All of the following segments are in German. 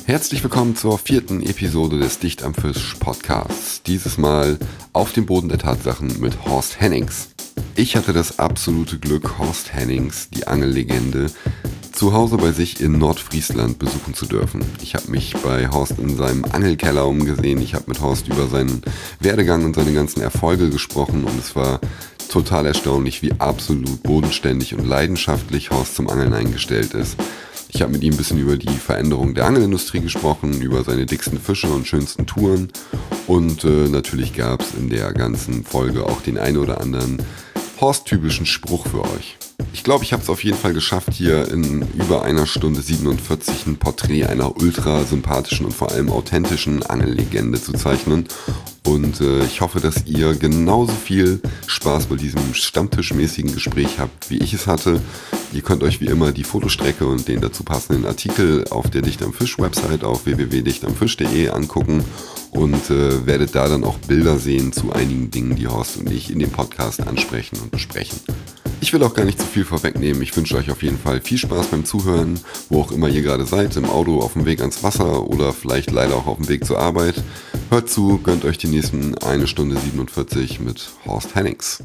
Herzlich willkommen zur 4. Episode des Dicht am Fisch Podcasts. Dieses Mal auf dem Boden der Tatsachen mit Horst Hennings. Ich hatte das absolute Glück, Horst Hennings, die Angellegende, zu Hause bei sich in Nordfriesland besuchen zu dürfen. Ich habe mich bei Horst in seinem Angelkeller umgesehen. Ich habe mit Horst über seinen Werdegang und seine ganzen Erfolge gesprochen und es war total erstaunlich, wie absolut bodenständig und leidenschaftlich Horst zum Angeln eingestellt ist. Ich habe mit ihm ein bisschen über die Veränderung der Angelindustrie gesprochen, über seine dicksten Fische und schönsten Touren und natürlich gab es in der ganzen Folge auch den einen oder anderen Horst-typischen Spruch für euch. Ich glaube, ich habe es auf jeden Fall geschafft, hier in über einer Stunde 47 ein Porträt einer ultra sympathischen und vor allem authentischen Angellegende zu zeichnen. Und ich hoffe, dass ihr genauso viel Spaß bei diesem stammtischmäßigen Gespräch habt, wie ich es hatte. Ihr könnt euch wie immer die Fotostrecke und den dazu passenden Artikel auf der Dicht am Fisch Website auf www.dichtamfisch.de angucken und werdet da dann auch Bilder sehen zu einigen Dingen, die Horst und ich in dem Podcast ansprechen und besprechen. Ich will auch gar nicht zu viel vorwegnehmen. Ich wünsche euch auf jeden Fall viel Spaß beim Zuhören, wo auch immer ihr gerade seid, im Auto, auf dem Weg ans Wasser oder vielleicht leider auch auf dem Weg zur Arbeit. Hört zu, gönnt euch die nächsten 1 Stunde 47 mit Horst Hennings.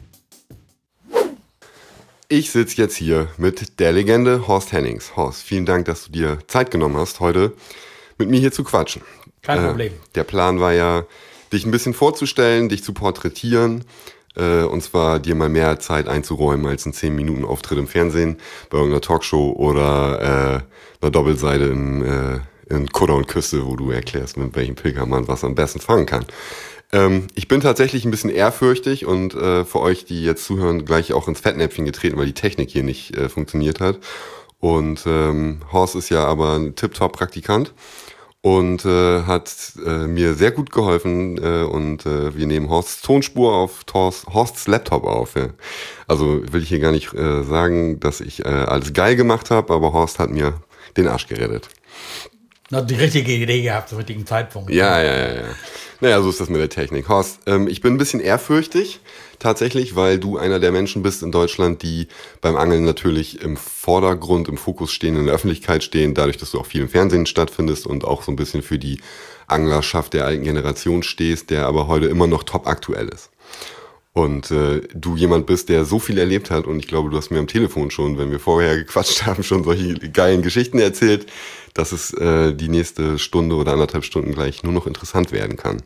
Ich sitze jetzt hier mit der Legende Horst Hennings. Horst, vielen Dank, dass du dir Zeit genommen hast, heute mit mir hier zu quatschen. Kein Problem. Der Plan war ja, dich ein bisschen vorzustellen, dich zu porträtieren. Und zwar dir mal mehr Zeit einzuräumen als ein 10 Minuten Auftritt im Fernsehen, bei irgendeiner Talkshow oder einer Doppelseite in Kutter und Küste, wo du erklärst, mit welchem Pilger man was am besten fangen kann. Ich bin tatsächlich ein bisschen ehrfürchtig und für euch, die jetzt zuhören, gleich auch ins Fettnäpfchen getreten, weil die Technik hier nicht funktioniert hat. Und Horst ist ja aber ein Tip-Top-Praktikant. Und hat mir sehr gut geholfen und wir nehmen Horsts Tonspur auf Horsts Laptop auf. Ja. Also will ich hier gar nicht sagen, dass ich alles geil gemacht habe, aber Horst hat mir den Arsch gerettet. Die richtige Idee gehabt zum richtigen Zeitpunkt. Ja. Naja, so ist das mit der Technik. Horst, ich bin ein bisschen ehrfürchtig, tatsächlich, weil du einer der Menschen bist in Deutschland, die beim Angeln natürlich im Vordergrund, im Fokus stehen, in der Öffentlichkeit stehen, dadurch, dass du auch viel im Fernsehen stattfindest und auch so ein bisschen für die Anglerschaft der alten Generation stehst, der aber heute immer noch top aktuell ist. Und du jemand bist, der so viel erlebt hat und ich glaube, du hast mir am Telefon schon, wenn wir vorher gequatscht haben, schon solche geilen Geschichten erzählt, dass es die nächste Stunde oder 1,5 Stunden gleich nur noch interessant werden kann.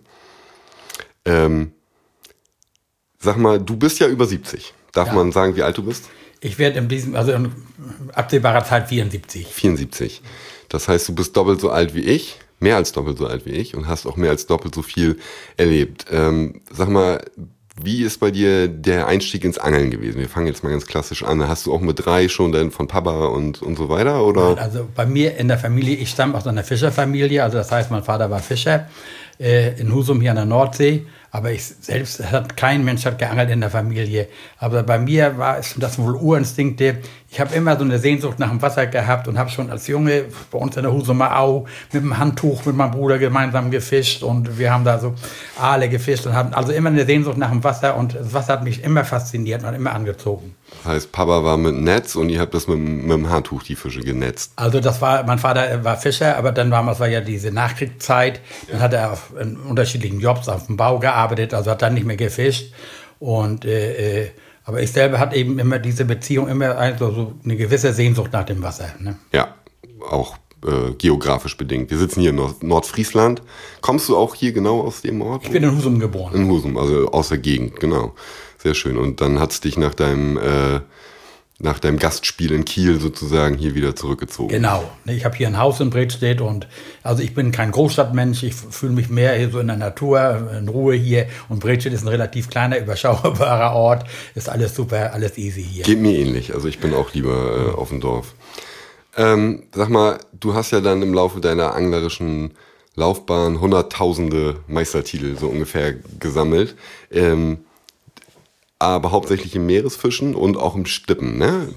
Sag mal, du bist ja über 70. Darf man sagen, wie alt du bist? Ich werde in absehbarer Zeit 74. 74. Das heißt, du bist doppelt so alt wie ich, mehr als doppelt so alt wie ich und hast auch mehr als doppelt so viel erlebt. Sag mal, wie ist bei dir der Einstieg ins Angeln gewesen? Wir fangen jetzt mal ganz klassisch an. Hast du auch mit 3 schon dann von Papa und so weiter? Oder? Also bei mir in der Familie, ich stamme aus einer Fischerfamilie, also das heißt, mein Vater war Fischer in Husum hier an der Nordsee. Aber ich selbst, kein Mensch hat geangelt in der Familie. Aber bei mir war es das wohl Urinstinkte. Ich habe immer so eine Sehnsucht nach dem Wasser gehabt und habe schon als Junge bei uns in der Husumer Au mit dem Handtuch mit meinem Bruder gemeinsam gefischt. Und wir haben da so Aale gefischt und hatten also immer eine Sehnsucht nach dem Wasser. Und das Wasser hat mich immer fasziniert und immer angezogen. Das heißt, Papa war mit Netz und ihr habt das mit dem Handtuch die Fische genetzt. Also mein Vater war Fischer, aber dann war ja diese Nachkriegszeit. Dann hat er in unterschiedlichen Jobs auf dem Bau gearbeitet, also hat dann nicht mehr gefischt. Und aber ich selber hatte eben immer diese Beziehung, immer also so eine gewisse Sehnsucht nach dem Wasser. Ne? Ja, auch geografisch bedingt. Wir sitzen hier in Nordfriesland. Kommst du auch hier genau aus dem Ort? Ich bin in Husum geboren. In Husum, also aus der Gegend, genau. Sehr schön. Und dann hat es dich nach deinem Gastspiel in Kiel sozusagen hier wieder zurückgezogen. Genau. Ich habe hier ein Haus in Bredstedt und also ich bin kein Großstadtmensch. Ich fühle mich mehr hier so in der Natur, in Ruhe hier. Und Bredstedt ist ein relativ kleiner, überschaubarer Ort. Ist alles super, alles easy hier. Geht mir ähnlich. Also ich bin auch lieber auf dem Dorf. Sag mal, du hast ja dann im Laufe deiner anglerischen Laufbahn hunderttausende Meistertitel so ungefähr gesammelt. Aber hauptsächlich im Meeresfischen und auch im Stippen, ne?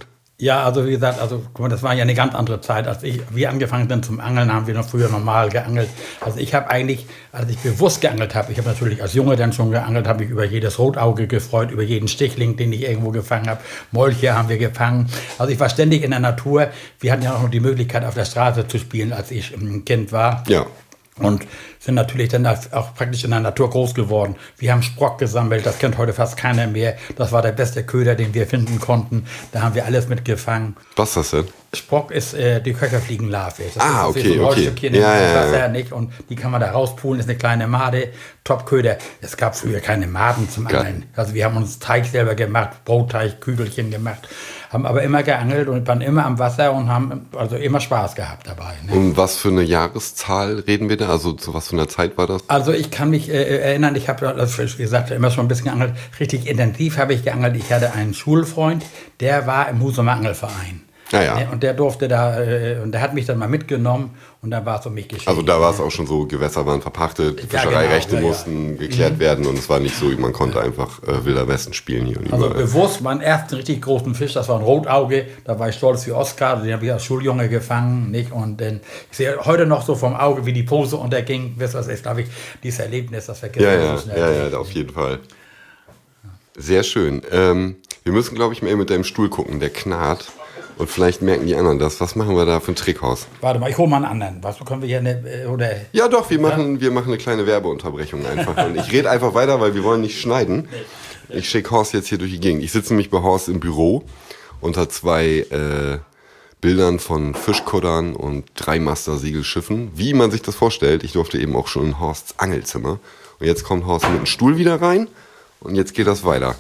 Ja, also wie gesagt, guck mal, das war ja eine ganz andere Zeit. Als wir angefangen sind zum Angeln, haben wir noch früher normal geangelt. Also ich habe eigentlich, als ich bewusst geangelt habe, ich habe natürlich als Junge dann schon geangelt, habe ich über jedes Rotauge gefreut, über jeden Stichling, den ich irgendwo gefangen habe. Molche haben wir gefangen. Also ich war ständig in der Natur. Wir hatten ja auch noch die Möglichkeit, auf der Straße zu spielen, als ich ein Kind war. Ja. Und sind natürlich dann auch praktisch in der Natur groß geworden. Wir haben Sprock gesammelt, das kennt heute fast keiner mehr. Das war der beste Köder, den wir finden konnten. Da haben wir alles mitgefangen. Was ist das denn? Sprock ist die Köcherfliegenlarve. Das ist okay, so ein okay. Stückchen im Wasser, nicht? Und die kann man da rauspulen, ist eine kleine Made, Top-Köder. Es gab früher keine Maden zum Angeln. Also wir haben uns Teig selber gemacht, Brotteig, Kügelchen gemacht, haben aber immer geangelt und waren immer am Wasser und haben also immer Spaß gehabt dabei. Ne? Und was für eine Jahreszahl reden wir da? Also zu was für einer Zeit war das? Also ich kann mich erinnern, ich habe, wie gesagt, immer schon ein bisschen geangelt. Richtig intensiv habe ich geangelt. Ich hatte einen Schulfreund, der war im Husumer Angelverein. Ja. Und der durfte da, und der hat mich dann mal mitgenommen und dann war es um mich geschehen. Also da war es auch schon so, Gewässer waren verpachtet, Fischereirechte mussten geklärt werden und es war nicht so, man konnte einfach Wilder Westen spielen hier und also überall. Bewusst, meinen ersten richtig großen Fisch, das war ein Rotauge, da war ich stolz wie Oskar, den habe ich als Schuljunge gefangen, nicht? Und dann, ich sehe heute noch so vom Auge, wie die Pose unterging, wisst ihr, das ist, glaube ich, dieses Erlebnis, das vergessen wir so schnell. Ja, auf jeden Fall. Sehr schön. Wir müssen, glaube ich, mal mit deinem Stuhl gucken, der knarrt. Und vielleicht merken die anderen das. Was machen wir da für ein Trickhaus? Warte mal, ich hole mal einen anderen. Was können wir hier oder? Ja doch, wir machen eine kleine Werbeunterbrechung einfach. Und ich rede einfach weiter, weil wir wollen nicht schneiden. Ich schicke Horst jetzt hier durch die Gegend. Ich sitze nämlich bei Horst im Büro unter 2 Bildern von Fischkuttern und 3 Master-Segelschiffen. Wie man sich das vorstellt. Ich durfte eben auch schon in Horsts Angelzimmer. Und jetzt kommt Horst mit einem Stuhl wieder rein. Und jetzt geht das weiter.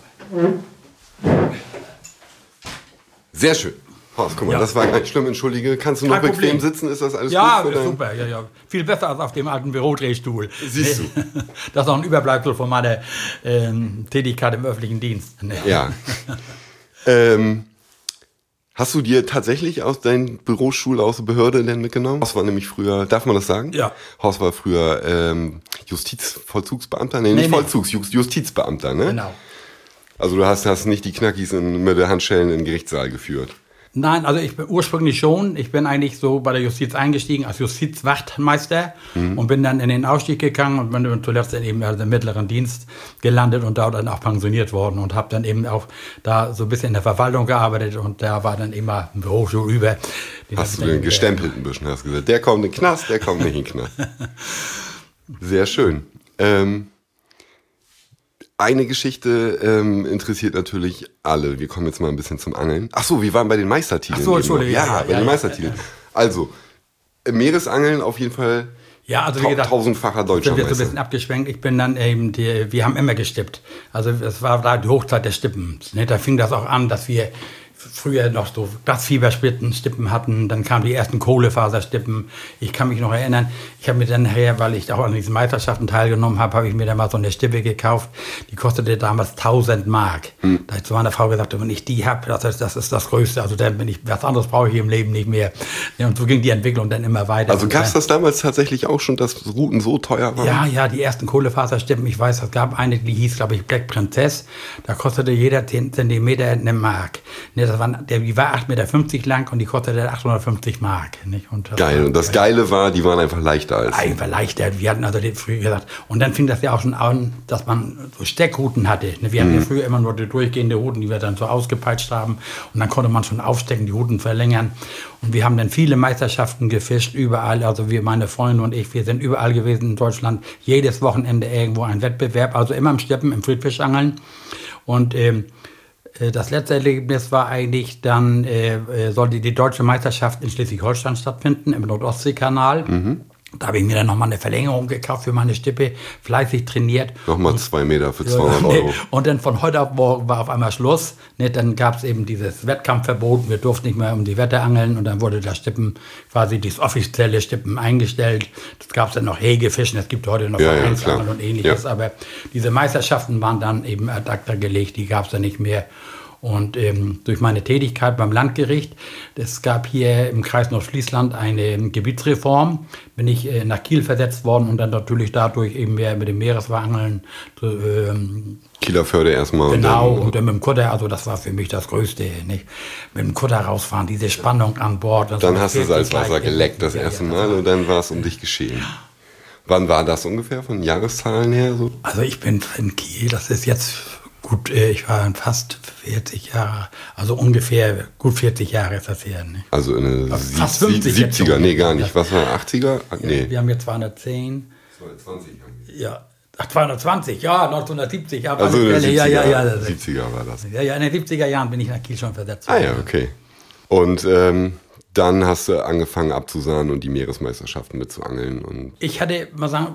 Sehr schön. Horst, guck mal, das war gar nicht schlimm, entschuldige. Kannst du noch bequem sitzen? Ist das alles gut? Ja, super. Ja. Viel besser als auf dem alten Bürodrehstuhl. Siehst du. Das ist auch ein Überbleibsel von meiner Tätigkeit im öffentlichen Dienst. Ja. Hast du dir tatsächlich aus deinem Bürostuhl aus der Behörde denn mitgenommen? Horst war nämlich früher, darf man das sagen? Ja. Horst war früher Justizvollzugsbeamter? Nee, Justizbeamter, ne? Genau. Also du hast nicht die Knackis mit der Handschellen in den Gerichtssaal geführt? Nein, also ich bin ursprünglich schon. Ich bin eigentlich so bei der Justiz eingestiegen als Justizwachtmeister und bin dann in den Ausstieg gegangen und bin zuletzt dann eben im mittleren Dienst gelandet und dort dann auch pensioniert worden und habe dann eben auch da so ein bisschen in der Verwaltung gearbeitet und da war dann immer ein Bürostuhl über. Hast du den gestempelt ein bisschen, hast gesagt, der kommt in den Knast, der kommt nicht in den Knast. Sehr schön. Eine Geschichte interessiert natürlich alle. Wir kommen jetzt mal ein bisschen zum Angeln. Ach so, wir waren bei den Meistertiteln. Ach so, Entschuldigung. Ja, bei den Meistertiteln. Also, Meeresangeln auf jeden Fall. Ja, also wie gesagt, tausendfacher Deutscher sind wir so ein bisschen abgeschwenkt. Ich bin dann eben, wir haben immer gestippt. Also es war da die Hochzeit des Stippens. Ne? Da fing das auch an, dass wir früher noch so Glasfieberstippen hatten, dann kamen die ersten Kohlefaserstippen. Ich kann mich noch erinnern, ich habe mir dann nachher, weil ich auch an diesen Meisterschaften teilgenommen habe, habe ich mir dann mal so eine Stippe gekauft, die kostete damals 1000 Mark. Da hat zu meiner Frau gesagt, wenn ich die habe, das ist das Größte, also dann bin ich, was anderes brauche ich im Leben nicht mehr. Ja, und so ging die Entwicklung dann immer weiter. Also gab es das damals tatsächlich auch schon, dass Routen so teuer waren? Ja, die ersten Kohlefaserstippen, ich weiß, es gab eine, die hieß, glaube ich, Black Princess, da kostete jeder 10 Zentimeter eine Mark. Ne, die war 8,50 Meter lang und die kostete 850 Mark. Nicht? Und geil. Und das Geile war, die waren einfach leichter als. Einfach leichter. Wir hatten also früher gesagt. Und dann fing das ja auch schon an, dass man so Steckrouten hatte. Wir hatten ja früher immer nur die durchgehende Routen, die wir dann so ausgepeitscht haben. Und dann konnte man schon aufstecken, die Routen verlängern. Und wir haben dann viele Meisterschaften gefischt, überall. Also meine Freunde und ich, wir sind überall gewesen in Deutschland. Jedes Wochenende irgendwo ein Wettbewerb. Also immer im Steppen, im Friedfischangeln. Und das letzte Erlebnis war eigentlich, dann sollte die deutsche Meisterschaft in Schleswig-Holstein stattfinden, im Nordostseekanal. Da habe ich mir dann nochmal eine Verlängerung gekauft für meine Stippe, fleißig trainiert. Nochmal 2 Meter für 200 Euro. Und dann von heute auf morgen war auf einmal Schluss. Dann gab es eben dieses Wettkampfverbot. Wir durften nicht mehr um die Wette angeln. Und dann wurde das Stippen, quasi dieses offizielle Stippen eingestellt. Das gab es dann noch Hegefischen. Es gibt heute noch Vereinsangeln und ähnliches. Ja. Aber diese Meisterschaften waren dann eben ad acta gelegt. Die gab es dann nicht mehr. Und durch meine Tätigkeit beim Landgericht, es gab hier im Kreis Nordfriesland eine Gebietsreform, bin ich nach Kiel versetzt worden und dann natürlich dadurch eben mehr mit dem Meereswarangeln Kielerförde erstmal. Genau, und dann mit dem Kutter, also das war für mich das Größte, nicht? Mit dem Kutter rausfahren, diese Spannung an Bord. Dann hast du Salzwasser geleckt das erste Mal und dann war es um dich geschehen. Wann war das ungefähr, von Jahreszahlen her? So? Also ich bin in Kiel, das ist jetzt gut, ich war fast 40 Jahre, also ungefähr gut 40 Jahre ist das her. Nicht? Also in den fast 50 70er, nee, gar nicht. Was war 80er? Nee. Ja, wir haben jetzt 210. 220 haben wir. Ja. Ach, 220, ja, 1970. Aber also in den 70er, ja, 70er war das. Ja, in den 70er Jahren bin ich nach Kiel schon versetzt. Ah ja, okay. Und dann hast du angefangen abzusahnen und die Meeresmeisterschaften mitzuangeln. Und ich hatte mal sagen,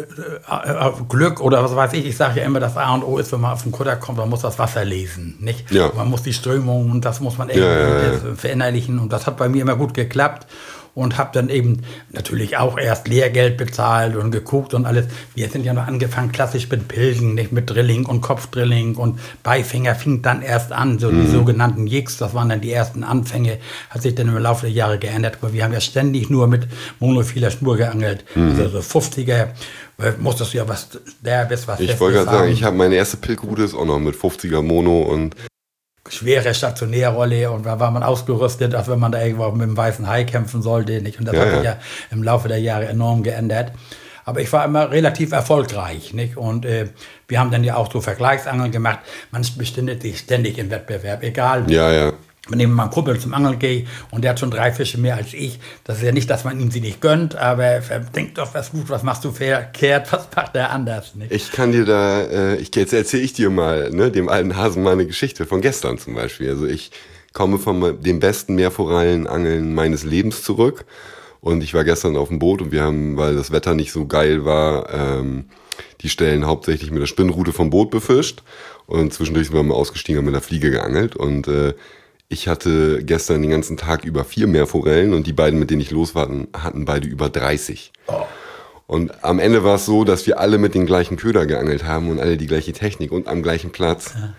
Glück oder was weiß ich. Ich sage ja immer, das A und O ist, wenn man auf den Kutter kommt, man muss das Wasser lesen. Nicht? Ja. Man muss die Strömung und das muss man irgendwie verinnerlichen. Und das hat bei mir immer gut geklappt. Und habe dann eben natürlich auch erst Lehrgeld bezahlt und geguckt und alles. Wir sind ja noch angefangen klassisch mit Pilgen, nicht mit Drilling und Kopfdrilling und Beifänger fing dann erst an, so die sogenannten Jigs, das waren dann die ersten Anfänge, hat sich dann im Laufe der Jahre geändert. Aber wir haben ja ständig nur mit monofiler Schnur geangelt, also so 50er, musstest du ja was derbes, was ich wollte gerade sagen, ich habe meine erste Pilgerroute ist auch noch mit 50er Mono und schwere Stationärrolle und da war man ausgerüstet, als wenn man da irgendwo mit dem weißen Hai kämpfen sollte. Nicht? Und das hat sich ja im Laufe der Jahre enorm geändert. Aber ich war immer relativ erfolgreich. Nicht? Und wir haben dann ja auch so Vergleichsangeln gemacht. Man bestündet sich ständig im Wettbewerb, egal. Ja. Wenn ich mit meinem Kumpel zum Angeln gehe und der hat schon 3 Fische mehr als ich, das ist ja nicht, dass man ihm sie nicht gönnt, aber denk doch was gut, was machst du verkehrt, was macht er anders? Nicht? Ich kann dir da, jetzt erzähle ich dir mal, ne, dem alten Hasen mal eine Geschichte von gestern zum Beispiel. Also ich komme von dem besten Meerforellenangeln meines Lebens zurück und ich war gestern auf dem Boot und wir haben, weil das Wetter nicht so geil war, die Stellen hauptsächlich mit der Spinnrute vom Boot befischt und zwischendurch sind wir mal ausgestiegen und mit der Fliege geangelt und ich hatte gestern den ganzen Tag über 4 Meerforellen und die beiden, mit denen ich los war, hatten beide über 30. Oh. Und am Ende war es so, dass wir alle mit den gleichen Köder geangelt haben und alle die gleiche Technik und am gleichen Platz. Ja.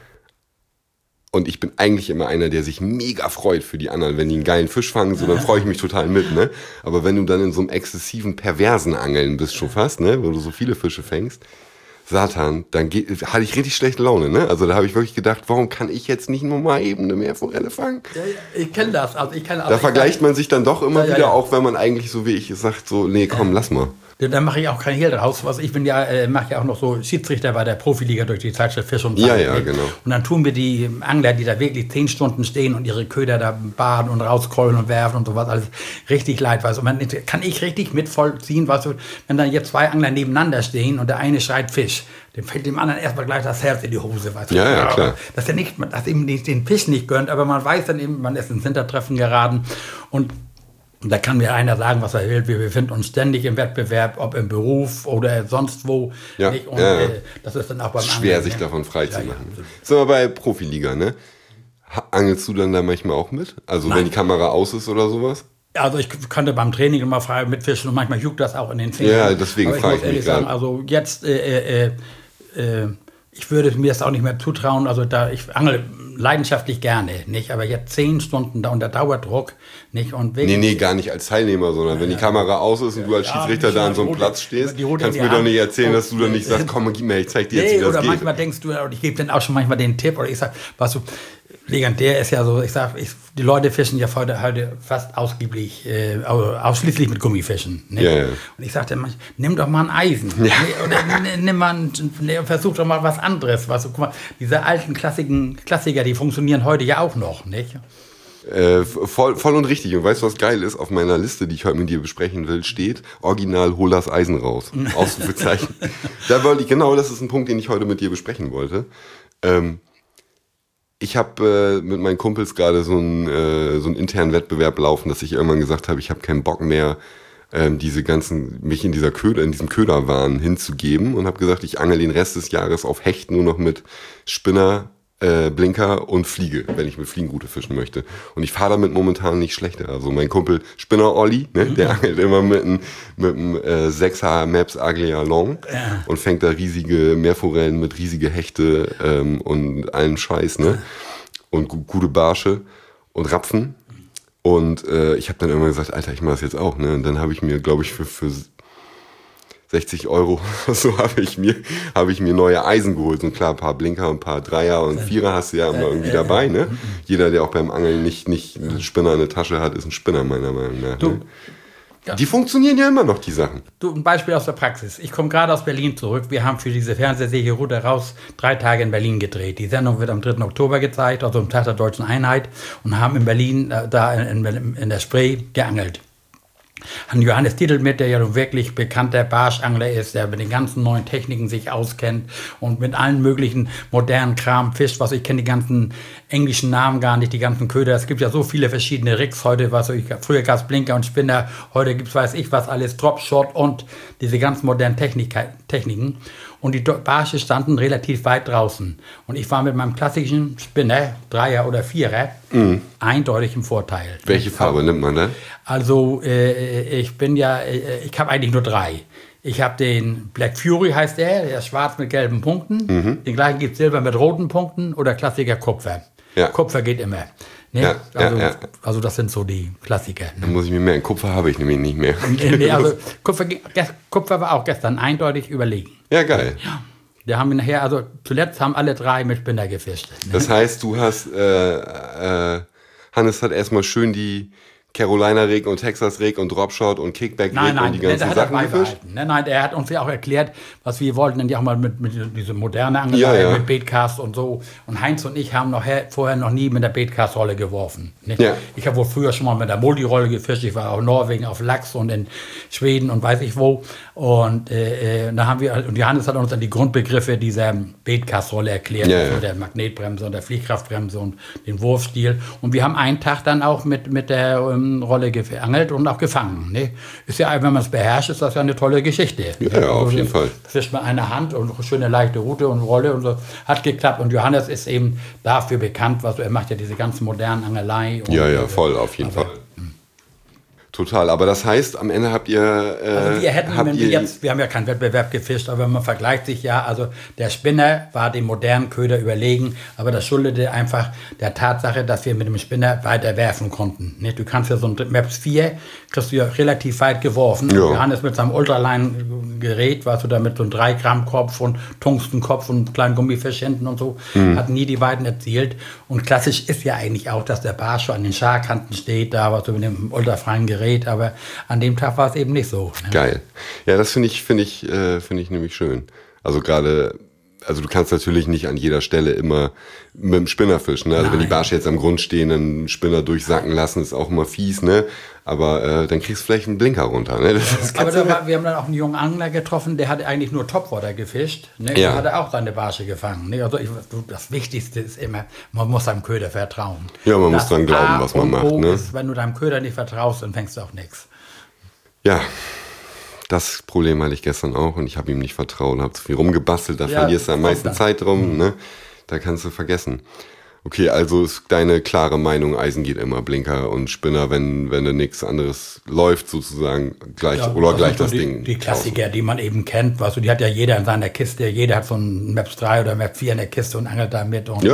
Und ich bin eigentlich immer einer, der sich mega freut für die anderen. Wenn die einen geilen Fisch fangen, so, dann freue ich mich total mit, ne? Aber wenn du dann in so einem exzessiven, perversen Angeln bist schon fast, ne? Wo du so viele Fische fängst, Satan, dann hatte ich richtig schlechte Laune, ne? Also da habe ich wirklich gedacht, warum kann ich jetzt nicht nur mal eben eine Meerforelle fangen? Ja, ich kenne das. Also da vergleicht man sich dann doch immer wieder, auch wenn man eigentlich so wie ich sagt, so, nee, komm, lass mal. Da mache ich auch kein Hehl draus. Ich bin mache ja auch noch so Schiedsrichter bei der Profiliga durch die Zeitschrift Fisch und Fang. Ja, genau. Und dann tun wir die Angler, die da wirklich 10 Stunden stehen und ihre Köder da baden und rauskrollen und werfen und sowas, alles richtig leid. Weißt du. Und man kann ich richtig mitvollziehen, weißt du, wenn dann jetzt 2 Angler nebeneinander stehen und der eine schreit Fisch, dann fällt dem anderen erstmal gleich das Herz in die Hose. Weißt du. Ja, klar. Dass er nicht, dass ihm den Fisch nicht gönnt, aber man weiß dann eben, man ist ins Hintertreffen geraten und da kann mir einer sagen, was er will. Wir befinden uns ständig im Wettbewerb, ob im Beruf oder sonst wo. Ja, nicht? Und das ist dann auch beim schwer, Angeln, sich davon frei zu machen. Sind wir bei Profiliga, ne? Angelst du dann da manchmal auch mit? Also wenn die Kamera aus ist oder sowas? Also ich könnte beim Training immer frei mitfischen und manchmal juckt das auch in den Fingern. Ja, deswegen frage ich mich sagen, also jetzt, ich würde mir das auch nicht mehr zutrauen. Also ich angel leidenschaftlich gerne, nicht? Aber jetzt 10 Stunden da unter Dauerdruck, nicht? Und nee, gar nicht als Teilnehmer, sondern wenn die Kamera aus ist und du als Schiedsrichter da an so einem Platz stehst, kannst du mir doch nicht erzählen, dass du dann nicht sagst, komm, gib mir, ich zeig dir jetzt, wie das geht. Oder manchmal denkst du, und ich gebe dann auch schon manchmal den Tipp, oder ich sag, was du, legendär ist ja so, ich sag, die Leute fischen ja heute fast ausschließlich mit Gummifischen. Ne? Ja. Und ich sagte, nimm doch mal ein Eisen. Ja. Oder versuch doch mal was anderes. Was, guck mal, diese alten Klassiker, die funktionieren heute ja auch noch, nicht? Voll und richtig. Und weißt du, was geil ist? Auf meiner Liste, die ich heute mit dir besprechen will, steht Original, hol das Eisen raus. Ausrufezeichen. Genau, das ist ein Punkt, den ich heute mit dir besprechen wollte. Ich habe mit meinen Kumpels gerade so einen internen Wettbewerb laufen, dass ich irgendwann gesagt habe, ich habe keinen Bock mehr, mich in diesem Köderwahn hinzugeben und habe gesagt, ich angel den Rest des Jahres auf Hecht nur noch mit Spinner, Blinker und Fliege, wenn ich mit Fliegenrute fischen möchte. Und ich fahre damit momentan nicht schlechter. Also mein Kumpel Spinner Olli, ne, der angelt immer mit einem 6H Maps Aglia Long und fängt da riesige Meerforellen mit riesige Hechte und allen Scheiß, ne? Und gute Barsche und Rapfen. Und ich habe dann immer gesagt, Alter, ich mache das jetzt auch, ne? Und dann habe ich mir, glaube ich, für 60 Euro, so habe ich mir neue Eisen geholt. Und klar, ein paar Blinker, ein paar Dreier und Vierer hast du ja immer irgendwie dabei, ne? Jeder, der auch beim Angeln nicht einen Spinner in der Tasche hat, ist ein Spinner, meiner Meinung nach. Ne? Ja. Die funktionieren ja immer noch, die Sachen. Du, ein Beispiel aus der Praxis. Ich komme gerade aus Berlin zurück. Wir haben für diese Fernsehserie Ruder raus 3 Tage in Berlin gedreht. Die Sendung wird am 3. Oktober gezeigt, also am Tag der Deutschen Einheit. Und haben in Berlin, da in der Spree, geangelt. Haben Johannes Dietl mit, der ja nun wirklich bekannter Barschangler ist, der mit den ganzen neuen Techniken sich auskennt und mit allen möglichen modernen Kram fischt, was ich kenne, die ganzen englischen Namen gar nicht, die ganzen Köder. Es gibt ja so viele verschiedene Rigs heute, früher gab es Blinker und Spinner, heute gibt es weiß ich was alles, Drop, Shot und diese ganzen modernen Techniken. Und die Barsche standen relativ weit draußen. Und ich war mit meinem klassischen Spinner, Dreier oder Vierer, eindeutig im Vorteil. Welche Farbe nimmt man da? Also ich habe eigentlich nur 3. Ich habe den Black Fury, heißt der ist schwarz mit gelben Punkten. Den gleichen gibt es Silber mit roten Punkten oder Klassiker Kupfer. Ja. Kupfer geht immer. Ne? Ja, also das sind so die Klassiker. Ne? Dann muss ich mir merken, Kupfer habe ich nämlich nicht mehr. Nee, also Kupfer war auch gestern eindeutig überlegen. Ja, geil. Ja. Wir haben nachher, also zuletzt haben alle 3 mit Spinner gefischt. Ne? Das heißt, du hast, Hannes hat erstmal schön die Carolina Rig und Texas Rig und Dropshot und Kickback Rig und die ganzen Sachen gefischt? Nein, er hat uns ja auch erklärt, was wir wollten, denn ja auch mal mit dieser moderne Angelei, mit Baitcast und so. Und Heinz und ich haben vorher noch nie mit der Baitcast-Rolle geworfen. Ne? Ja. Ich habe wohl früher schon mal mit der Multirolle gefischt. Ich war auch in Norwegen auf Lachs und in Schweden und weiß ich wo. Und da haben wir, und Johannes hat uns dann die Grundbegriffe dieser Baitcast-Rolle erklärt, also der Magnetbremse und der Fliehkraftbremse und den Wurfstil. Und wir haben einen Tag dann auch mit der Rolle geangelt und auch gefangen. Ne? Ist ja, wenn man es beherrscht, ist das ja eine tolle Geschichte. Ja, auf jeden Fall. Fischt man eine Hand und eine schöne leichte Route und Rolle und so. Hat geklappt. Und Johannes ist eben dafür bekannt, er macht ja diese ganzen modernen Angelei. Und voll, auf jeden Fall. Total, aber das heißt, am Ende habt ihr... also wir haben ja keinen Wettbewerb gefischt, aber man vergleicht sich ja, also der Spinner war dem modernen Köder überlegen, aber das schuldete einfach der Tatsache, dass wir mit dem Spinner weiter werfen konnten. Ne? Du kannst ja so ein Maps 4, kriegst du ja relativ weit geworfen. Ja. Johannes mit seinem Ultraline-Gerät, warst du da mit so einem 3-Gramm-Kopf und Tungstenkopf und kleinen Gummifisch hinten und so, hat nie die Weiten erzielt. Und klassisch ist ja eigentlich auch, dass der Barsch an den Scharkanten steht, da warst du mit dem ultrafreien Gerät, aber an dem Tag war es eben nicht so. Ne? Geil. Ja, das finde ich nämlich schön. Also gerade, du kannst natürlich nicht an jeder Stelle immer mit dem Spinner fischen. Ne? Also wenn die Barsche jetzt am Grund stehen, einen Spinner durchsacken lassen, ist auch immer fies, ne? Aber dann kriegst du vielleicht einen Blinker runter. Ne? Wir haben dann auch einen jungen Angler getroffen, der hat eigentlich nur Topwater gefischt. Ne? Der hat auch seine Barsche gefangen. Ne? Also das Wichtigste ist immer, man muss seinem Köder vertrauen. Ja, man muss dran glauben, was man macht. Ne? Ist, wenn du deinem Köder nicht vertraust, dann fängst du auch nichts. Ja, das Problem hatte ich gestern auch und ich habe ihm nicht vertraut, habe zu viel rumgebastelt, da verlierst du am meisten Zeit drum, ne? Da kannst du vergessen. Okay, also ist deine klare Meinung, Eisen geht immer, Blinker und Spinner, wenn da nichts anderes läuft, sozusagen gleich das Ding. Die Klassiker, die man eben kennt, weißt du, die hat ja jeder in seiner Kiste, jeder hat so ein Maps 3 oder Maps 4 in der Kiste und angelt damit. Und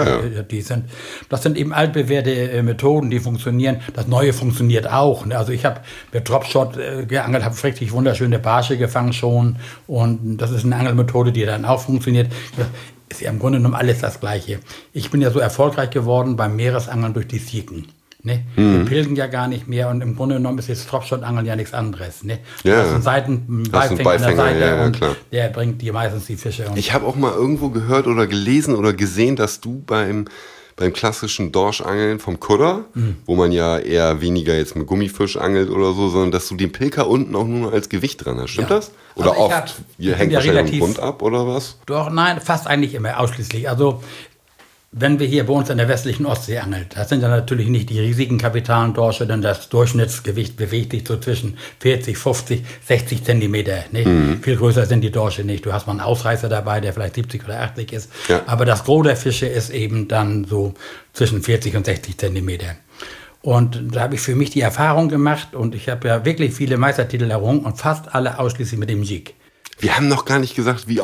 das sind eben altbewährte Methoden, die funktionieren. Das Neue funktioniert auch. Ne? Also ich habe mit Dropshot geangelt, habe richtig wunderschöne Barsche gefangen schon und das ist eine Angelmethode, die dann auch funktioniert. Ist ja im Grunde genommen alles das Gleiche. Ich bin ja so erfolgreich geworden beim Meeresangeln durch die Sieken. Ne? Wir pilgen ja gar nicht mehr und im Grunde genommen ist jetzt Dropshot-Angeln ja nichts anderes. Ne? Du hast einen Beifänger an der Seite und der bringt dir meistens die Fische. Ich habe auch mal irgendwo gehört oder gelesen oder gesehen, dass du beim klassischen Dorschangeln vom Kudder, wo man ja eher weniger jetzt mit Gummifisch angelt oder so, sondern dass du den Pilker unten auch nur als Gewicht dran hast. Stimmt das? Oder also oft? Hängt wahrscheinlich am Grund ab oder was? Doch, nein, fast eigentlich immer, ausschließlich. Also wenn wir hier bei uns in der westlichen Ostsee angeln, das sind ja natürlich nicht die riesigen Kapitalendorsche, denn das Durchschnittsgewicht bewegt sich so zwischen 40, 50, 60 Zentimeter. Ne? Viel größer sind die Dorsche nicht. Du hast mal einen Ausreißer dabei, der vielleicht 70 oder 80 ist. Ja. Aber das Gros der Fische ist eben dann so zwischen 40 und 60 Zentimeter. Und da habe ich für mich die Erfahrung gemacht und ich habe ja wirklich viele Meistertitel errungen und fast alle ausschließlich mit dem Jig. Wir haben noch gar nicht gesagt, wie oft.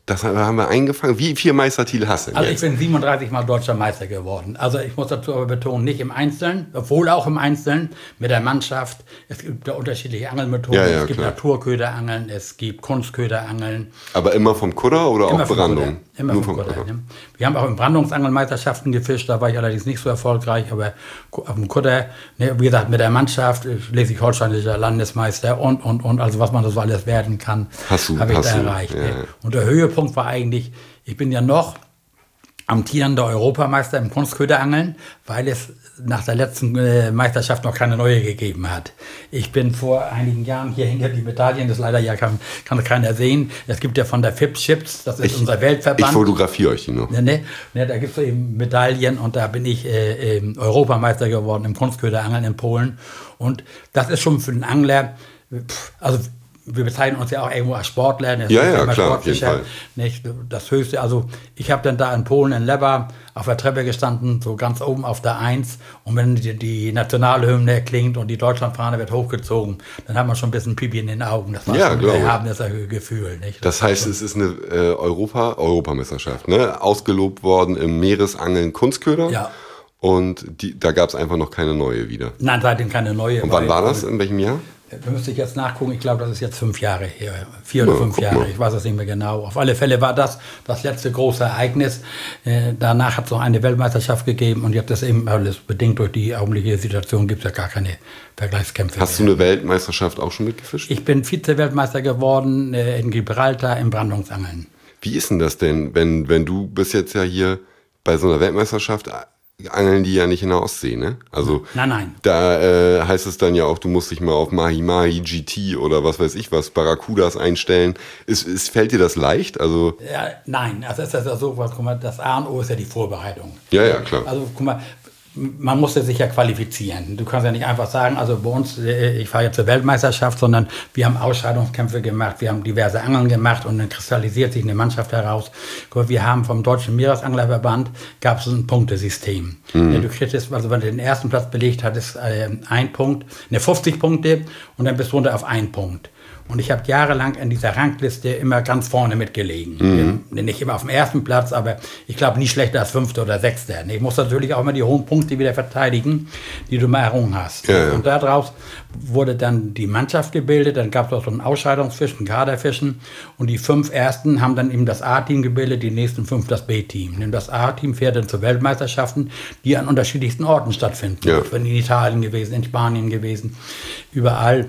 Das haben wir eingefangen. Wie viele Meistertitel hast du denn Also jetzt? ich bin 37 Mal deutscher Meister geworden. Also ich muss dazu aber betonen, nicht im Einzelnen, obwohl auch im Einzelnen mit der Mannschaft. Es gibt da unterschiedliche Angelmethoden. Ja, es gibt klar. Naturköderangeln, es gibt Kunstköderangeln. Aber immer vom Kutter oder auch Brandung? Immer vom Kutter. Ne? Wir haben auch in Brandungsangelmeisterschaften gefischt, da war ich allerdings nicht so erfolgreich, aber auf dem Kutter, ne, wie gesagt, mit der Mannschaft, schleswig-holsteinischer Landesmeister und, also was man da so alles werden kann, habe ich da erreicht. Ja. Ne? Und der Höhepunkt war eigentlich, ich bin ja noch amtierender Europameister im Kunstköderangeln, weil es nach der letzten Meisterschaft noch keine neue gegeben hat. Ich bin vor einigen Jahren, hier hängen ja die Medaillen, das leider ja kann keiner sehen. Es gibt ja von der FIPS Chips, das ist unser Weltverband. Ich fotografiere euch die noch. Ne, da gibt es eben Medaillen und da bin ich Europameister geworden im Kunstköderangeln in Polen. Und das ist schon für den Angler, also wir bezeichnen uns ja auch irgendwo als Sportler. Ja, klar, auf jeden Fall. Nicht das Höchste. Also ich habe dann da in Polen in Lewa auf der Treppe gestanden, so ganz oben auf der 1. Und wenn die Nationalhymne klingt und die Deutschlandfahne wird hochgezogen, dann hat man schon ein bisschen Pipi in den Augen. Das war schon ein erhabenes Gefühl. Nicht? Das heißt, es ist eine Europameisterschaft, ne? Ausgelobt worden im Meeresangeln Kunstköder. Ja. Und da gab es einfach noch keine neue wieder. Nein, seitdem keine neue. Und wann war das? In welchem Jahr? Da müsste ich jetzt nachgucken. Ich glaube, das ist jetzt 5 Jahre her. 4 oder 5 Jahre. Ich weiß es nicht mehr genau. Auf alle Fälle war das letzte große Ereignis. Danach hat es noch eine Weltmeisterschaft gegeben. Und jetzt ist eben alles bedingt durch die augenblickliche Situation, gibt es ja gar keine Vergleichskämpfe. Hast du eine Weltmeisterschaft auch schon mitgefischt? Ich bin Vize-Weltmeister geworden in Gibraltar im Brandungsangeln. Wie ist denn das denn, wenn du bist jetzt ja hier bei so einer Weltmeisterschaft, angeln die ja nicht in der Ostsee, ne? Also Nein. Da heißt es dann ja auch, du musst dich mal auf Mahi-Mahi, GT oder was weiß ich was, Barracudas einstellen. Fällt dir das leicht? Also ja, nein, also es ist ja so, guck mal, das A und O ist ja die Vorbereitung. Ja, klar. Also guck mal, man musste sich ja qualifizieren. Du kannst ja nicht einfach sagen, also bei uns, ich fahre jetzt zur Weltmeisterschaft, sondern wir haben Ausscheidungskämpfe gemacht, wir haben diverse Angeln gemacht und dann kristallisiert sich eine Mannschaft heraus. Wir haben vom Deutschen Meeresanglerverband, gab es ein Punktesystem. Mhm. Du kriegst, also wenn du den ersten Platz belegt hattest, 1 Punkt, 50 Punkte und dann bist du runter auf 1 Punkt. Und ich habe jahrelang in dieser Rangliste immer ganz vorne mitgelegen. Mhm. Nicht immer auf dem ersten Platz, aber ich glaube nie schlechter als 5. oder 6. Ich muss natürlich auch immer die hohen Punkte wieder verteidigen, die du mal errungen hast. Ja. Und daraus wurde dann die Mannschaft gebildet, dann gab es auch so einen Ausscheidungsfisch, einen Kaderfischen und die 5 Ersten haben dann eben das A-Team gebildet, die nächsten 5 das B-Team. Und das A-Team fährt dann zu Weltmeisterschaften, die an unterschiedlichsten Orten stattfinden. Ja. Ich bin in Italien gewesen, in Spanien gewesen, überall.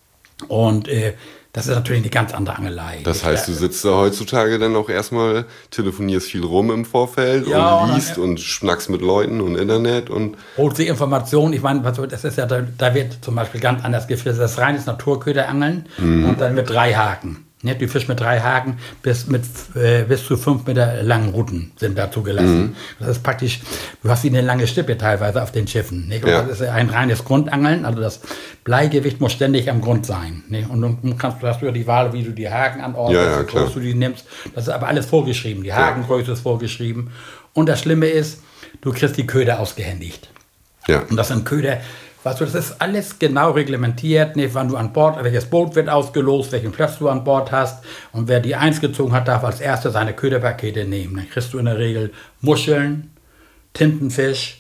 Und das ist natürlich eine ganz andere Angelei. Das heißt, du sitzt da heutzutage dann auch erstmal, telefonierst viel rum im Vorfeld und liest und schnackst mit Leuten und Internet und... Holst die Informationen, ich meine, das ist ja, da wird zum Beispiel ganz anders gefischt. Das ist reines Naturköderangeln und dann mit 3 Haken. Du fischst mit 3 Haken bis zu 5 Meter langen Routen sind da zugelassen. Mhm. Das ist praktisch, du hast wie eine lange Stippe teilweise auf den Schiffen. Nicht? Und das ist ein reines Grundangeln, also das Bleigewicht muss ständig am Grund sein. Nicht? Und dann hast du ja die Wahl, wie du die Haken anordnest, wie groß du die nimmst. Das ist aber alles vorgeschrieben. Die Hakengröße ist vorgeschrieben. Und das Schlimme ist, du kriegst die Köder ausgehändigt. Ja. Und das sind Köder, weißt du, das ist alles genau reglementiert, nicht, wann du an Bord, welches Boot wird ausgelost, welchen Platz du an Bord hast. Und wer die 1 gezogen hat, darf als Erster seine Köderpakete nehmen. Dann kriegst du in der Regel Muscheln, Tintenfisch,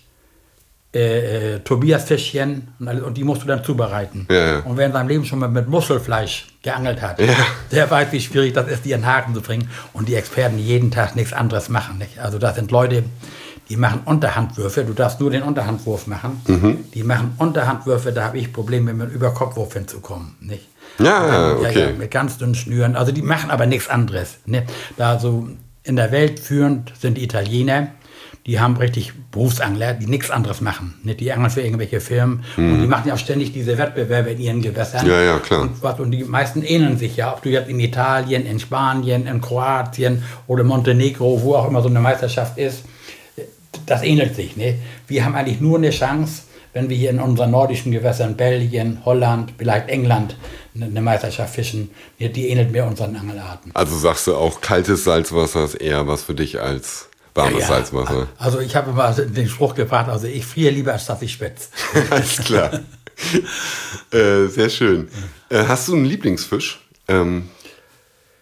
Tobiasfischchen und die musst du dann zubereiten. Ja. Und wer in seinem Leben schon mal mit Musselfleisch geangelt hat, der weiß, wie schwierig das ist, die an den Haken zu bringen. Und die Experten, die jeden Tag nichts anderes machen. Nicht? Also das sind Leute, die machen Unterhandwürfe, du darfst nur den Unterhandwurf machen. Mhm. Die machen Unterhandwürfe, da habe ich Probleme, mit Überkopfwurf hinzukommen. Nicht? Ja, okay. Ja, mit ganz dünnen Schnüren. Also die machen aber nichts anderes. Ne? Da so in der Welt führend sind die Italiener, die haben richtig Berufsangler, die nichts anderes machen. Ne? Die angeln für irgendwelche Firmen und die machen ja auch ständig diese Wettbewerbe in ihren Gewässern. Ja, klar. Und die meisten ähneln sich ja, ob du jetzt in Italien, in Spanien, in Kroatien oder Montenegro, wo auch immer so eine Meisterschaft ist, das ähnelt sich. Ne? Wir haben eigentlich nur eine Chance, wenn wir hier in unseren nordischen Gewässern, Belgien, Holland, vielleicht England, eine Meisterschaft fischen. Die ähnelt mehr unseren Angelarten. Also sagst du auch, kaltes Salzwasser ist eher was für dich als warmes Salzwasser? Also ich habe immer den Spruch gebracht, also ich friere lieber, als dass ich schwitze. Alles klar. Sehr schön. Hast du einen Lieblingsfisch?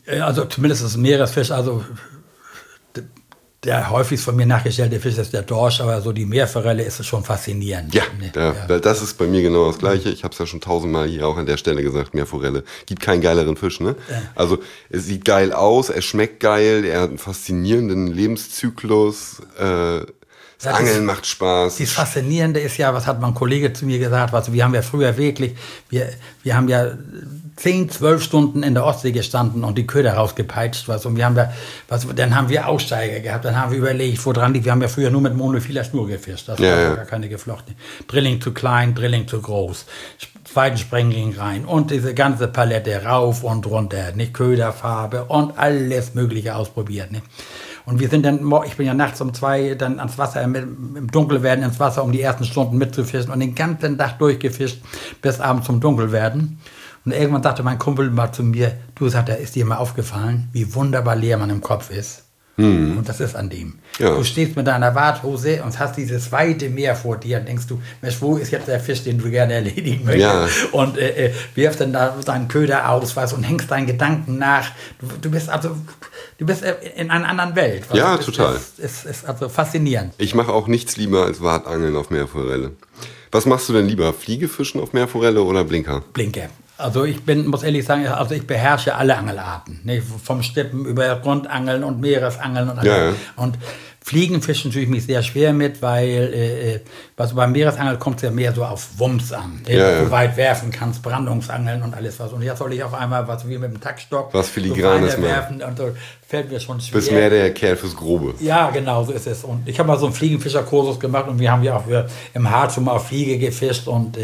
Also zumindest ist Meeresfisch, also der häufigst von mir nachgestellte Fisch ist der Dorsch, aber so die Meerforelle ist schon faszinierend. Ja, das ist bei mir genau das Gleiche. Ich habe es ja schon 1000-mal hier auch an der Stelle gesagt, Meerforelle. Gibt keinen geileren Fisch, ne? Ja. Also es sieht geil aus, er schmeckt geil, er hat einen faszinierenden Lebenszyklus, das Angeln macht Spaß. Das Faszinierende ist ja, was hat mein Kollege zu mir gesagt, wir haben ja früher wirklich, wir haben ja 10, 12 Stunden in der Ostsee gestanden und die Köder rausgepeitscht, und wir haben dann haben wir Aussteiger gehabt, dann haben wir überlegt, woran liegt. Wir haben ja früher nur mit monofiler Schnur gefischt, das war gar keine geflochtene. Drilling zu klein, Drilling zu groß, zweiten Sprengling rein und diese ganze Palette rauf und runter, nicht Köderfarbe und alles Mögliche ausprobiert, ne? Und wir sind dann, ich bin ja nachts um 2 dann ans Wasser, im Dunkelwerden ins Wasser, um die ersten Stunden mitzufischen und den ganzen Tag durchgefischt, bis abends zum Dunkelwerden. Und irgendwann sagte mein Kumpel mal zu mir, du, sagt er, ist dir mal aufgefallen, wie wunderbar leer man im Kopf ist? Und das ist an dem. Ja. Du stehst mit deiner Warthose und hast dieses weite Meer vor dir und denkst du, Mensch, wo ist jetzt der Fisch, den du gerne erledigen möchtest? Ja. Und wirfst dann da deinen Köder aus, und hängst deinen Gedanken nach. Du bist in einer anderen Welt. Ja, total. Das ist also faszinierend. Ich mache auch nichts lieber als Wartangeln auf Meerforelle. Was machst du denn lieber? Fliegefischen auf Meerforelle oder Blinker? Blinker. Also muss ehrlich sagen, ich beherrsche alle Angelarten. Ne? Vom Stippen über Grundangeln und Meeresangeln und alles. Ja. Und Fliegenfischen tue ich mich sehr schwer mit, weil beim Meeresangeln kommt es ja mehr so auf Wumms an. Ja, du weit werfen kannst, Brandungsangeln und alles was. Und jetzt soll ich auf einmal wie mit dem Taktstock was Filigranes so werfen und so fällt mir schon schwer. Bist mehr der Kerl fürs Grobe. Ja, genau, so ist es. Und ich habe mal so einen Fliegenfischerkursus gemacht und wir haben ja auch im Harz schon mal auf Fliege gefischt und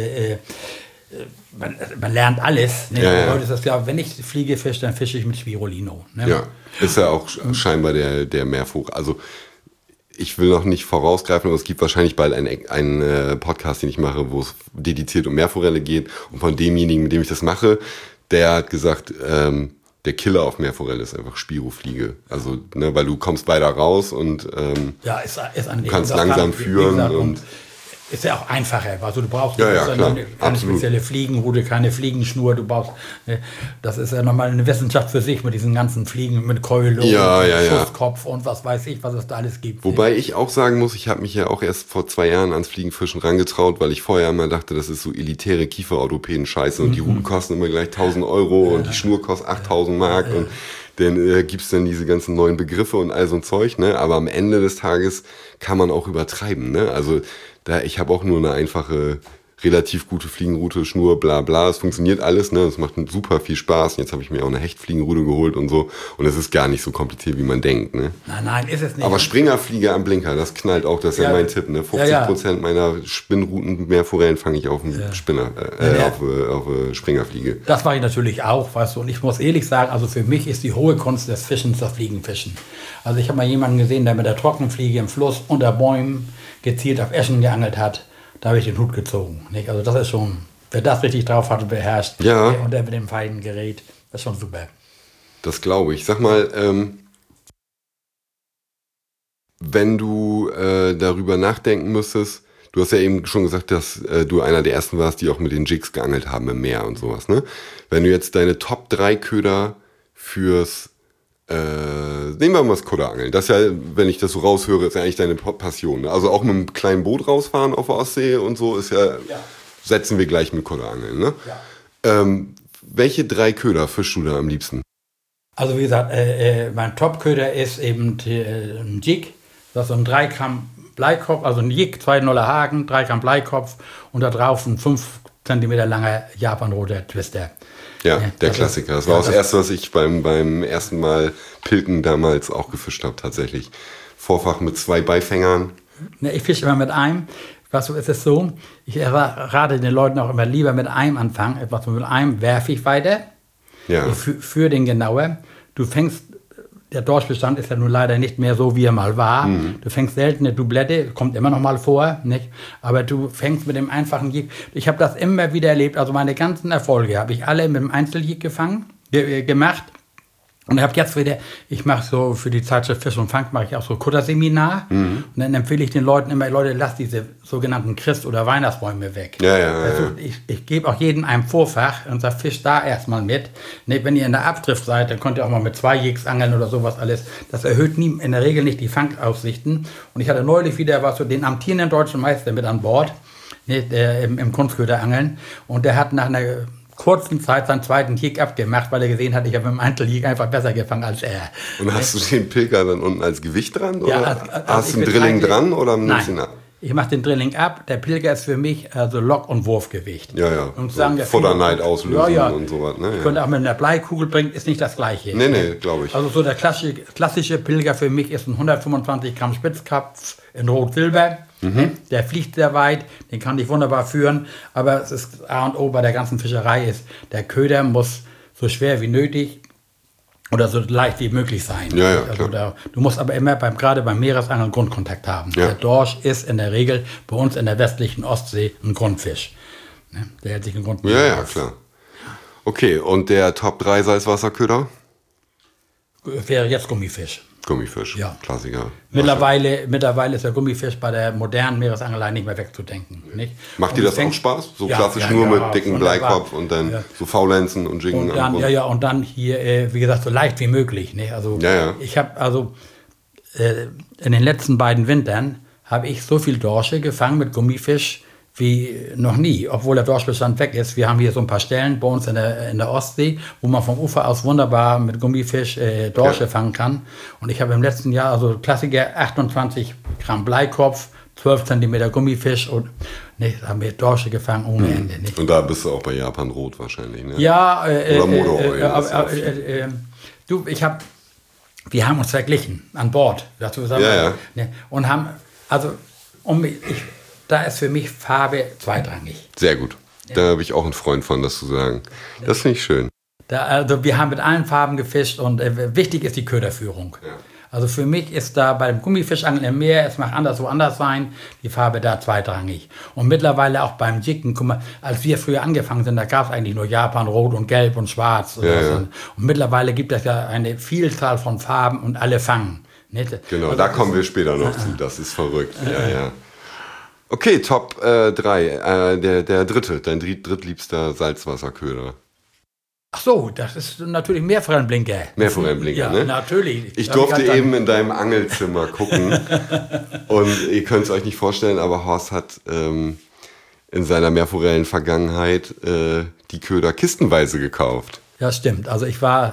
man lernt alles. Ne? Ja. Heute ist das klar, wenn ich Fliege fische, dann fische ich mit Spirulino. Ne? Ja, ist ja auch scheinbar der Meervogel. Also ich will noch nicht vorausgreifen, aber es gibt wahrscheinlich bald einen Podcast, den ich mache, wo es dediziert um Meerforelle geht. Und von demjenigen, mit dem ich das mache, der hat gesagt, der Killer auf Meerforelle ist einfach Spirofliege. Also, ne, weil du kommst weiter raus und ist an du kannst langsam führen. Und ist ja auch einfacher, also du brauchst keine spezielle Fliegenrute, keine Fliegenschnur, das ist ja nochmal eine Wissenschaft für sich mit diesen ganzen Fliegen, mit Keule und Schusskopf und was weiß ich, was es da alles gibt. Wobei ich auch sagen muss, ich habe mich ja auch erst vor 2 Jahren ans Fliegenfischen rangetraut, weil ich vorher immer dachte, das ist so elitäre Kieferorthopäden-Scheiße und die Routen kosten immer gleich 1.000 Euro und die Schnur kostet 8.000 Mark und dann gibt's dann diese ganzen neuen Begriffe und all so ein Zeug, ne? Aber am Ende des Tages kann man auch übertreiben, ne? Also ich habe auch nur eine einfache, relativ gute Fliegenroute, Schnur, bla bla. Es funktioniert alles, ne? Es macht super viel Spaß. Jetzt habe ich mir auch eine Hechtfliegenroute geholt und so. Und es ist gar nicht so kompliziert, wie man denkt, ne? Nein, ist es nicht. Aber Springerflieger am Blinker, das knallt auch. Das ist ja mein Tipp, ne? 50% meiner Spinnruten, Meerforellen fange ich auf den auf Springerfliege. Das mache ich natürlich auch, weißt du. Und ich muss ehrlich sagen, also für mich ist die hohe Kunst des Fischens das Fliegenfischen. Also ich habe mal jemanden gesehen, der mit der Trockenfliege im Fluss unter Bäumen gezielt auf Eschen geangelt hat, da habe ich den Hut gezogen. Nicht? Also das ist schon, wer das richtig drauf hat und beherrscht, und der mit dem feinen Gerät, das ist schon super. Das glaube ich. Sag mal, wenn du darüber nachdenken müsstest, du hast ja eben schon gesagt, dass du einer der ersten warst, die auch mit den Jigs geangelt haben im Meer und sowas, ne? Wenn du jetzt deine Top 3 Köder fürs nehmen wir mal das Kudderangeln. Das ist ja, wenn ich das so raushöre, ist ja eigentlich deine Passion. Ne? Also auch mit einem kleinen Boot rausfahren auf der Ostsee und so ist setzen wir gleich mit Kudderangeln. Ne? Ja. Welche 3 Köder fischst du da am liebsten? Also wie gesagt, mein Top-Köder ist eben ein Jig. Das ist so ein 3 Gramm Bleikopf, also ein Jig, 2,0er Haken, 3 Gramm Bleikopf und da drauf ein 5 Zentimeter langer Japanroter Twister. Ja, der Klassiker. Das war das Erste, was ich beim ersten Mal Pilken damals auch gefischt habe, tatsächlich. Vorfach mit 2 Beifängern. Ne, ich fische immer mit einem. Weißt du, es ist so, ich rate den Leuten auch immer lieber mit einem anfangen. Etwas mit einem werfe ich weiter. Ja. Für den genauer. Du fängst, der Dorschbestand ist ja nun leider nicht mehr so, wie er mal war. Du fängst selten eine Doublette, kommt immer noch mal vor, nicht? Aber du fängst mit dem einfachen Jig. Ich habe das immer wieder erlebt, also meine ganzen Erfolge habe ich alle mit dem Einzeljig gemacht. Und ich habe jetzt wieder, ich mache so für die Zeitschrift Fisch und Fang, mache ich auch so Kutterseminar. Und dann empfehle ich den Leuten immer, Leute, lasst diese sogenannten Christ- oder Weihnachtsbäume weg. Also ich gebe auch jedem einem Vorfach und sage, fisch da erstmal mit. Ne, wenn ihr in der Abdrift seid, dann könnt ihr auch mal mit 2 Jigs angeln oder sowas alles. Das erhöht in der Regel nicht die Fangaussichten. Und ich hatte neulich wieder so den amtierenden deutschen Meister mit an Bord, ne, im Kunstköderangeln. Und der hat nach einer kurzen Zeit seinen zweiten Jig abgemacht, weil er gesehen hat, ich habe im Einzeljig einfach besser gefangen als er. Und hast du den Pilger dann unten als Gewicht dran? Oder Ja, hast du einen Drilling dran oder nimmst du ihn ab? Ich mache den Drilling ab. Der Pilger ist für mich also Lock- und Wurfgewicht. Und so Futterneid auslösen und sowas. Ne? Ich könnte auch mit einer Bleikugel bringen, ist nicht das Gleiche. Nee, glaube ich. Also so der klassische Pilger für mich ist ein 125 Gramm Spitzkopf in Rot-Silber. Der fliegt sehr weit, den kann ich wunderbar führen, aber es ist A und O bei der ganzen Fischerei ist, der Köder muss so schwer wie nötig oder so leicht wie möglich sein. Du musst aber immer gerade beim Meeresangeln Grundkontakt haben. Der Dorsch ist in der Regel bei uns in der westlichen Ostsee ein Grundfisch. Der hält sich einen Grundfisch auf. Klar. Okay, und der Top 3 Salzwasserköder? Wäre jetzt Gummifisch. Gummifisch, Klassiker. Mittlerweile ist der Gummifisch bei der modernen Meeresangelei nicht mehr wegzudenken. Nicht? Macht dir das auch Spaß? So klassisch nur mit dicken Bleikopf und dann so Faulenzen und Jiggen? Und dann hier, wie gesagt, so leicht wie möglich. Nicht? Also ich habe in den letzten beiden Wintern habe ich so viel Dorsche gefangen mit Gummifisch wie noch nie, obwohl der Dorschbestand weg ist. Wir haben hier so ein paar Stellen bei uns in der Ostsee, wo man vom Ufer aus wunderbar mit Gummifisch Dorsche fangen kann. Und ich habe im letzten Jahr also Klassiker 28 Gramm Bleikopf, 12 Zentimeter Gummifisch und da haben wir Dorsche gefangen ohne Ende. Nicht? Und da bist du auch bei Japan Rot wahrscheinlich, ne? Ja, oder Motor-Oil. Wir haben uns verglichen an Bord. Und haben, da ist für mich Farbe zweitrangig. Sehr gut. Da habe ich auch einen Freund von, das zu sagen. Das finde ich schön. Also wir haben mit allen Farben gefischt und wichtig ist die Köderführung. Also für mich ist da beim Gummifischangeln im Meer, es mag anders sein, die Farbe da zweitrangig. Und mittlerweile auch beim Jiggen, guck mal, als wir früher angefangen sind, da gab es eigentlich nur Japan, Rot und Gelb und Schwarz. Und mittlerweile gibt es ja eine Vielzahl von Farben und alle fangen. Nicht? Genau, also da kommen wir später noch zu, das ist verrückt. Okay, Top 3, der dritte, dein drittliebster Salzwasserköder. Ach so, das ist natürlich Meerforellenblinker. Meerforellenblinker, ne? Natürlich. Ich durfte eben in deinem Angelzimmer gucken und ihr könnt es euch nicht vorstellen, aber Horst hat in seiner Meerforellen-Vergangenheit die Köder kistenweise gekauft. Ja, stimmt. Also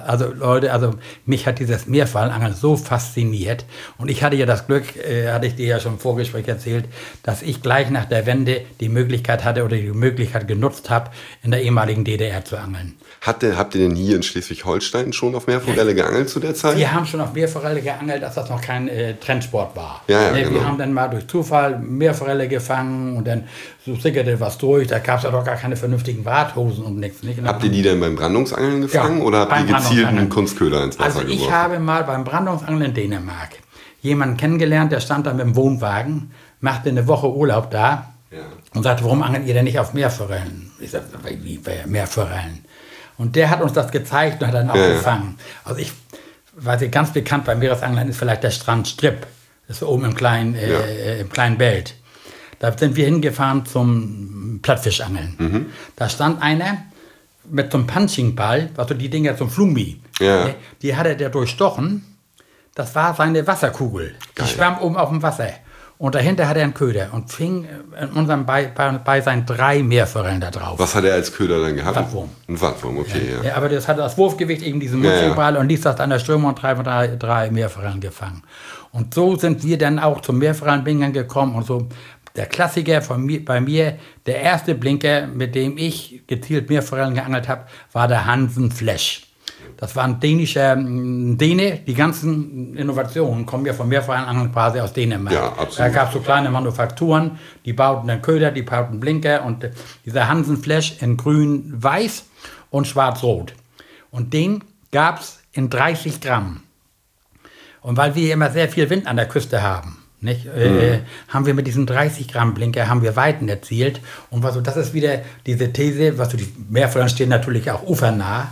mich hat dieses Meerforellenangeln so fasziniert. Und ich hatte ja das Glück, hatte ich dir ja schon im Vorgespräch erzählt, dass ich gleich nach der Wende die Möglichkeit hatte oder die Möglichkeit genutzt habe, in der ehemaligen DDR zu angeln. Habt ihr denn hier in Schleswig-Holstein schon auf Meerforelle geangelt zu der Zeit? Wir haben schon auf Meerforelle geangelt, als das noch kein Trendsport war. Genau. Wir haben dann mal durch Zufall Meerforelle gefangen und dann so sickerte was durch. Da gab es ja doch gar keine vernünftigen Warthosen und nichts. Nicht? Habt ihr die denn beim Brandungsangeln gefangen oder habt ihr gezielt einen Kunstköder ins Wasser geworfen? Also ich habe mal beim Brandungsangeln in Dänemark jemanden kennengelernt, der stand da mit dem Wohnwagen, machte eine Woche Urlaub da und sagte, warum angelt ihr denn nicht auf Meerforellen? Ich sagte, wie Meerforellen? Und der hat uns das gezeigt und hat dann auch gefangen. Also ich weiß nicht, ganz bekannt beim Meeresangeln ist vielleicht der Strand Strip. Das ist oben im kleinen Belt. Da sind wir hingefahren zum Plattfischangeln. Da stand einer mit so einem Punchingball, also die Dinger zum Flumbi. Die hatte der durchstochen. Das war seine Wasserkugel. Die schwamm oben auf dem Wasser. Und dahinter hat er einen Köder und fing in unserem Beisein 3 Meerforellen da drauf. Was hat er als Köder dann gehabt? Wattwurm. Ein Wattwurm, okay, ja. Aber das hatte das Wurfgewicht eben diesen Mutschball und ließ das an der Strömung und drei Meerforellen gefangen. Und so sind wir dann auch zum Meerforellenbingern gekommen und so. Der Klassiker bei mir, der erste Blinker, mit dem ich gezielt Meerforellen geangelt habe, war der Hansen Flash. Das war ein dänischer Däne. Die ganzen Innovationen kommen ja vom Meerforellenangeln quasi aus Dänemark. Ja, absolut. Da gab es so kleine Manufakturen, die bauten dann Köder, die bauten Blinker und dieser Hansen Flash in grün-weiß und schwarz-rot. Und den gab es in 30 Gramm. Und weil wir immer sehr viel Wind an der Küste haben, haben wir mit diesen 30 Gramm Blinker haben wir Weiten erzielt. Und das ist wieder diese These, die Meerforellen stehen natürlich auch ufernah.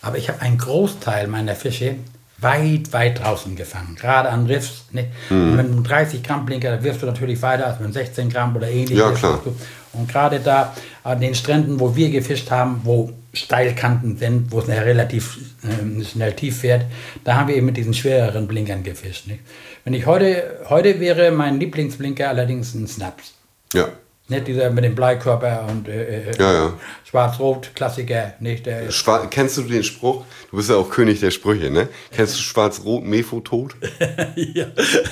Aber ich habe einen Großteil meiner Fische weit draußen gefangen, gerade an Riffs. Ne? Und wenn du 30 Gramm Blinker, da wirfst du natürlich weiter als mit 16 Gramm oder ähnliches. Ja, klar. Und gerade da an den Stränden, wo wir gefischt haben, wo Steilkanten sind, wo es relativ schnell tief wird, da haben wir eben mit diesen schwereren Blinkern gefischt. Ne? Wenn ich heute wäre mein Lieblingsblinker allerdings ein Snaps. Ja. Nicht dieser mit dem Bleikörper und Schwarz-Rot, Klassiker. Nicht, kennst du den Spruch? Du bist ja auch König der Sprüche, ne? Kennst du Schwarz-Rot, Mefo tot? Ja.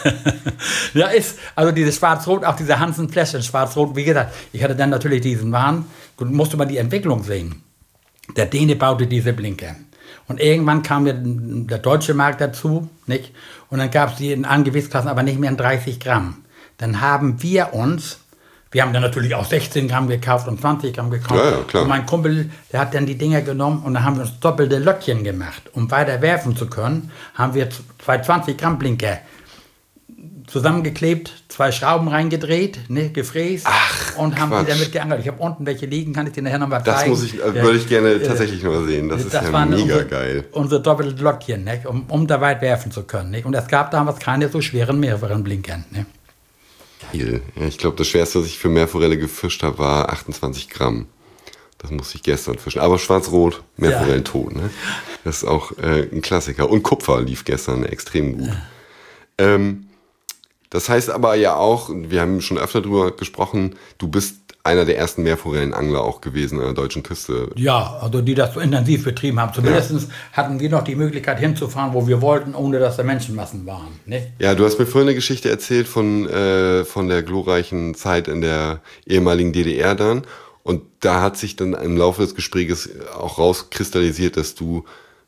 Ja, also dieses Schwarz-Rot, auch diese Hansen-Flasche in Schwarz-Rot, wie gesagt, ich hatte dann natürlich diesen Wahn, musste man die Entwicklung sehen. Der Däne baute diese Blinker. Und irgendwann kam der deutsche Markt dazu, nicht? Und dann gab es die in Angewichtsklassen, aber nicht mehr in 30 Gramm. Dann haben wir haben dann natürlich auch 16 Gramm gekauft und 20 Gramm gekauft. Ja, klar. Und mein Kumpel, der hat dann die Dinger genommen und dann haben wir uns doppelte Löckchen gemacht. Um weiter werfen zu können, haben wir 2 20 Gramm Blinker zusammengeklebt, 2 Schrauben reingedreht, ne, gefräst und haben die damit geangelt. Ich habe unten welche liegen, kann ich dir nachher nochmal zeigen. Das würde ich gerne tatsächlich noch sehen. Das ist ja mega geil. Unsere doppelte Löckchen, ne, um da weit werfen zu können. Ne? Und es gab damals keine so schweren mehreren Blinkern. Ne? Geil. Ja, ich glaube, das Schwerste, was ich für Meerforelle gefischt habe, war 28 Gramm. Das musste ich gestern fischen. Aber Schwarz-Rot, Meerforellen tot. Ne? Das ist auch ein Klassiker. Und Kupfer lief gestern extrem gut. Ja. Das heißt aber ja auch, wir haben schon öfter drüber gesprochen, du bist einer der ersten Meerforellenangler auch gewesen an der deutschen Küste. Ja, also die das so intensiv betrieben haben. Zumindest hatten wir noch die Möglichkeit hinzufahren, wo wir wollten, ohne dass da Menschenmassen waren. Ne? Ja, du hast mir vorhin eine Geschichte erzählt von der glorreichen Zeit in der ehemaligen DDR dann. Und da hat sich dann im Laufe des Gesprächs auch rauskristallisiert, dass du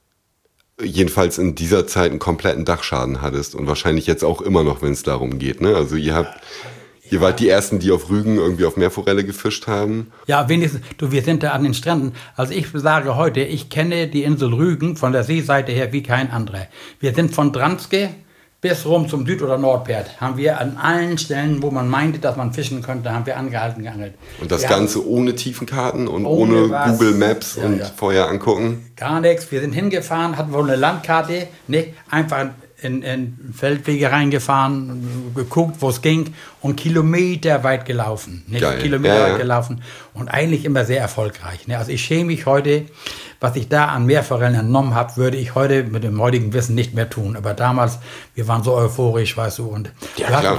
jedenfalls in dieser Zeit einen kompletten Dachschaden hattest und wahrscheinlich jetzt auch immer noch, wenn es darum geht. Ne? Also ihr wart die Ersten, die auf Rügen irgendwie auf Meerforelle gefischt haben. Ja, wenigstens, wir sind da an den Stränden. Also ich sage heute, ich kenne die Insel Rügen von der Seeseite her wie kein anderer. Wir sind von Dranske bis rum zum Süd- oder Nordpert, haben wir an allen Stellen, wo man meinte, dass man fischen könnte, haben wir angehalten, geangelt. Und das Ganze ohne Tiefenkarten und ohne Google Maps und vorher angucken? Gar nichts. Wir sind hingefahren, hatten wohl eine Landkarte, ne? Einfach in Feldwege reingefahren, geguckt, wo es ging und kilometerweit gelaufen. Weit gelaufen und eigentlich immer sehr erfolgreich. Ne? Also ich schäme mich heute, was ich da an Meerforellen entnommen habe, würde ich heute mit dem heutigen Wissen nicht mehr tun. Aber damals, wir waren so euphorisch, weißt du. Und klar.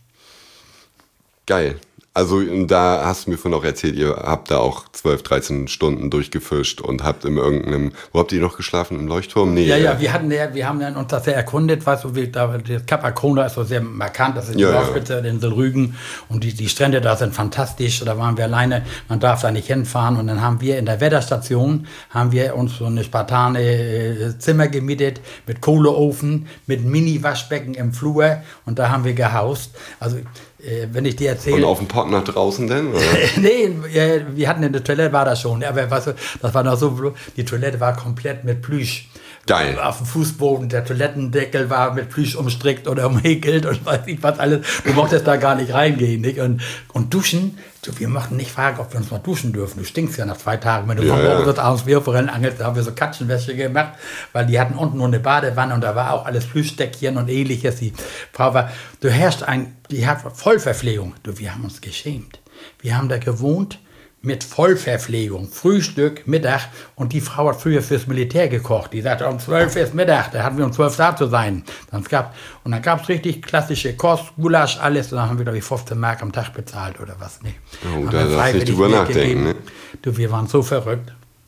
Geil. Also da hast du mir vorhin auch erzählt, ihr habt da auch 12, 13 Stunden durchgefischt und habt wo habt ihr noch geschlafen? Im Leuchtturm? Nee. Ja, wir haben dann uns das sehr erkundet, weißt du, das Kap Arkona ist so sehr markant, das ist die Nordspitze der Insel Rügen und die Strände da sind fantastisch, da waren wir alleine, man darf da nicht hinfahren und dann haben wir in der Wetterstation, uns so eine spartane Zimmer gemietet mit Kohleofen, mit Mini-Waschbecken im Flur und da haben wir gehaust, also wenn ich dir erzähle... Und auf dem Pott nach draußen denn? Oder? Nee, wir hatten eine Toilette, war das schon. Aber weißt du, das war noch so, die Toilette war komplett mit Plüsch. Geil. Auf dem Fußboden, der Toilettendeckel war mit Plüsch umstrickt oder umhäkelt und weiß ich was alles. Du mochtest da gar nicht reingehen. Nicht? Und duschen, wir mochten nicht fragen, ob wir uns mal duschen dürfen. Du stinkst ja nach 2 Tagen. Wenn du von morgens bis abends Meerforellen angelst, da haben wir so Katzenwäsche gemacht, weil die hatten unten nur eine Badewanne und da war auch alles Plüschdeckchen und ähnliches. Die Frau war, die hat Vollverpflegung. Wir haben uns geschämt. Wir haben da gewohnt mit Vollverpflegung, Frühstück, Mittag und die Frau hat früher fürs Militär gekocht. Die sagte, um 12 ist Mittag, da hatten wir um 12 da zu sein. Und dann gab es richtig klassische Kost, Gulasch, alles und dann haben wir, glaube ich, 15 Mark am Tag bezahlt oder was. Nee. Oh, da darfst du nicht drüber nachdenken. Ne? Wir waren so verrückt.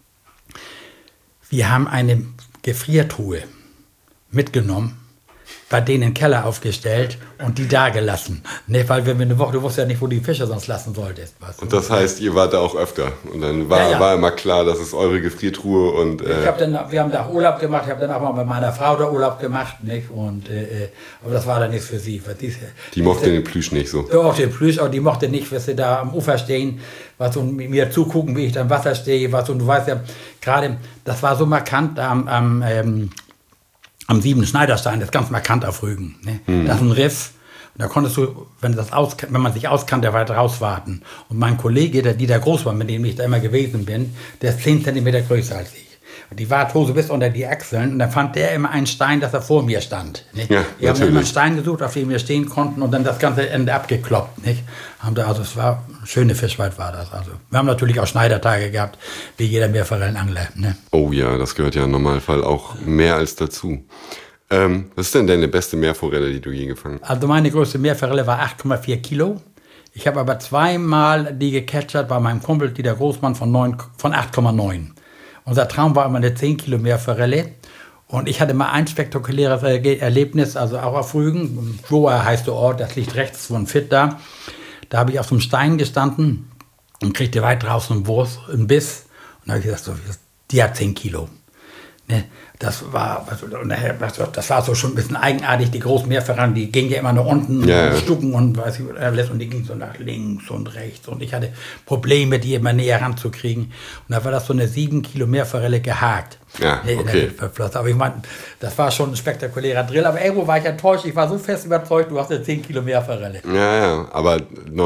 Wir haben eine Gefriertruhe mitgenommen, bei denen in den Keller aufgestellt und die da gelassen. Ne, weil wir eine Woche, du wusstest ja nicht, wo die Fische sonst lassen solltest. Weißt du? Und das heißt, ihr wart da auch öfter. Und dann war immer klar, das ist eure Gefriertruhe. Und, wir haben da Urlaub gemacht, ich habe dann auch mal mit meiner Frau da Urlaub gemacht. Nicht? Aber das war dann nichts für sie. Die mochte den Plüsch nicht so. Ja, auch den Plüsch, aber die mochte nicht, dass sie da am Ufer stehen, und mir zugucken, wie ich da im Wasser stehe. Und du weißt ja, gerade, das war so markant am 7. Schneiderstein, das ist ganz markant auf Rügen. Ne? Das ist ein Riff. Und da konntest du, wenn man sich auskannte, weit rauswarten. Und mein Kollege, der groß war, mit dem ich da immer gewesen bin, der ist 10 Zentimeter größer als ich. Die Warthose bis unter die Achseln. Und dann fand der immer einen Stein, dass er vor mir stand. Nicht? Ja, wir haben immer einen Stein gesucht, auf dem wir stehen konnten und dann das ganze Ende abgekloppt. Nicht? Also es war eine schöne Fischweit war das. Also wir haben natürlich auch Schneidertage gehabt, wie jeder Meerforellenangler. Ne? Oh ja, das gehört ja im Normalfall auch mehr als dazu. Was ist denn deine beste Meerforelle, die du je gefangen hast? Also meine größte Meerforelle war 8,4 Kilo. Ich habe aber zweimal die gecatchert bei meinem Kumpel Dieter Großmann von 8,9. Unser Traum war immer eine 10 Kilo Meerforelle. Und ich hatte mal ein spektakuläres Erlebnis, also auch auf Rügen. Woa heißt der Ort, das liegt rechts von Fit da. Da habe ich auf so einem Stein gestanden und kriegte weit draußen einen Biss. Und da habe ich gesagt, so, die hat 10 Kilo. Ne, das war so schon ein bisschen eigenartig. Die großen Meerforellen, die gingen ja immer nach unten, Stucken und und die gingen so nach links und rechts. Und ich hatte Probleme, die immer näher ranzukriegen. Und da war das so eine 7 Kilo Meerforelle gehakt. Ja, okay. Aber ich meine, das war schon ein spektakulärer Drill. Aber irgendwo war ich enttäuscht. Ich war so fest überzeugt, du hast eine 10 Kilo Meerforelle. Ja, aber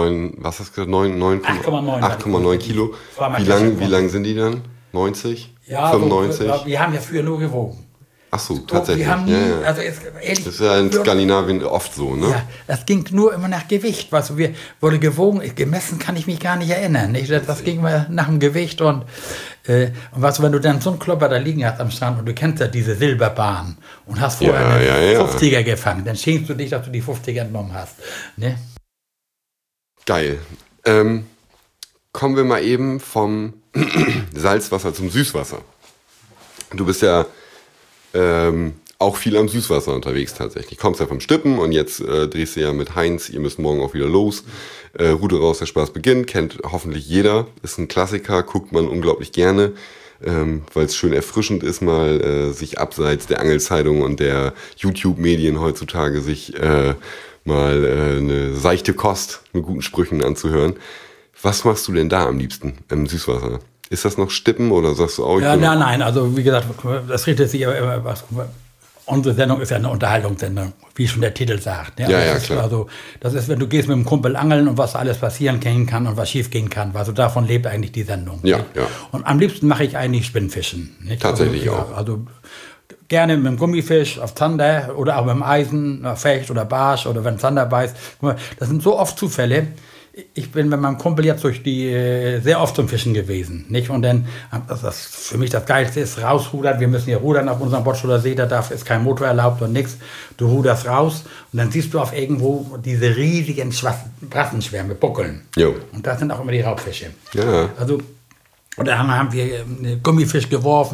8,9 Kilo. Wie lang sind die dann? 90? Ja, 95? So, wir haben ja früher nur gewogen. Ach so, tatsächlich. Wir haben nie, also ehrlich, das ist ja in Skandinavien oft so, ne? Ja, das ging nur immer nach Gewicht. Weißt du, wurde gewogen, gemessen kann ich mich gar nicht erinnern. Nicht? Das ging mal nach dem Gewicht und weißt du, wenn du dann so einen Klopper da liegen hast am Strand und du kennst ja diese Silberbahn und hast vorher einen 50er gefangen, dann schämst du dich, dass du die 50er entnommen hast. Ne? Geil. Kommen wir mal eben vom Salzwasser zum Süßwasser. Du bist ja auch viel am Süßwasser unterwegs tatsächlich. Kommst ja vom Stippen und jetzt drehst du ja mit Heinz, ihr müsst morgen auch wieder los. Rute raus, der Spaß beginnt, kennt hoffentlich jeder, ist ein Klassiker, guckt man unglaublich gerne, weil es schön erfrischend ist, mal sich abseits der Angelzeitung und der YouTube-Medien heutzutage sich mal eine seichte Kost mit guten Sprüchen anzuhören. Was machst du denn da am liebsten im Süßwasser? Ist das noch Stippen oder sagst du auch? Ja, nein, also wie gesagt, das richtet sich aber was. Unsere Sendung ist ja eine Unterhaltungssendung, wie schon der Titel sagt. Ne? Ja, klar. Also, das ist, wenn du gehst mit dem Kumpel angeln und was alles passieren kann und was schief gehen kann. Also davon lebt eigentlich die Sendung. Ja, nicht? ja. Und am liebsten mache ich eigentlich Spinnfischen. Nicht? Tatsächlich also, auch. Also gerne mit dem Gummifisch auf Zander oder auch mit dem Eisen, auf Fecht oder Barsch oder wenn Zander beißt. Das sind so oft Zufälle. Ich bin mit meinem Kumpel jetzt sehr oft zum Fischen gewesen, nicht? Und dann, das für mich das Geilste ist, rausrudern. Wir müssen hier rudern auf unserem Bottschuler See, ist kein Motor erlaubt und nichts. Du ruderst raus und dann siehst du auf irgendwo diese riesigen Brassenschwärme buckeln. Jo. Und das sind auch immer die Raubfische. Ja. Also, und da haben wir Gummifisch geworfen.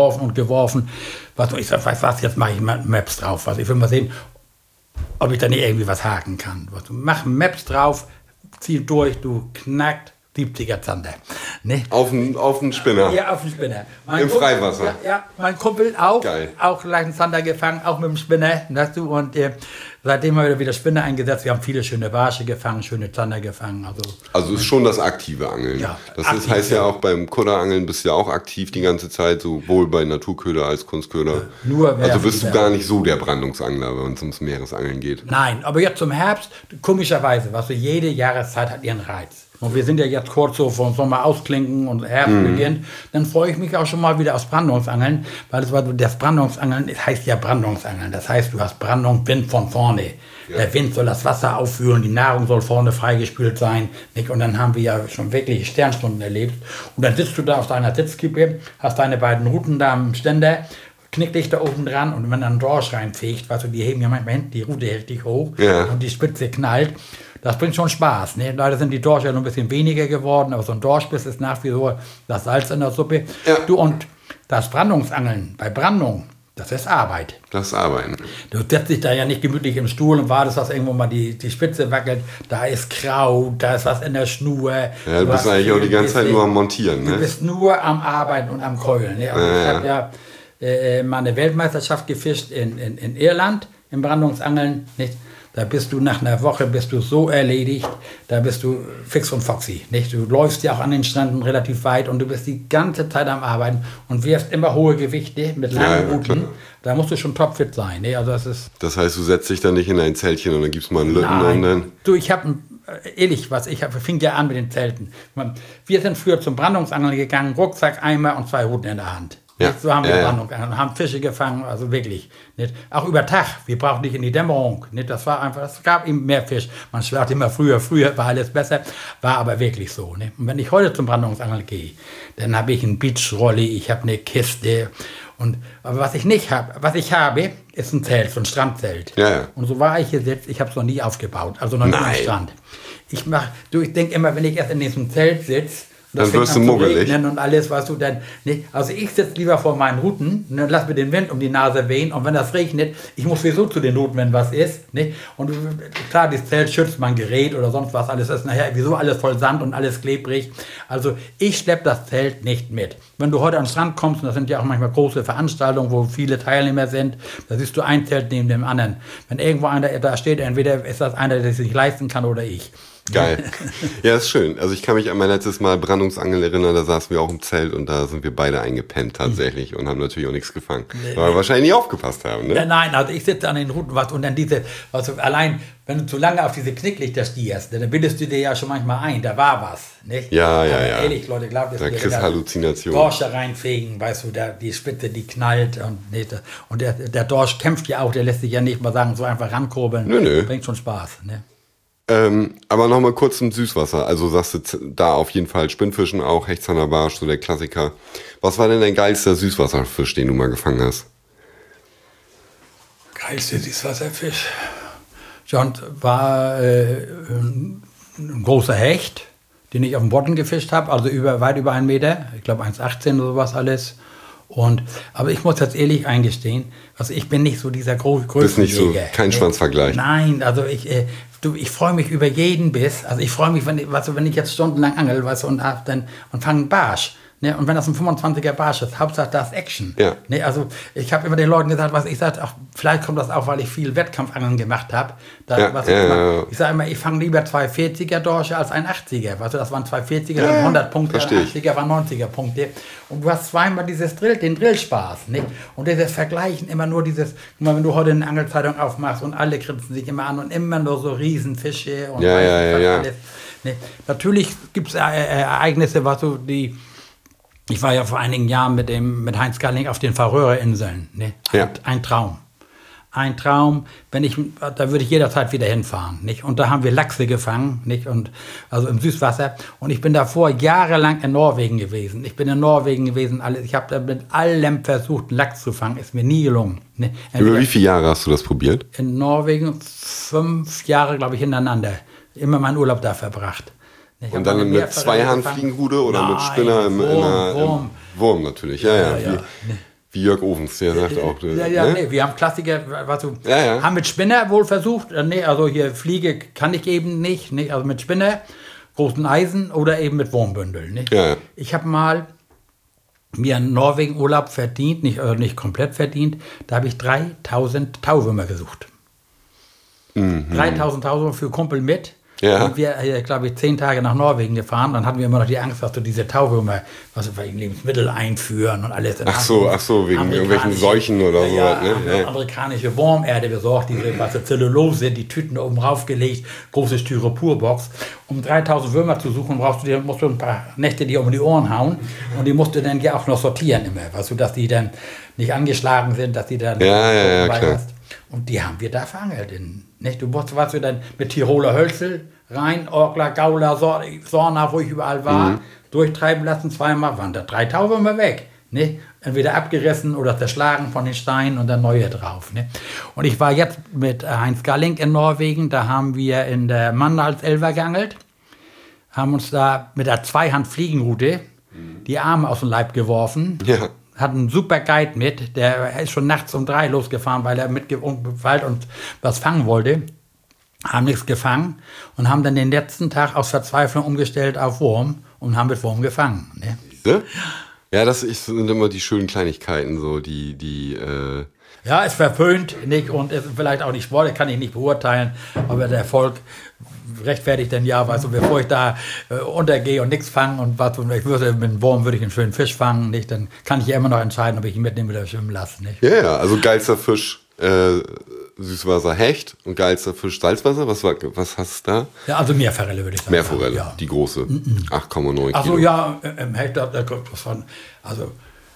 Ich sag, was, jetzt mache ich mal Maps drauf. Ich will mal sehen, ob ich da nicht irgendwie was haken kann. Mach Maps drauf, zieh durch, du knackt 70er Zander. Ne? Auf den Spinner. Ja, auf den Spinner. Im Freiwasser. Ja, mein Kumpel auch. Geil. Auch gleich einen Zander gefangen, auch mit dem Spinner. Weißt du? Und seitdem haben wir wieder Spinner eingesetzt. Wir haben viele schöne Barsche gefangen, schöne Zander gefangen. Also ist schon das aktive Angeln. Ja, das heißt ja auch beim Kudderangeln bist du ja auch aktiv die ganze Zeit, sowohl bei Naturköder als Kunstköder. Also bist du gar nicht so der Brandungsangler, wenn es ums Meeresangeln geht. Nein, aber jetzt zum Herbst, komischerweise, jede Jahreszeit hat ihren Reiz. Und wir sind ja jetzt kurz so vom Sommer ausklinken und Herbst beginnt, dann freue ich mich auch schon mal wieder aufs Brandungsangeln, weil das Brandungsangeln heißt ja Brandungsangeln. Das heißt, du hast Brandung, Wind von vorne. Ja. Der Wind soll das Wasser aufführen, die Nahrung soll vorne freigespült sein. Nicht? Und dann haben wir ja schon wirklich Sternstunden erlebt. Und dann sitzt du da auf deiner Sitzkippe, hast deine beiden Ruten da am Ständer, knick dich da oben dran und wenn dann ein Dorsch reinfegt, die heben ja manchmal hinten die Rute richtig hoch und die Spitze knallt. Das bringt schon Spaß. Ne? Leider sind die Dorsche ja noch ein bisschen weniger geworden, aber so ein Dorschbiss ist nach wie vor das Salz in der Suppe. Ja. Du, und das Brandungsangeln bei Brandung, das ist Arbeit. Das ist Arbeiten. Du setzt dich da ja nicht gemütlich im Stuhl und wartest, dass irgendwo mal die Spitze wackelt. Da ist Kraut, da ist was in der Schnur. Ja, du bist eigentlich auch die ganze Zeit nur am Montieren. Ne? Du bist nur am Arbeiten und am Keulen. Ne? Also ich habe ja mal eine Weltmeisterschaft gefischt in Irland im Brandungsangeln. Nicht? Da bist du nach einer Woche so erledigt, da bist du fix und foxy. Nicht? Du läufst ja auch an den Stränden relativ weit und du bist die ganze Zeit am Arbeiten und wirfst immer hohe Gewichte mit langen Ruten. Da musst du schon topfit sein. Ne? Also das heißt, du setzt dich dann nicht in ein Zeltchen und dann gibst mal einen Lütten und dann... Du, ich habe fing ja an mit den Zelten. Wir sind früher zum Brandungsangeln gegangen, Rucksack, Eimer und 2 Ruten in der Hand. Ja. Nicht? So haben wir Ja, ja. Brandungsangeln, haben Fische gefangen, also wirklich. Nicht? Auch über Tag, wir brauchten nicht in die Dämmerung. Nicht? Das war einfach, es gab eben mehr Fisch. Man schwört immer früher war alles besser, war aber wirklich so. Nicht? Und wenn ich heute zum Brandungsangeln gehe, dann habe ich einen Beachrolli, ich habe eine Kiste. Aber was ich nicht habe, was ich habe, ist ein Zelt, so ein Strandzelt. Ja, ja. Und so war ich gesetzt, ich habe es noch nie aufgebaut, also noch nie am Strand. Ich denke immer, wenn ich erst in diesem Zelt sitze, dann wirst du muggelig. Und alles, weißt du, dann, ne? Also ich sitze lieber vor meinen Routen, ne, lass mir den Wind um die Nase wehen und wenn das regnet, ich muss sowieso zu den Routen, wenn was ist. Ne? Und klar, das Zelt schützt mein Gerät oder sonst was, alles ist nachher sowieso alles voll Sand und alles klebrig. Also ich schleppe das Zelt nicht mit. Wenn du heute an den Strand kommst, und das sind ja auch manchmal große Veranstaltungen, wo viele Teilnehmer sind, da siehst du ein Zelt neben dem anderen. Wenn irgendwo einer da steht, entweder ist das einer, der sich leisten kann oder ich. Geil. Ja, ist schön. Also ich kann mich an mein letztes Mal Brandungsangeln erinnern, da saßen wir auch im Zelt und da sind wir beide eingepennt tatsächlich und haben natürlich auch nichts gefangen. Weil wir wahrscheinlich nicht aufgepasst haben, ne? Ja, nein, also ich sitze an den Routen und dann allein, wenn du zu lange auf diese Knicklichter stierst, dann bildest du dir ja schon manchmal ein, da war was, nicht? Ja. Ehrlich, Leute, glaubt es mir. Da kriegst Halluzination. Dorsche reinfegen, weißt du, die Spitze, die knallt und der Dorsch kämpft ja auch, der lässt sich ja nicht mal sagen, so einfach rankurbeln. Nö. Bringt schon Spaß, ne? Aber nochmal kurz zum Süßwasser. Also sagst du da auf jeden Fall Spinnfischen auch, Hechtzander Barsch, so der Klassiker. Was war denn dein geilster Süßwasserfisch, den du mal gefangen hast? Geilste Süßwasserfisch? John war ein großer Hecht, den ich auf dem Bodden gefischt habe, also weit über 1 Meter, ich glaube 1,18 oder sowas alles. Aber ich muss jetzt ehrlich eingestehen, also ich bin nicht so dieser Größenjäger. Bist nicht so, kein Schwanzvergleich. Nein, also ich freue mich über jeden Biss. Also ich freue mich, wenn ich jetzt stundenlang angel, weißt du, und fange einen Barsch. Ne? Und wenn das ein 25er Barsch ist, Hauptsache das ist Action. Ja. Ne? Also ich habe immer den Leuten gesagt, vielleicht kommt das auch, weil ich viel Wettkampfangeln gemacht habe. Ich sage immer, ich fange lieber 2 40er Dorsche als ein 80er. Weißt du, das waren 2 40er, dann 100 Punkte, 80er waren 90er Punkte. Und du hast zweimal den Drillspaß. Ne? Und dieses Vergleichen, immer nur dieses, guck mal, wenn du heute eine Angelzeitung aufmachst und alle grinsen sich immer an und immer nur so Riesenfische und alles. Ne? Natürlich gibt es Ereignisse, ich war ja vor einigen Jahren mit Heinz Galling auf den Färöerinseln. Ne? Ein Traum. Ein Traum, da würde ich jederzeit wieder hinfahren. Nicht? Und da haben wir Lachse gefangen, nicht? Also im Süßwasser. Und ich bin davor jahrelang in Norwegen gewesen. Ich habe da mit allem versucht, einen Lachs zu fangen. Ist mir nie gelungen. Ne? Über wie viele Jahre hast du das probiert? In Norwegen 5 Jahre, glaube ich, hintereinander. Immer meinen Urlaub da verbracht. Und dann mit Zweihandfliegenhude oder mit Spinner Wurm natürlich, ja. Wie Jörg Ovens, der sagt auch. Nee, wir haben Klassiker, haben mit Spinner wohl versucht, also hier Fliege kann ich eben nicht, also mit Spinner, großen Eisen oder eben mit Wurmbündel. Nicht? Ja. Ich habe mal mir einen Norwegen-Urlaub verdient, nicht komplett verdient, da habe ich 3000 Tauwürmer gesucht. 3000 Tauwürmer für Kumpel mit. Ja. Und wir, glaube ich, 10 Tage nach Norwegen gefahren. Dann hatten wir immer noch die Angst, dass du diese Tauwürmer, wegen Lebensmittel einführen und alles. Ach so, wegen irgendwelchen Seuchen oder so. Ne? Amerikanische Wurmerde besorgt, diese Zellulose, die Tüten oben raufgelegt, große Styroporbox. Um 3000 Würmer zu suchen, musst du ein paar Nächte dir um die Ohren hauen. Und die musst du dann ja auch noch sortieren immer. Weißt du, dass die dann nicht angeschlagen sind, dass die dann klar. Und die haben wir da verangelt. Nicht? Du musst dann mit Tiroler Hölzel rein, Orkler, Gauler, Sorna, wo ich überall war, durchtreiben lassen, 2-mal waren da 3 Tauwürmer weg. Ne? Entweder abgerissen oder zerschlagen von den Steinen und dann neue drauf. Ne? Und ich war jetzt mit Heinz Galling in Norwegen, da haben wir in der Mandalselver geangelt, haben uns da mit der Zweihand-Fliegenrute die Arme aus dem Leib geworfen. Ja. Hat einen super Guide mit, der ist schon nachts um 3 losgefahren, weil er mitgewalt und was fangen wollte. Haben nichts gefangen und haben dann den letzten Tag aus Verzweiflung umgestellt auf Wurm und haben mit Wurm gefangen. Ne? Ja, das sind immer die schönen Kleinigkeiten, so Ja, ist verpönt, nicht, und ist vielleicht auch nicht Sport, kann ich nicht beurteilen, aber der Erfolg rechtfertigt dann ja, weißt du, bevor ich da untergehe und nichts fange und mit einem Wurm würde ich einen schönen Fisch fangen, nicht, dann kann ich ja immer noch entscheiden, ob ich ihn mitnehme oder schwimmen lasse. Nicht? Ja, also geilster Fisch Süßwasser Hecht und geilster Fisch Salzwasser, was hast du da? Ja, also Meerforelle würde ich sagen. Meerforelle, ja. Die große, 8,9 Kilo. Also ja, im Hecht, das waren, also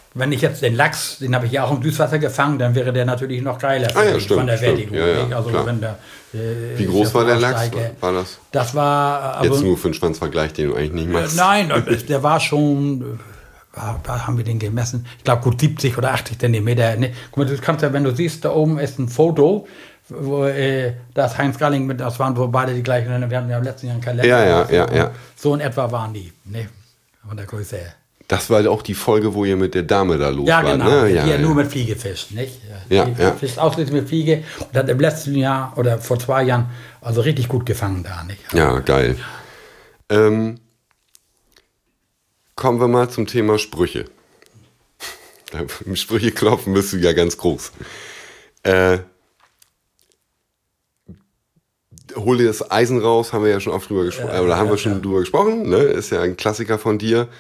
wenn ich jetzt den Lachs, den habe ich ja auch im Süßwasser gefangen, dann wäre der natürlich noch geiler Stimmt, von der Wertigung. Ja, also klar. wenn der, Wie groß war der Lachs? War das? Das war... Also, jetzt nur für einen Schwanzvergleich, den du eigentlich nicht machst. Nein, der war schon... Da haben wir den gemessen. Ich glaube, gut 70 oder 80 Zentimeter. Ne? Guck mal, du kannst ja, wenn du siehst, da oben ist ein Foto, wo da ist Heinz Galling mit, das waren wohl beide die gleichen, wir hatten ja im letzten Jahr einen Kalender. Ja. So in etwa waren die, ne? Von der Größe her. Das war auch die Folge, wo ihr mit der Dame da los wart, genau. ne? Ja, nur mit Fliege fischt, nicht? Ja. Fischt ausschließlich mit Fliege und hat im letzten Jahr oder vor 2 Jahren also richtig gut gefangen da, nicht? Ja, geil. Kommen wir mal zum Thema Sprüche. Im Sprüche klopfen bist du ja ganz groß. Hol dir das Eisen raus, haben wir ja schon oft drüber gesprochen, haben wir schon drüber gesprochen, ne? Ist ja ein Klassiker von dir.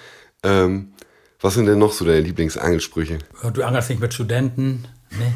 Was sind denn noch so deine Lieblingsangelssprüche? Du angelst nicht mit Studenten, ne?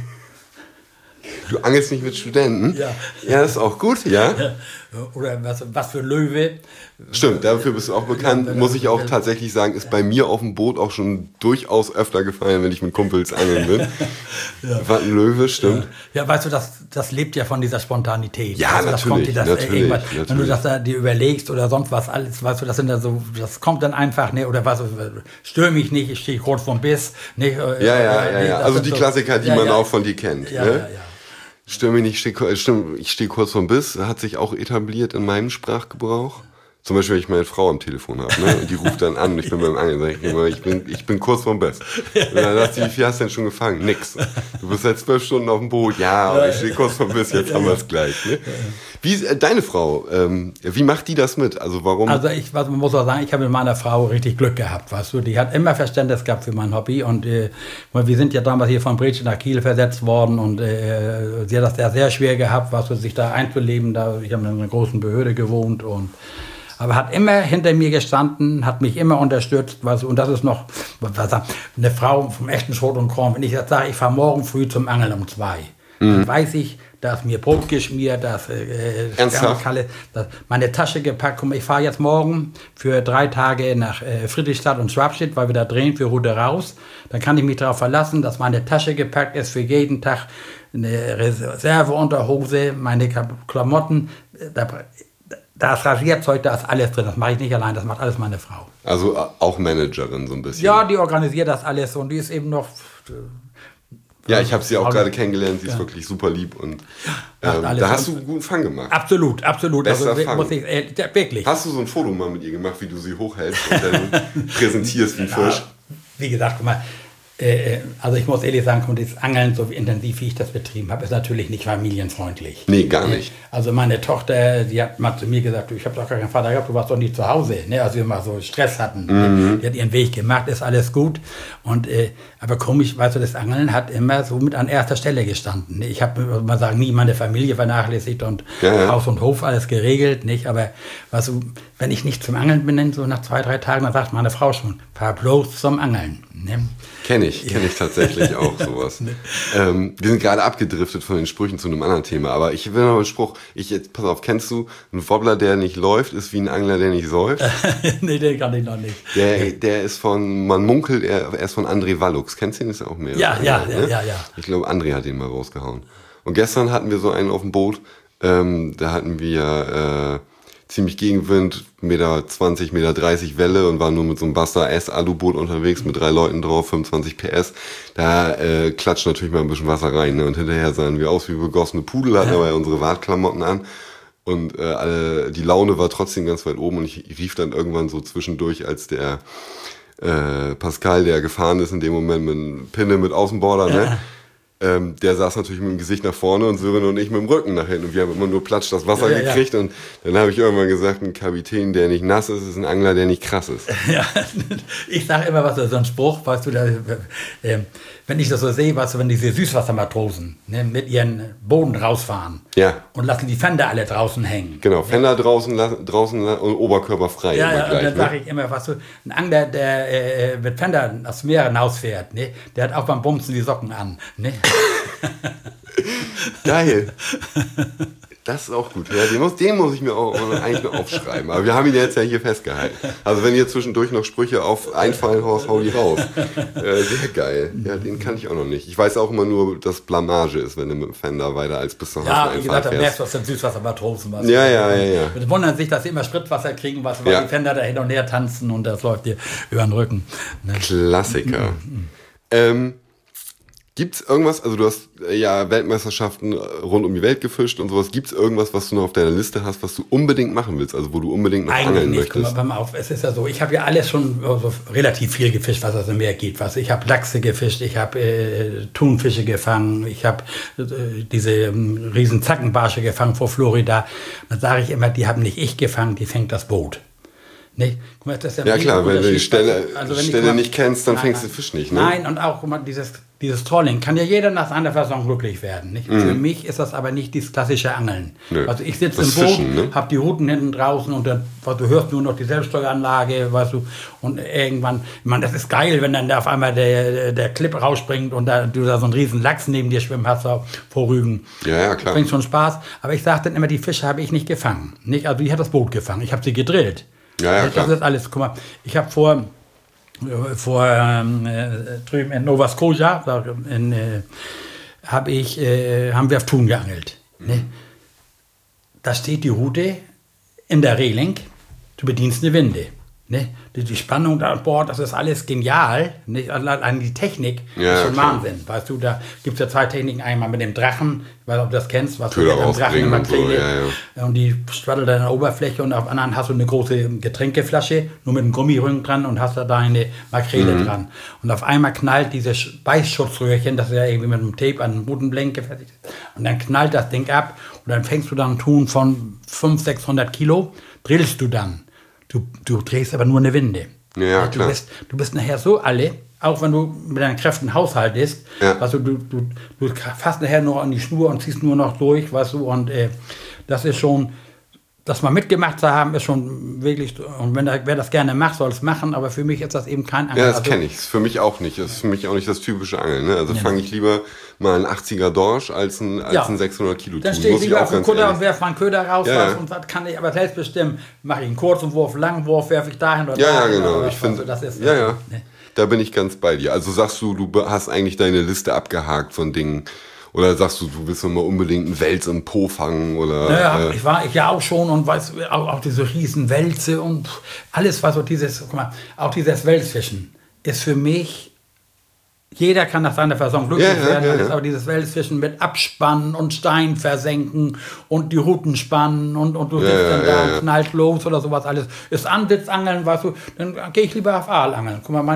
Du angelst nicht mit Studenten? Ja. Ja, das ist auch gut, ja. Oder was für Löwe. Stimmt, dafür bist du auch bekannt. Muss ich auch tatsächlich sagen, ist bei mir auf dem Boot auch schon durchaus öfter gefallen, wenn ich mit Kumpels angeln bin. Was ein Löwe, stimmt. Ja, weißt du, das lebt ja von dieser Spontanität. Ja, also, natürlich, natürlich. Wenn du das da dir überlegst oder sonst was alles, weißt du, das kommt dann einfach, ne, oder was, stör mich nicht, ich stehe kurz vorm Biss. Ne, ja. Also die Klassiker, die man auch von dir kennt. Ja, ne? ja. Stör mich nicht, ich stehe kurz vorm Biss, hat sich auch etabliert in meinem Sprachgebrauch. Zum Beispiel, wenn ich meine Frau am Telefon habe, ne? Und die ruft dann an und ich bin beim Angeln, sag ich immer, ich bin kurz vorm Biss. Und dann sagt sie, wie viel hast du denn schon gefangen? Nix. Du bist seit 12 Stunden auf dem Boot. Ja, aber ich stehe kurz vorm Biss, jetzt haben wir es gleich. Ne? Wie ist deine Frau, wie macht die das mit? Also warum? Also man muss auch sagen, ich habe mit meiner Frau richtig Glück gehabt, weißt du. Die hat immer Verständnis gehabt für mein Hobby und wir sind ja damals hier von Breetsch nach Kiel versetzt worden und sie hat das sehr, sehr schwer gehabt, weißt du, sich da einzuleben. Ich habe in einer großen Behörde gewohnt aber hat immer hinter mir gestanden, hat mich immer unterstützt, weißt du, und das ist noch eine Frau vom echten Schrot und Korn. Wenn ich jetzt sage, ich fahre morgen früh zum Angeln um 2, dann weiß ich, da ist mir Brot geschmiert, da ist meine Tasche gepackt. Guck mal, ich fahre jetzt morgen für 3 Tage nach Friedrichstadt und Schwabstedt, weil wir da drehen für Rute raus. Dann kann ich mich darauf verlassen, dass meine Tasche gepackt ist für jeden Tag, eine Reserveunterhose, meine Klamotten, da ist Rasierzeug, da ist alles drin. Das mache ich nicht allein, das macht alles meine Frau. Also auch Managerin so ein bisschen? Ja, die organisiert das alles und die ist eben noch... Ja, ich habe sie auch gerade kennengelernt, sie ist wirklich super lieb und da hast du einen guten Fang gemacht. Absolut. Bester also, Fang. Wirklich. Hast du so ein Foto mal mit ihr gemacht, wie du sie hochhältst und dann präsentierst wie ein Fisch? Wie gesagt, guck mal, also ich muss ehrlich sagen, das Angeln, so intensiv wie ich das betrieben habe, ist natürlich nicht familienfreundlich. Nee, gar nicht. Also meine Tochter, die hat mal zu mir gesagt, ich habe doch gar keinen Vater gehabt, du warst doch nicht zu Hause, ne? Also wir mal so Stress hatten. Die hat ihren Weg gemacht, ist alles gut. Und aber komisch, weißt du, das Angeln hat immer so mit an erster Stelle gestanden. Ne? Ich habe, mal sagen, nie meine Familie vernachlässigt und Haus und Hof alles geregelt, nicht? Aber weißt du, wenn ich nicht zum Angeln bin, so nach 2, 3 Tagen, dann sagt meine Frau schon, fahr bloß zum Angeln. Ne? Kenn ich tatsächlich auch sowas. Wir sind gerade abgedriftet von den Sprüchen zu einem anderen Thema, aber ich will noch einen Spruch, pass auf, kennst du, ein Wobbler, der nicht läuft, ist wie ein Angler, der nicht säuft? Nee, den kann ich noch nicht. Der ist man munkelt, er ist von André Wallux. Kennst du den? Ist auch mehr. Ja. Ich glaube, André hat den mal rausgehauen. Und gestern hatten wir so einen auf dem Boot, da hatten wir ziemlich Gegenwind, 1,20 Meter, 1,30 Meter Welle und waren nur mit so einem Buster S-Aluboot unterwegs mit 3 Leuten drauf, 25 PS. Da klatscht natürlich mal ein bisschen Wasser rein. Ne? Und hinterher sahen wir aus wie begossene Pudel, hatten aber unsere Wartklamotten an. Und die Laune war trotzdem ganz weit oben und ich rief dann irgendwann so zwischendurch, als der Pascal, der gefahren ist in dem Moment mit Pinne mit Außenborder, ne? Der saß natürlich mit dem Gesicht nach vorne und Sören und ich mit dem Rücken nach hinten. Und wir haben immer nur platsch das Wasser gekriegt. Und dann habe ich irgendwann gesagt, ein Kapitän, der nicht nass ist ein Angler, der nicht krass ist. Ja, ich sage immer, so ein Spruch, weißt du, wenn ich das so sehe, weißt du, wenn diese Süßwassermatrosen mit ihren Booten rausfahren und lassen die Fender alle draußen hängen. Genau, Fender draußen und Oberkörper frei. Ja, und dann sage ich immer, weißt du, ein Angler, der mit Fender aufs Meer hinausfährt, ne, der hat auch beim Bumsen die Socken an. Ne? Geil. Das ist auch gut. Ja, den muss ich mir auch eigentlich noch aufschreiben. Aber wir haben ihn jetzt ja hier festgehalten. Also wenn hier zwischendurch noch Sprüche einfallen, Horst, hau die raus. Sehr geil. Ja, den kann ich auch noch nicht. Ich weiß auch immer nur, dass Blamage ist, wenn du mit dem Fender weiter als bis zum Ja, wie gesagt, dann merkst du aus dem Süßwassermatrosen was. Ja. Und wundern sich, dass sie immer Spritwasser kriegen, weil die Fender da hin und her tanzen und das läuft dir über den Rücken. Ne? Klassiker. Gibt es irgendwas, also du hast ja Weltmeisterschaften rund um die Welt gefischt und sowas, gibt es irgendwas, was du noch auf deiner Liste hast, was du unbedingt machen willst, also wo du unbedingt noch angeln möchtest? Guck mal auf, es ist ja so, ich habe ja alles schon so relativ viel gefischt, was aus dem Meer geht. Ich habe Lachse gefischt, ich habe Thunfische gefangen, ich habe diese riesen Zackenbarsche gefangen vor Florida. Dann sage ich immer, die haben nicht ich gefangen, die fängt das Boot. Nee, guck mal, das ist ja klar, wenn du die Stelle nicht kennst, dann fängst du den Fisch nicht. Ne? Nein, und auch guck mal, dieses Trolling kann ja jeder nach seiner Fassung glücklich werden. Nicht? Für mich ist das aber nicht dieses klassische Angeln. Nö. Also ich sitze im Boot, Fischen, ne? Habe die Routen hinten draußen und dann du hörst nur noch die Selbststeueranlage, weißt du, und irgendwann, ich meine, das ist geil, wenn dann da auf einmal der Clip rausspringt und du da so einen riesen Lachs neben dir schwimmen hast vor Rügen. Ja, klar. Bringt schon Spaß, aber ich sage dann immer, die Fische habe ich nicht gefangen. Nicht? Also ich habe das Boot gefangen, ich habe sie gedrillt. Ja, klar. Das ist alles, guck mal, ich habe vor drüben in Nova Scotia haben wir auf Thun geangelt. Ne? Da steht die Route in der Reling, du bedienst eine Winde. Ne? Die Spannung da an Bord, das ist alles genial. Nicht? An die Technik ist schon Wahnsinn. Weißt du, da gibt es ja zwei Techniken. Einmal mit dem Drachen, ich weiß nicht, ob du das kennst, was du mit dem Drachen Makrele. Und die straddelt an der Oberfläche und auf der anderen hast du eine große Getränkeflasche, nur mit einem Gummirücken dran und hast da deine Makrele dran. Und auf einmal knallt dieses Beißschutzröhrchen, das ist ja irgendwie mit einem Tape an einem Bodenblenk gefertigt ist. Und dann knallt das Ding ab und dann fängst du dann einen Thun von 500-600 Kilo, drillst du dann. Du drehst aber nur eine Winde. Ja, klar. Du bist nachher so alle, auch wenn du mit deinen Kräften haushaltest, weißt du fasst nachher nur an die Schnur und ziehst nur noch durch, weißt du, und das ist schon, das mal mitgemacht zu haben, ist schon wirklich, und wer das gerne macht, soll es machen, aber für mich ist das eben kein Angeln. Ja, das kenne ich, ist für mich auch nicht, das ist für mich auch nicht das typische Angeln, ne? Also fange ich lieber mal einen 80er Dorsch als ein 600 Kilo Thun. Dann stehe ich lieber auf dem Kutter und werfe meinen Köder raus, und das kann ich aber selbst bestimmen. Mache ich einen kurzen Wurf, langen Wurf, werfe ich dahin oder dahin. Ja, genau. Ich finde, das ist ne? Da bin ich ganz bei dir. Also sagst du hast eigentlich deine Liste abgehakt von Dingen. Oder sagst du willst mal unbedingt einen Wels im Po fangen? Oder, naja, ich ja auch schon und weiß auch diese riesen Wälze und alles, was so auch dieses Welsfischen ist für mich, jeder kann nach seiner Fasson glücklich werden, aber dieses Welsfischen mit Abspannen und Stein versenken und die Routen spannen und du sitzt dann da und knallt los oder sowas alles, ist Ansitzangeln, weißt du, dann gehe ich lieber auf Aal angeln. Guck mal,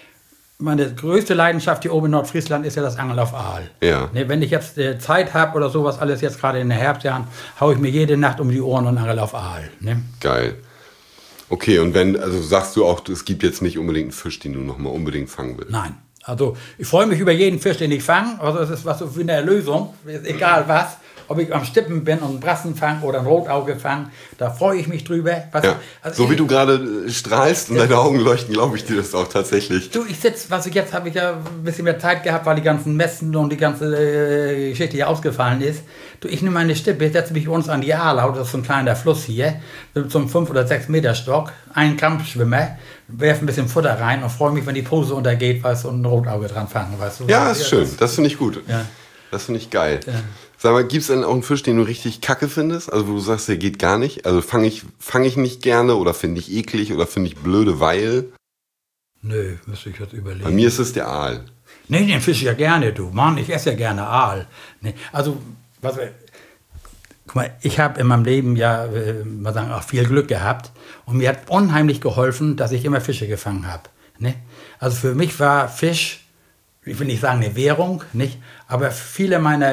meine größte Leidenschaft hier oben in Nordfriesland ist ja das Angeln auf Aal. Ja. Ne, wenn ich jetzt Zeit habe oder sowas, alles jetzt gerade in den Herbstjahren, haue ich mir jede Nacht um die Ohren und angel auf Aal. Ne? Geil. Okay, und also sagst du auch, es gibt jetzt nicht unbedingt einen Fisch, den du nochmal unbedingt fangen willst? Nein. Also ich freue mich über jeden Fisch, den ich fange. Also es ist was so für eine Erlösung, egal was. Ob ich am Stippen bin und einen Brassen fange oder ein Rotauge fange, da freue ich mich drüber. Also so wie du gerade strahlst und deine Augen leuchten, glaube ich dir das auch tatsächlich. Du, jetzt habe ich ja ein bisschen mehr Zeit gehabt, weil die ganzen Messen und die ganze Geschichte hier ausgefallen ist. Du, ich nehme meine Stippe, setze mich uns an die Aalau, das ist so ein kleiner Fluss hier, mit so einem 5 oder 6 Meter Stock, einen Kampfschwimmer, werfe ein bisschen Futter rein und freue mich, wenn die Pose untergeht, weißt du, und ein Rotauge dran fangen, weißt du. Ja, ist schön, das finde ich gut. Ja. Das finde ich geil. Ja. Sag mal, gibt es denn auch einen Fisch, den du richtig kacke findest? Also wo du sagst, der geht gar nicht? Also fang ich nicht gerne oder finde ich eklig oder finde ich blöde, weil? Nö, müsste ich jetzt überlegen. Bei mir ist es der Aal. Nee, den fische ich ja gerne, du. Mann, ich esse ja gerne Aal. Nee, also, guck mal, ich habe in meinem Leben ja, mal sagen, auch viel Glück gehabt. Und mir hat unheimlich geholfen, dass ich immer Fische gefangen habe. Ne? Also für mich war Fisch, ich will nicht sagen eine Währung, nicht, aber viele meiner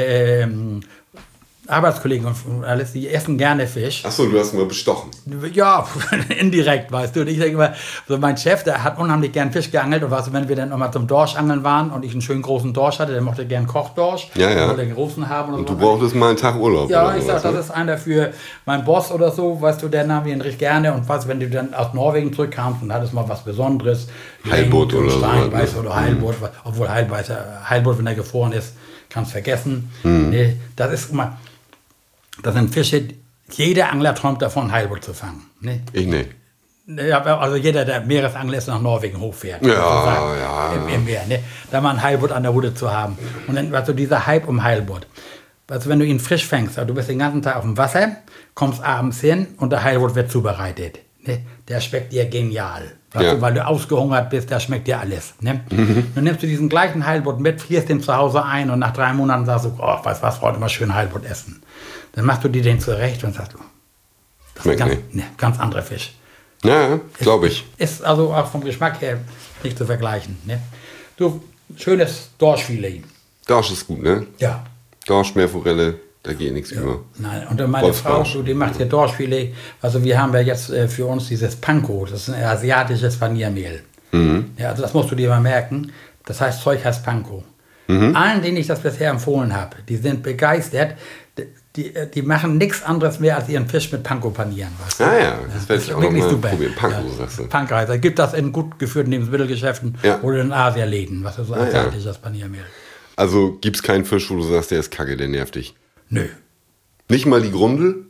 Arbeitskollegen und alles, die essen gerne Fisch. Achso, du hast mal bestochen. Ja, indirekt, weißt du. Und ich denke mal, so mein Chef, der hat unheimlich gern Fisch geangelt. Und weißt du, wenn wir dann nochmal zum Dorschangeln waren und ich einen schönen großen Dorsch hatte, der mochte gern Kochdorsch. Ja. Wollte den großen haben. Und du brauchtest mal einen Tag Urlaub. Ja, ich sag, das ist einer für meinen Boss oder so, weißt du, der nahm ihn recht gerne. Und weißt du, wenn du dann aus Norwegen zurückkamst und hattest mal was Besonderes. Heilbutt oder Stein, so. Weißt du, oder Heilbutt. Obwohl Heilbutt, wenn er gefroren ist, kannst vergessen. Nee, das ist immer. Das sind Fische, jeder Angler träumt davon, Heilbutt zu fangen. Ne? Ich nicht. Ja, also jeder, der Meeresangler ist, nach Norwegen hochfährt. Ja. Im Meer, ne? Da mal ein Heilbutt an der Route zu haben. Und dann, weißt du, dieser Hype um Heilbutt. Also wenn du ihn frisch fängst, also du bist den ganzen Tag auf dem Wasser, kommst abends hin und der Heilbutt wird zubereitet. Ne? Der schmeckt dir genial. Weißt du, weil du ausgehungert bist, da schmeckt dir alles. Ne? Dann nimmst du diesen gleichen Heilbutt mit, frierst den zu Hause ein und nach 3 Monaten sagst du, oh, weißt was, heute mal schön Heilbutt essen. Dann machst du dir den zurecht und sagst du, das ist ein ganz anderer Fisch. Ja, glaube ich. Ist also auch vom Geschmack her nicht zu vergleichen. Ne? Du, schönes Dorschfilet. Dorsch ist gut, ne? Ja. Dorsch, Meerforelle, da geht nichts über. Nein, und meine Frau, die macht hier Dorschfilet. Also wir haben ja jetzt für uns dieses Panko, das ist ein asiatisches Paniermehl. Ja, also das musst du dir mal merken. Das heißt, Zeug heißt Panko. Allen, denen ich das bisher empfohlen habe, die sind begeistert. Die machen nichts anderes mehr, als ihren Fisch mit Panko panieren. Weißt du? Das werde ich auch noch mal probieren. Panko, sagst du. Panko heißt, da gibt das in gut geführten Lebensmittelgeschäften oder in Asialäden, was ist so asiatisches Paniermehl. Also gibt es keinen Fisch, wo du sagst, der ist kacke, der nervt dich? Nö. Nicht mal die Grundel?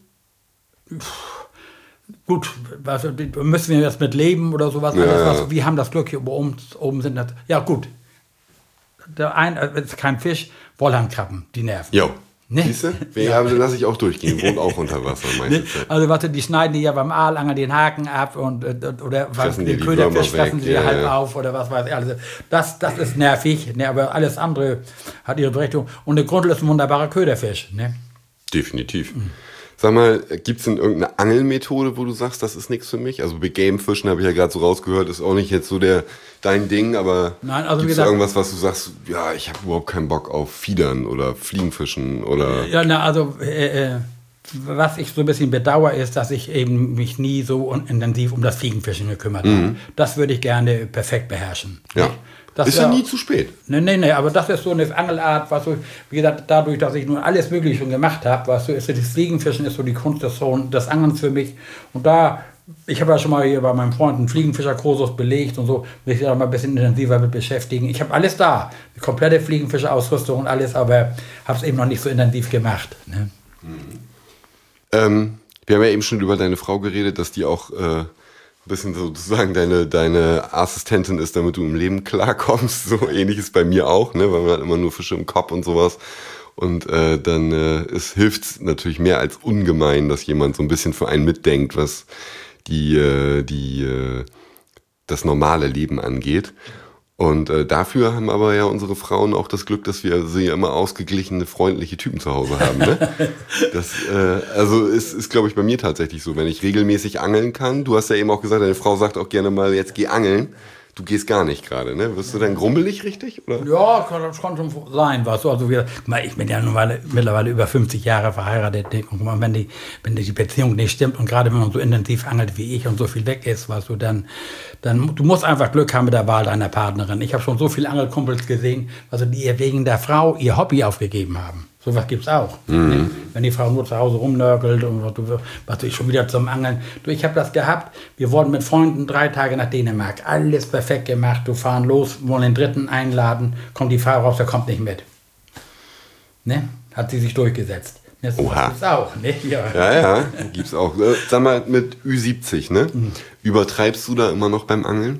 Gut, müssen wir jetzt mit leben oder sowas. Ja. Wir haben das Glück, hier oben sind das. Ja, gut. Der eine ist kein Fisch, Wollhandkrabben, die nerven. Jo. Ne? Siehst du? Ja, dann lasse ich auch durchgehen. Wohnt auch unter Wasser. Ne? Also warte, die schneiden die ja beim Aalangeln den Haken ab oder den Köderfisch fressen sie halb auf oder was weiß ich. Also das ist nervig, ne? Aber alles andere hat ihre Berechtigung. Und der Grundel ist ein wunderbarer Köderfisch. Ne? Definitiv. Sag mal, gibt es denn irgendeine Angelmethode, wo du sagst, das ist nichts für mich? Also bei Gamefischen habe ich ja gerade so rausgehört, ist auch nicht jetzt so dein Ding, aber gibt es irgendwas, was du sagst, ja, ich habe überhaupt keinen Bock auf Fiedern oder Fliegenfischen oder... Ja, also was ich so ein bisschen bedauere, ist, dass ich eben mich nie so intensiv um das Fliegenfischen gekümmert habe. Das würde ich gerne perfekt beherrschen. Ja. Das ist ja nie zu spät. Nee, aber das ist so eine Angelart, was so, wie gesagt, dadurch, dass ich nun alles Mögliche schon gemacht habe, was so ist, das Fliegenfischen ist so die Kunst des Angelns für mich. Und ich habe ja schon mal hier bei meinem Freund einen Fliegenfischerkursus belegt und so, will ich da mal ein bisschen intensiver mit beschäftigen. Ich habe alles da, die komplette Fliegenfischerausrüstung und alles, aber habe es eben noch nicht so intensiv gemacht. Ne? Wir haben ja eben schon über deine Frau geredet, dass die auch ein bisschen sozusagen deine Assistentin ist, damit du im Leben klarkommst. So ähnlich ist bei mir auch, ne? Weil man hat immer nur Fische im Kopf und sowas. Und dann hilft es natürlich mehr als ungemein, dass jemand so ein bisschen für einen mitdenkt, was das normale Leben angeht. Und dafür haben aber ja unsere Frauen auch das Glück, dass wir sie immer ausgeglichene, freundliche Typen zu Hause haben. Ne? Das ist glaube ich, bei mir tatsächlich so, wenn ich regelmäßig angeln kann. Du hast ja eben auch gesagt, deine Frau sagt auch gerne mal, jetzt geh angeln. Du gehst gar nicht gerade, ne? Wirst du dann grummelig, richtig? Oder? Ja, das kann schon sein. Was so. Also ich bin ja mittlerweile über 50 Jahre verheiratet. Und wenn die Beziehung nicht stimmt und gerade wenn man so intensiv angelt wie ich und so viel weg ist, weißt du, dann du musst einfach Glück haben mit der Wahl deiner Partnerin. Ich habe schon so viele Angelkumpels gesehen, also die wegen der Frau ihr Hobby aufgegeben haben. Sowas gibt's auch. Ne? Wenn die Frau nur zu Hause rumnörgelt und was ich schon wieder zum Angeln. Ich habe das gehabt. Wir wurden mit Freunden 3 Tage nach Dänemark. Alles perfekt gemacht. Du fahren los, wollen den Dritten einladen. Kommt die Frau raus, der kommt nicht mit. Ne? Hat sie sich durchgesetzt. Das gibt's auch. Ne? Ja, gibt's auch. Sag mal, mit Ü70, ne? Übertreibst du da immer noch beim Angeln?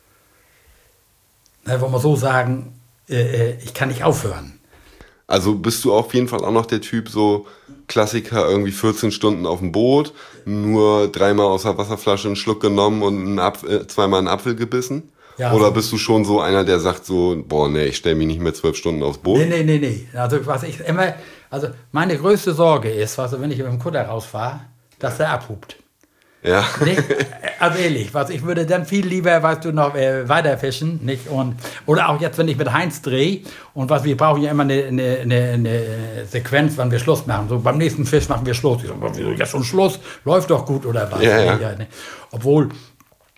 Na, wollen wir so sagen, ich kann nicht aufhören. Also bist du auf jeden Fall auch noch der Typ, so Klassiker, irgendwie 14 Stunden auf dem Boot, nur 3-mal aus der Wasserflasche einen Schluck genommen und 2-mal einen Apfel gebissen? Ja, oder bist du schon so einer, der sagt so, boah, nee, ich stelle mich nicht mehr 12 Stunden aufs Boot? Nee. Also meine größte Sorge ist, wenn ich mit dem Kutter rausfahre, dass der abhupt. Ja. Nicht? Also ehrlich, ich würde dann viel lieber, noch weiter fischen, nicht? Oder auch jetzt, wenn ich mit Heinz drehe und wir brauchen ja immer eine Sequenz, wann wir Schluss machen. So beim nächsten Fisch machen wir Schluss. Ich so, jetzt schon Schluss, läuft doch gut oder was? Ja. Ne? Obwohl,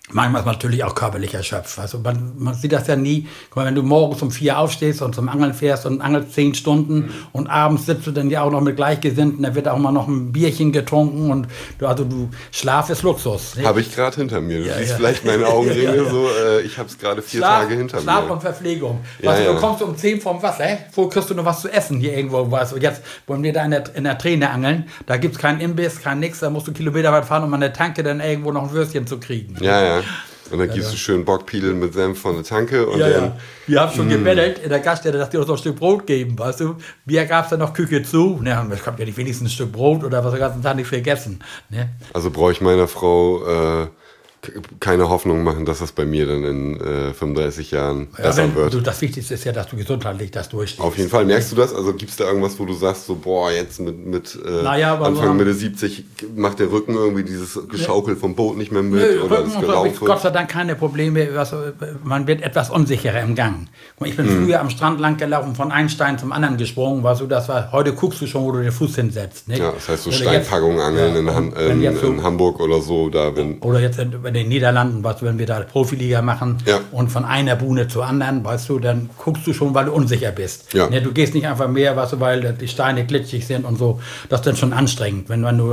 Manchmal ist man natürlich auch körperlich erschöpft. Also man sieht das ja nie. Guck mal, wenn du morgens um 4 aufstehst und zum Angeln fährst und angelst 10 Stunden und abends sitzt du dann ja auch noch mit Gleichgesinnten, da wird auch mal noch ein Bierchen getrunken und Schlaf ist Luxus. Habe ich gerade hinter mir. Du siehst vielleicht meine Augenringe so, ich habe es gerade 4 Tage hinter mir. Schlaf und Verpflegung. Du kommst um 10 vom Wasser, wo kriegst du noch was zu essen hier irgendwo? Also jetzt wollen wir da in der Träne angeln, da gibt es keinen Imbiss, kein nix, da musst du Kilometer weit fahren, um an der Tanke dann irgendwo noch ein Würstchen zu kriegen. Ja. Und dann gibst du schön Bockpiedeln mit Senf von der Tanke. Und dann, wir haben schon gebettelt in der Gaststätte, dass die uns noch ein Stück Brot geben, weißt du. Mir gab es dann noch Küche zu. Ne, es kommt ja nicht wenigstens ein Stück Brot oder was den ganzen Tag nicht vergessen. Ne? Also brauche ich meiner Frau keine Hoffnung machen, dass das bei mir dann in 35 Jahren besser wird. Das Wichtigste ist ja, dass du gesundheitlich das durchstehst. Auf jeden Fall. Merkst du das? Also gibt es da irgendwas, wo du sagst, so boah, jetzt mit Anfang Mitte 70 macht der Rücken irgendwie dieses Geschaukel vom Boot nicht mehr mit? Oder Rücken habe ich Gott sei Dank keine Probleme. Man wird etwas unsicherer im Gang. Ich bin früher am Strand lang gelaufen, von einem Stein zum anderen gesprungen. Heute guckst du schon, wo du den Fuß hinsetzt. Nicht? Ja, das heißt so Steinpackungen angeln in Hamburg oder so. Oder jetzt in den Niederlanden, wenn wir da Profiliga machen und von einer Buhne zur anderen, weißt du, dann guckst du schon, weil du unsicher bist. Ja. Ne, du gehst nicht einfach mehr, weißt du, weil die Steine glitschig sind und so. Das ist dann schon anstrengend.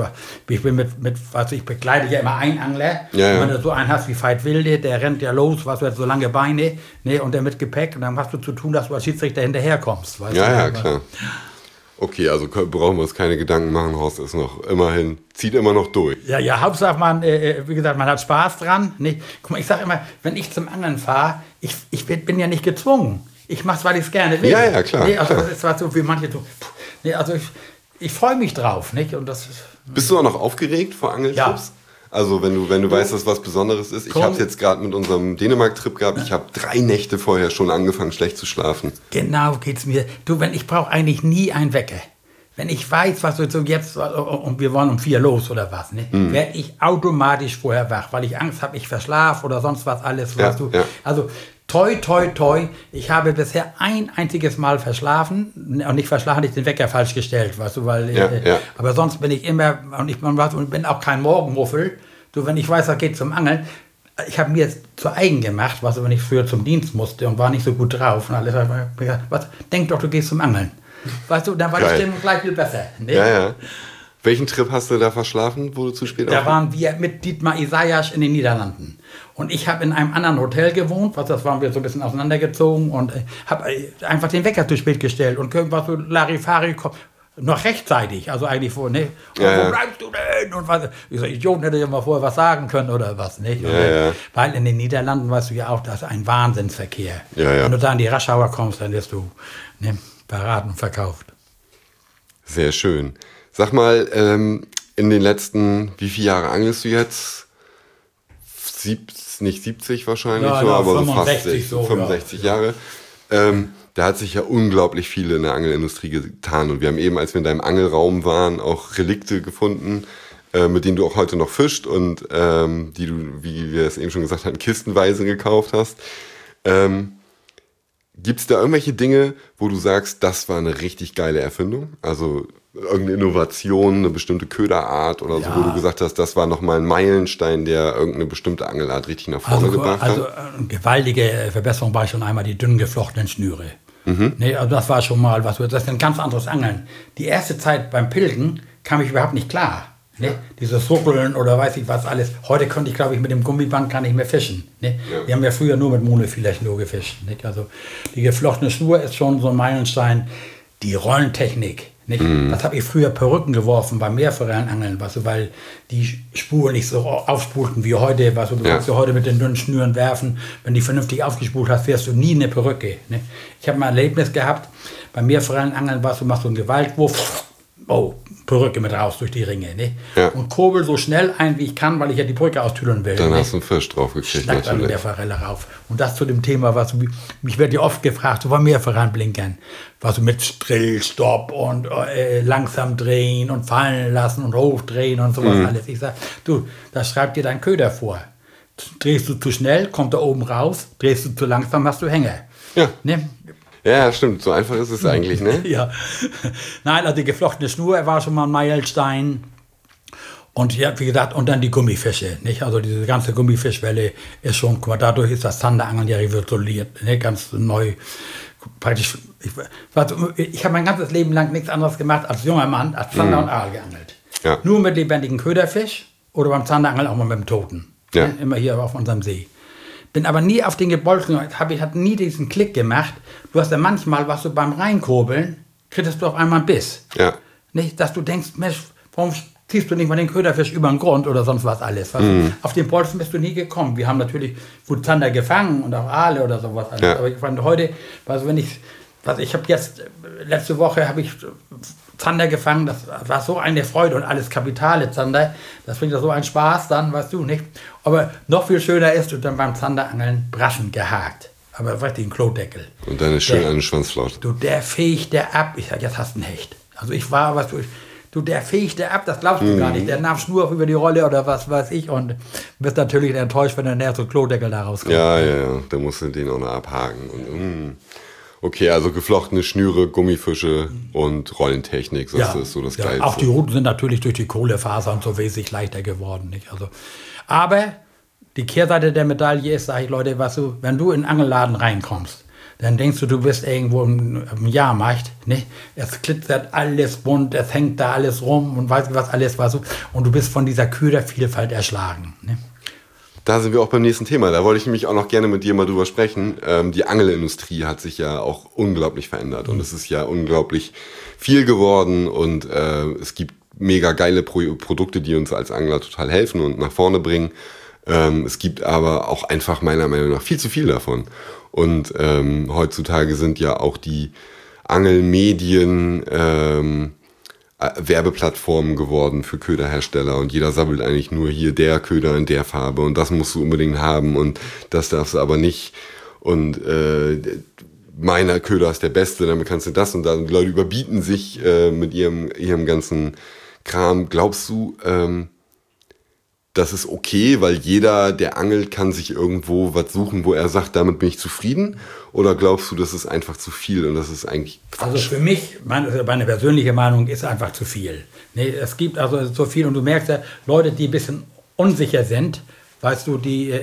Ich begleite ja immer einen Angler. Ja. Wenn du so einen hast wie Veit Wilde, der rennt ja los, weißt du, hat so lange Beine, ne, und der mit Gepäck, und dann hast du zu tun, dass du als Schiedsrichter hinterherkommst. Weißt du, klar. Okay, also brauchen wir uns keine Gedanken machen, Horst ist zieht immer noch durch. Ja, Hauptsache wie gesagt, man hat Spaß dran. Ne? Guck mal, ich sage immer, wenn ich zum Angeln fahre, ich bin ja nicht gezwungen. Ich mache es, weil ich es gerne will. Ja, klar. Ne? Also klar. das ist was so wie manche so. Ne? Also ich freue mich drauf. Nicht? Und das Bist du auch noch aufgeregt vor Angeltrips? Ja. Also wenn du weißt, dass was Besonderes ist. Ich habe es jetzt gerade mit unserem Dänemark-Trip gehabt. Ich habe 3 Nächte vorher schon angefangen, schlecht zu schlafen. Genau geht's mir. Ich brauche eigentlich nie einen Wecker. Wenn ich weiß, was so jetzt, und wir wollen um 4 los oder was, ne, werde ich automatisch vorher wach, weil ich Angst habe, ich verschlafe oder sonst was alles. Weißt du? Ja. Also toi, ich habe bisher ein einziges Mal verschlafen und nicht verschlafen, ich den Wecker falsch gestellt, weißt du, aber sonst bin ich immer, und ich bin auch kein Morgenmuffel, wenn ich weiß, das geht zum Angeln. Ich habe mir jetzt zu eigen gemacht, wenn ich früher zum Dienst musste und war nicht so gut drauf und alles, denk doch, du gehst zum Angeln. Weißt du, dann war die Stimmung gleich viel besser. Ne? Ja. Welchen Trip hast du da verschlafen, wo du zu spät Da waren wir mit Dietmar Isaias in den Niederlanden. Und ich habe in einem anderen Hotel gewohnt, das waren wir so ein bisschen auseinandergezogen und habe einfach den Wecker zu spät gestellt und irgendwas so Larifari noch rechtzeitig, also eigentlich vor, ne? Wo bleibst du denn? Und was? Ich sage, Idioten, hätte ja mal vorher was sagen können oder was, nicht? Weil in den Niederlanden weißt du ja auch, das ist ein Wahnsinnsverkehr. Wenn du da an die Raschauer kommst, dann wirst du beraten und verkauft. Sehr schön. Sag mal, in den letzten, wie viele Jahre angelst du jetzt? Nicht 70 wahrscheinlich, aber 65, so fast 65 Jahre. Da hat sich ja unglaublich viel in der Angelindustrie getan. Und wir haben eben, als wir in deinem Angelraum waren, auch Relikte gefunden, mit denen du auch heute noch fischt und die du, wie wir es eben schon gesagt haben, kistenweise gekauft hast. Gibt es da irgendwelche Dinge, wo du sagst, das war eine richtig geile Erfindung? Also irgendeine Innovation, eine bestimmte Köderart oder so, wo du gesagt hast, das war nochmal ein Meilenstein, der irgendeine bestimmte Angelart richtig nach vorne gebracht hat? Also eine gewaltige Verbesserung war schon einmal die dünn geflochtenen Schnüre. Ne, also das war schon mal was, das ist ein ganz anderes Angeln. Die erste Zeit beim Pilgen kam ich überhaupt nicht klar. Ne? Dieses Ruckeln oder weiß ich was alles. Heute konnte ich, glaube ich, mit dem Gummiband gar nicht mehr fischen. Ne? Wir haben ja früher nur mit Monofilech nur gefischt. Ne? Also die geflochtene Schnur ist schon so ein Meilenstein. Die Rollentechnik. Nicht? Das habe ich früher Perücken geworfen beim Meerforellenangeln, weil die Spuren nicht so aufspulten wie heute. Du kannst ja heute mit den dünnen Schnüren werfen. Wenn die vernünftig aufgespult hast, wärst du nie eine Perücke. Ne? Ich habe mal ein Erlebnis gehabt, beim Meerforellenangeln machst du einen Gewaltwurf, Perücke mit raus durch die Ringe. Ne? Ja. Und kurbel so schnell ein, wie ich kann, weil ich ja die Brücke austüdeln will. Dann hast du einen Fisch drauf gekriegt. Schnackt dann mit der Forelle rauf. Und das zu dem Thema, mich wird ja oft gefragt, so beim Meerforellenblinkern, mit Drill, Stopp und langsam drehen und fallen lassen und hochdrehen und sowas alles. Ich sage, das schreibt dir dein Köder vor. Drehst du zu schnell, kommt er oben raus, drehst du zu langsam, hast du Hänger. Ja. Ne? Ja, stimmt. So einfach ist es eigentlich, ne? Ja. Nein, also die geflochtene Schnur war schon mal ein Meilenstein. Und ja, wie gesagt, und dann die Gummifische, nicht? Also diese ganze Gummifischwelle ist schon, guck mal, dadurch ist das Zanderangeln ja revolutioniert, ne? Ganz neu, praktisch. Ich habe mein ganzes Leben lang nichts anderes gemacht als junger Mann, als Zander und Aal geangelt. Ja. Nur mit lebendigen Köderfisch oder beim Zanderangeln auch mal mit dem Toten. Ja. Ne? Immer hier auf unserem See. Bin aber nie auf den Gebolzen, hat nie diesen Klick gemacht. Du hast ja manchmal, was du beim Reinkurbeln, kriegst du auf einmal einen Biss. Ja. Nicht, dass du denkst, Mensch, warum ziehst du nicht mal den Köderfisch über den Grund oder sonst was alles. Auf den Bolzen bist du nie gekommen. Wir haben natürlich gut Zander gefangen und auch Aale oder sowas alles. Ja. Aber ich fand heute, also ich habe jetzt, letzte Woche habe ich Zander gefangen, das war so eine Freude und alles kapitale Zander. Das bringt ja so einen Spaß dann, weißt du, nicht? Aber noch viel schöner ist, du dann beim Zanderangeln Braschen gehakt. Aber richtig ein Klodeckel. Und dann ist schön eine Schwanzflaute. Du, der fegt der ab. Ich sag, jetzt hast du einen Hecht. Also ich war, was du, der fegt der ab, das glaubst du gar nicht. Der nahm Schnur über die Rolle oder was weiß ich und bist natürlich enttäuscht, wenn der näher so Klodeckel da rauskommt. Ja, da musst du den auch noch abhaken. Und, okay, also geflochtene Schnüre, Gummifische und Rollentechnik, das ist so das Geilste. Auch die Routen sind natürlich durch die Kohlefaser und so wesentlich leichter geworden. Nicht? Also, aber die Kehrseite der Medaille ist, sage ich Leute, weißt du, wenn du in einen Angelladen reinkommst, dann denkst du bist irgendwo im Jahrmarkt, ne? Es glitzert alles bunt, es hängt da alles rum und weißt du was alles, weißt du, und du bist von dieser Ködervielfalt erschlagen. Ne? Da sind wir auch beim nächsten Thema. Da wollte ich nämlich auch noch gerne mit dir mal drüber sprechen. Die Angelindustrie hat sich ja auch unglaublich verändert und es ist ja unglaublich viel geworden und es gibt mega geile Produkte, die uns als Angler total helfen und nach vorne bringen. Es gibt aber auch einfach meiner Meinung nach viel zu viel davon. Und heutzutage sind ja auch die Angelmedien Werbeplattformen geworden für Köderhersteller und jeder sammelt eigentlich nur hier der Köder in der Farbe und das musst du unbedingt haben und das darfst du aber nicht und meiner Köder ist der beste, damit kannst du das und das und die Leute überbieten sich mit ihrem ganzen Kram. Glaubst du, das ist okay, weil jeder, der angelt, kann sich irgendwo was suchen, wo er sagt, damit bin ich zufrieden? Oder glaubst du, das ist einfach zu viel und das ist eigentlich Quatsch? Also für mich, meine persönliche Meinung ist einfach zu viel. Nee, es gibt also so viel und du merkst ja, Leute, die ein bisschen unsicher sind, weißt du,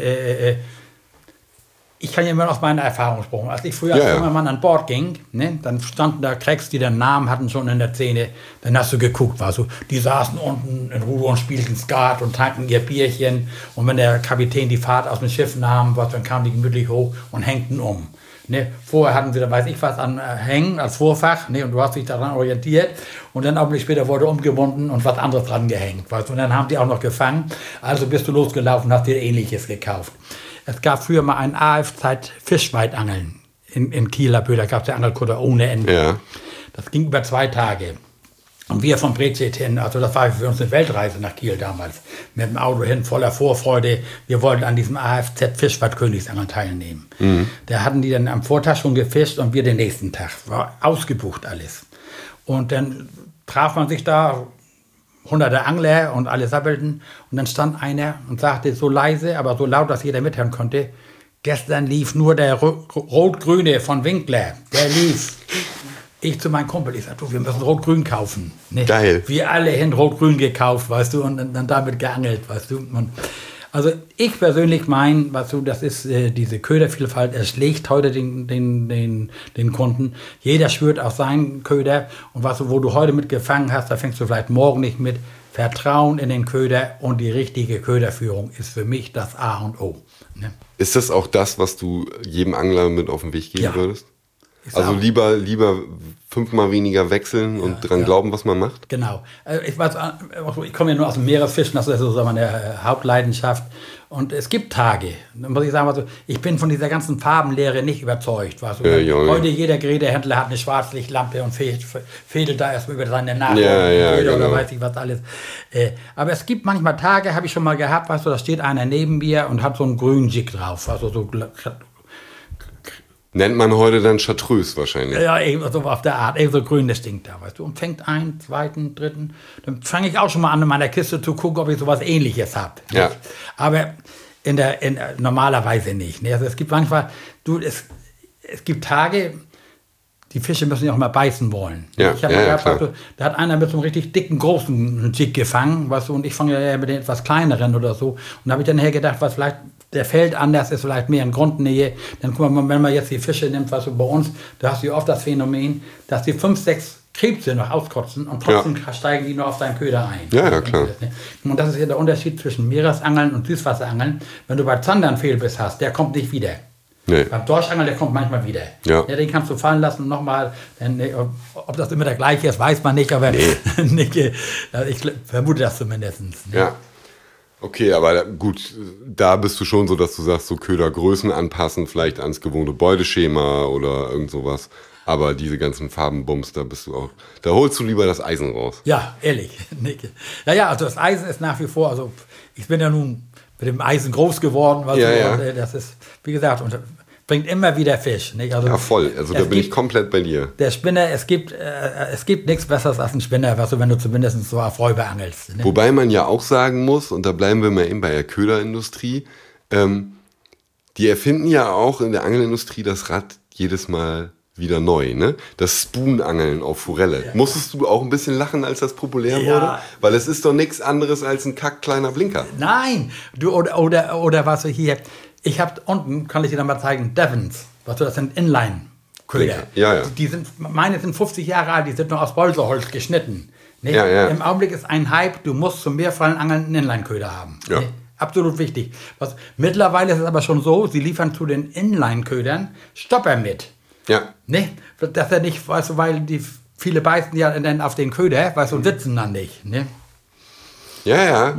ich kann ja immer aus meiner Erfahrung sprechen. Als ich früher als junger Mann an Bord ging, ne, dann standen da Cracks, die den Namen hatten schon in der Szene. Dann hast du geguckt, weißt du, die saßen unten in Ruhe und spielten Skat und tranken ihr Bierchen. Und wenn der Kapitän die Fahrt aus dem Schiff nahm, dann kamen die gemütlich hoch und hängten um. Ne, vorher hatten sie da, weiß ich was, an Hängen als Vorfach, ne, und du hast dich daran orientiert. Und dann auch später wurde umgebunden und was anderes dran gehängt. Weißt du, und dann haben die auch noch gefangen. Also bist du losgelaufen und hast dir Ähnliches gekauft. Es gab früher mal ein AF-Zeit Fischweitangeln in Kieler Bö, da gab es ja Angelkutter ohne Ende. Ja. Das ging über 2 Tage. Und wir von Brezit hin, also das war für uns eine Weltreise nach Kiel damals, mit dem Auto hin, voller Vorfreude. Wir wollten an diesem AFZ Fischweit-Königsangeln teilnehmen. Da hatten die dann am Vortag schon gefischt und wir den nächsten Tag. War ausgebucht alles. Und dann traf man sich da, hunderte Angler und alle sabbelten. Und dann stand einer und sagte so leise, aber so laut, dass jeder mithören konnte, gestern lief nur der Rot-Grüne von Winkler. Der lief. Ich zu meinem Kumpel, ich sagte, wir müssen Rot-Grün kaufen. Ne? Geil. Wir alle hin Rot-Grün gekauft, weißt du, und dann damit geangelt, weißt du. Und also ich persönlich meine, weißt du, das ist diese Ködervielfalt, es schlägt heute den Kunden. Jeder schwört auf seinen Köder. Und weißt du, wo du heute mit gefangen hast, da fängst du vielleicht morgen nicht mit. Vertrauen in den Köder und die richtige Köderführung ist für mich das A und O. Ne? Ist das auch das, was du jedem Angler mit auf den Weg geben würdest? Also auch. lieber 5-mal weniger wechseln und dran glauben, was man macht? Genau. Ich komme ja nur aus dem Meeresfischen, das ist so meine Hauptleidenschaft. Und es gibt Tage, da muss ich sagen, also ich bin von dieser ganzen Farbenlehre nicht überzeugt. Heute jeder Gerätehändler hat eine Schwarzlichtlampe und fädelt da erstmal über seine Nase oder weiß ich was alles. Aber es gibt manchmal Tage, habe ich schon mal gehabt, weißt du, da steht einer neben mir und hat so einen grünen Jig drauf, also so nennt man heute dann Chartreuse wahrscheinlich. Ja, so auf der Art. So grünes Ding da, weißt du. Und fängt einen, zweiten, dritten. Dann fange ich auch schon mal an, in meiner Kiste zu gucken, ob ich sowas Ähnliches habe. Ja. Aber normalerweise nicht. Ne? Also es gibt manchmal, es gibt Tage, die Fische müssen ja auch mal beißen wollen. Ja, ich habe gehabt, weißt du, da hat einer mit so einem richtig dicken, großen Jig gefangen, weißt du, und ich fange ja mit den etwas kleineren oder so. Und da habe ich dann gedacht, was vielleicht der fällt anders, ist vielleicht mehr in Grundnähe. Dann guck mal, wenn man jetzt die Fische nimmt, was du bei uns, da hast du ja oft das Phänomen, dass die 5, 6 Krebse noch auskotzen und trotzdem steigen die noch auf deinen Köder ein. Ja, klar. Und das ist ja der Unterschied zwischen Meeresangeln und Süßwasserangeln. Wenn du bei Zander einen Fehlbiss hast, der kommt nicht wieder. Nee. Beim Dorschangeln, der kommt manchmal wieder. Ja. Den kannst du fallen lassen und nochmal, ob das immer der gleiche ist, weiß man nicht, aber ich vermute das zumindest. Ne? Ja. Okay, aber gut, da bist du schon so, dass du sagst, so Ködergrößen anpassen, vielleicht ans gewohnte Beuteschema oder irgend sowas. Aber diese ganzen Farbenbums, da bist du auch, da holst du lieber das Eisen raus. Ja, ehrlich. Ja, also das Eisen ist nach wie vor, also ich bin ja nun mit dem Eisen groß geworden. Das ist, wie gesagt, und bringt immer wieder Fisch. Nicht? Also, ja, voll. Also da bin ich komplett bei dir. Der Spinner, es gibt nichts Besseres als ein Spinner, was du, wenn du zumindest so auf Räuber angelst. Ne? Wobei man ja auch sagen muss, und da bleiben wir mal eben bei der Köderindustrie, die erfinden ja auch in der Angelindustrie das Rad jedes Mal wieder neu, ne? Das Spoon-Angeln auf Forelle. Ja. Musstest du auch ein bisschen lachen, als das populär wurde? Weil es ist doch nichts anderes als ein kleiner Blinker. Nein, oder was du hier... Ich habe unten, kann ich dir noch mal zeigen, Devons. Was du, das sind Inline-Köder. Ja. Meine sind 50 Jahre alt, die sind noch aus Bolseholz geschnitten. Ne? Ja. Im Augenblick ist ein Hype, du musst zum Meerfallenangeln einen Inline-Köder haben. Ja. Ne? Absolut wichtig. Mittlerweile ist es aber schon so, sie liefern zu den Inline-Ködern Stopper mit. Ja. Ne? Dass er nicht, weißt du, weil viele beißen ja dann auf den Köder, weißt du, und sitzen dann nicht. Ne? Ja.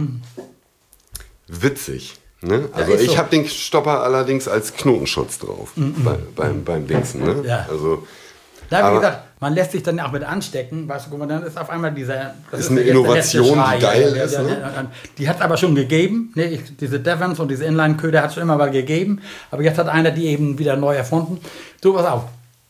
Witzig. Ne? Also ich so. Habe den Stopper allerdings als Knotenschutz drauf beim Dingsen. Ne? Ja. Also, da wie gesagt, man lässt sich dann auch mit anstecken, weißt du, guck mal, dann ist auf einmal dieser... Das ist eine Innovation, die geil ist. Ne? Die hat es aber schon gegeben, ne? Diese Devons und diese Inline-Köder hat es schon immer mal gegeben, aber jetzt hat einer die eben wieder neu erfunden. So, pass auf.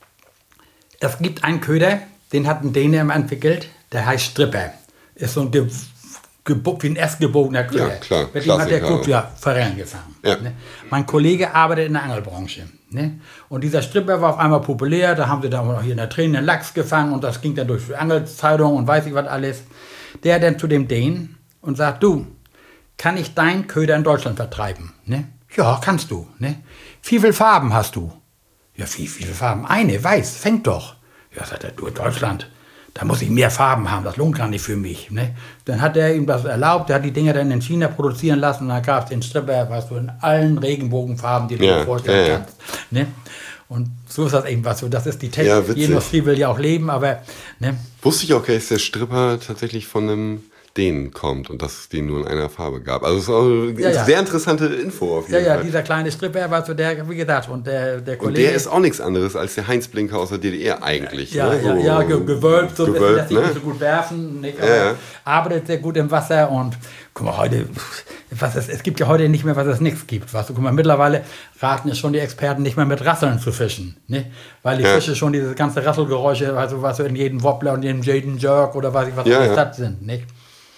Es gibt einen Köder, den hat ein Däne entwickelt, der heißt Stripper. Ist so ein wie ein erst gebogener Köder. Ja, klar. Mit dem hat der gut Forellen gefangen. Ja. Ne? Mein Kollege arbeitet in der Angelbranche. Ne? Und dieser Stripper war auf einmal populär. Da haben sie dann auch hier in der Träne einen Lachs gefangen und das ging dann durch die Angelzeitung und weiß ich was alles. Der dann zu dem Dänen und sagt, du, kann ich deinen Köder in Deutschland vertreiben? Ne? Ja, kannst du. Ne? Wie viele Farben hast du? Ja, wie viele Farben? Eine, weiß, fängt doch. Ja, sagt er, du in Deutschland. Da muss ich mehr Farben haben, das lohnt gar nicht für mich. Ne? Dann hat er ihm das erlaubt, der hat die Dinger dann in China produzieren lassen und dann gab es den Stripper, was du in allen Regenbogenfarben, die du dir vorstellen kannst. Ne? Und so ist das eben was. Das ist die Technik. Die Industrie will ja auch leben, aber... Ne? Wusste ich auch, dass der Stripper tatsächlich von einem Dänen kommt und dass es den nur in einer Farbe gab. Also es ist auch eine sehr interessante Info auf jeden Fall. Ja, dieser kleine Stripper war so der, wie gesagt, und der Kollege... Und der ist auch nichts anderes als der Heinz Blinker aus der DDR eigentlich. Ja, ne? Gewölbt, so lässt sich ne? nicht so gut werfen, nicht, aber arbeitet sehr gut im Wasser und guck mal, heute, es gibt ja heute nicht mehr, was es nichts gibt. Weißt du, guck mal, mittlerweile raten ja schon die Experten nicht mehr mit Rasseln zu fischen, ne? Weil die Fische schon diese ganze Rasselgeräusche, also was so in jedem Wobbler und in jedem Jerk oder was das sind, nicht?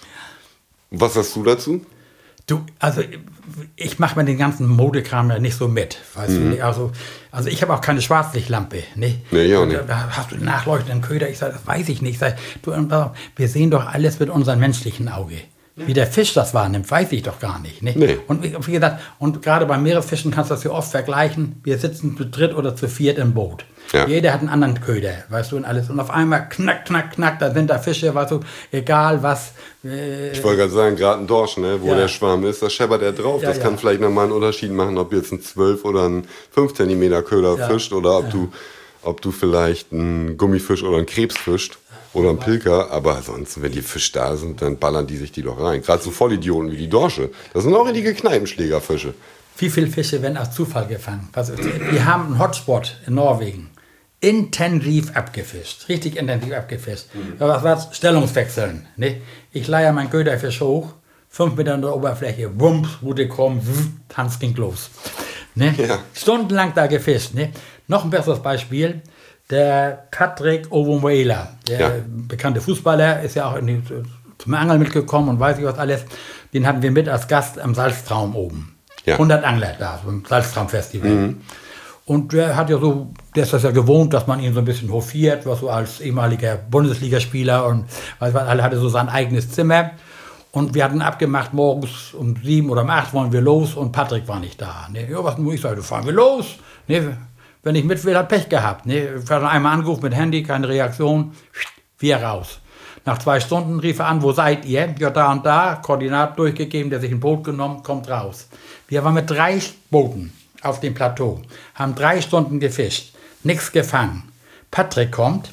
Was sagst du dazu? Du, also ich mache mir den ganzen Modekram ja nicht so mit. Weißt du? Also ich habe auch keine Schwarzlichtlampe. Ne? Nee, auch nicht. Da hast du einen nachleuchtenden Köder. Ich sage, das weiß ich nicht. Ich sag, wir sehen doch alles mit unserem menschlichen Auge. Wie der Fisch das wahrnimmt, weiß ich doch gar nicht. Ne? Nee. Und wie gesagt, und gerade beim Meeresfischen kannst du das ja oft vergleichen. Wir sitzen zu dritt oder zu viert im Boot. Ja. Jeder hat einen anderen Köder, weißt du, und alles. Und auf einmal knack, knack, knack, da sind da Fische, weißt du, egal was. Ich wollte gerade sagen, gerade ein Dorsch, ne, wo der Schwarm ist, da scheppert er drauf. Das kann vielleicht nochmal einen Unterschied machen, ob jetzt ein 12 oder ein 5 cm Köder fischt oder ob du vielleicht einen Gummifisch oder einen Krebs fischt. Oder ein Pilker, aber ansonsten, wenn die Fische da sind, dann ballern die sich die doch rein. Gerade so Vollidioten wie die Dorsche. Das sind auch richtige Kneipenschlägerfische. Wie viele Fische werden aus Zufall gefangen? Also, wir haben einen Hotspot in Norwegen. Intensiv abgefischt. Richtig intensiv abgefischt. Aber was war's? Stellungswechseln. Ne? Ich leihe meinen Köderfisch hoch, 5 Meter an der Oberfläche, wumps, Rute krumm, Tanz ging los. Ne? Ja. Stundenlang da gefischt. Ne? Noch ein besseres Beispiel. Der Patrick Owomuela, der bekannte Fußballer, ist ja auch zum Angeln mitgekommen und weiß ich was alles. Den hatten wir mit als Gast am Salztraum oben. Ja. 100 Angler da, beim Salztraum-Festival. Und der ist das ja gewohnt, dass man ihn so ein bisschen hofiert, was so als ehemaliger Bundesligaspieler und alle hatte so sein eigenes Zimmer. Und wir hatten abgemacht, morgens um 7 oder um 8 wollen wir los und Patrick war nicht da. Ne? Ja, was muss ich sagen? Fahren wir los. Ne? Wenn ich mit will, hat Pech gehabt. Ne? Ich habe einmal angerufen mit Handy, keine Reaktion, wir raus. Nach 2 Stunden rief er an, wo seid ihr? Ja, da und da, Koordinaten durchgegeben, der sich ein Boot genommen, kommt raus. Wir waren mit 3 Booten auf dem Plateau, haben 3 Stunden gefischt, nichts gefangen. Patrick kommt,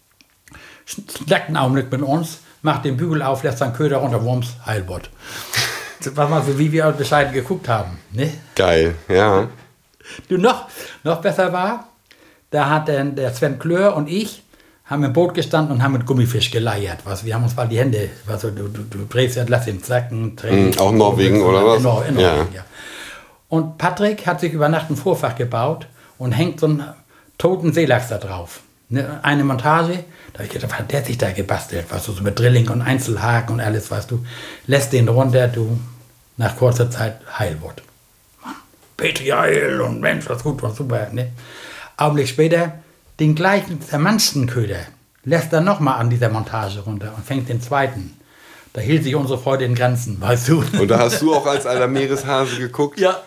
snackt einen Augenblick mit uns, macht den Bügel auf, lässt seinen Köder runter, Wumms, Heilbutt. Das war mal so, wie wir bescheiden geguckt haben. Ne? Geil, ja. Du, noch besser war, da hat der Sven Klör und ich haben im Boot gestanden und haben mit Gummifisch geleiert. Wir haben uns mal die Hände, du drehst ja, lass ihn zacken. Auch Norwegen oder was? In Norwegen, ja. Und Patrick hat sich über Nacht ein Vorfach gebaut und hängt so einen toten Seelachs da drauf. Eine Montage, da habe ich gedacht, was hat der sich da gebastelt? So mit Drilling und Einzelhaken und alles, lässt den runter, nach kurzer Zeit Heilbutt. Petri Heil und Mensch, was gut, was super. Ne? Augenblick später, den gleichen zermanschten Köder lässt er nochmal an dieser Montage runter und fängt den zweiten. Da hielt sich unsere Freude in Grenzen, weißt du. Und da hast du auch als alter Meereshase geguckt? Ja.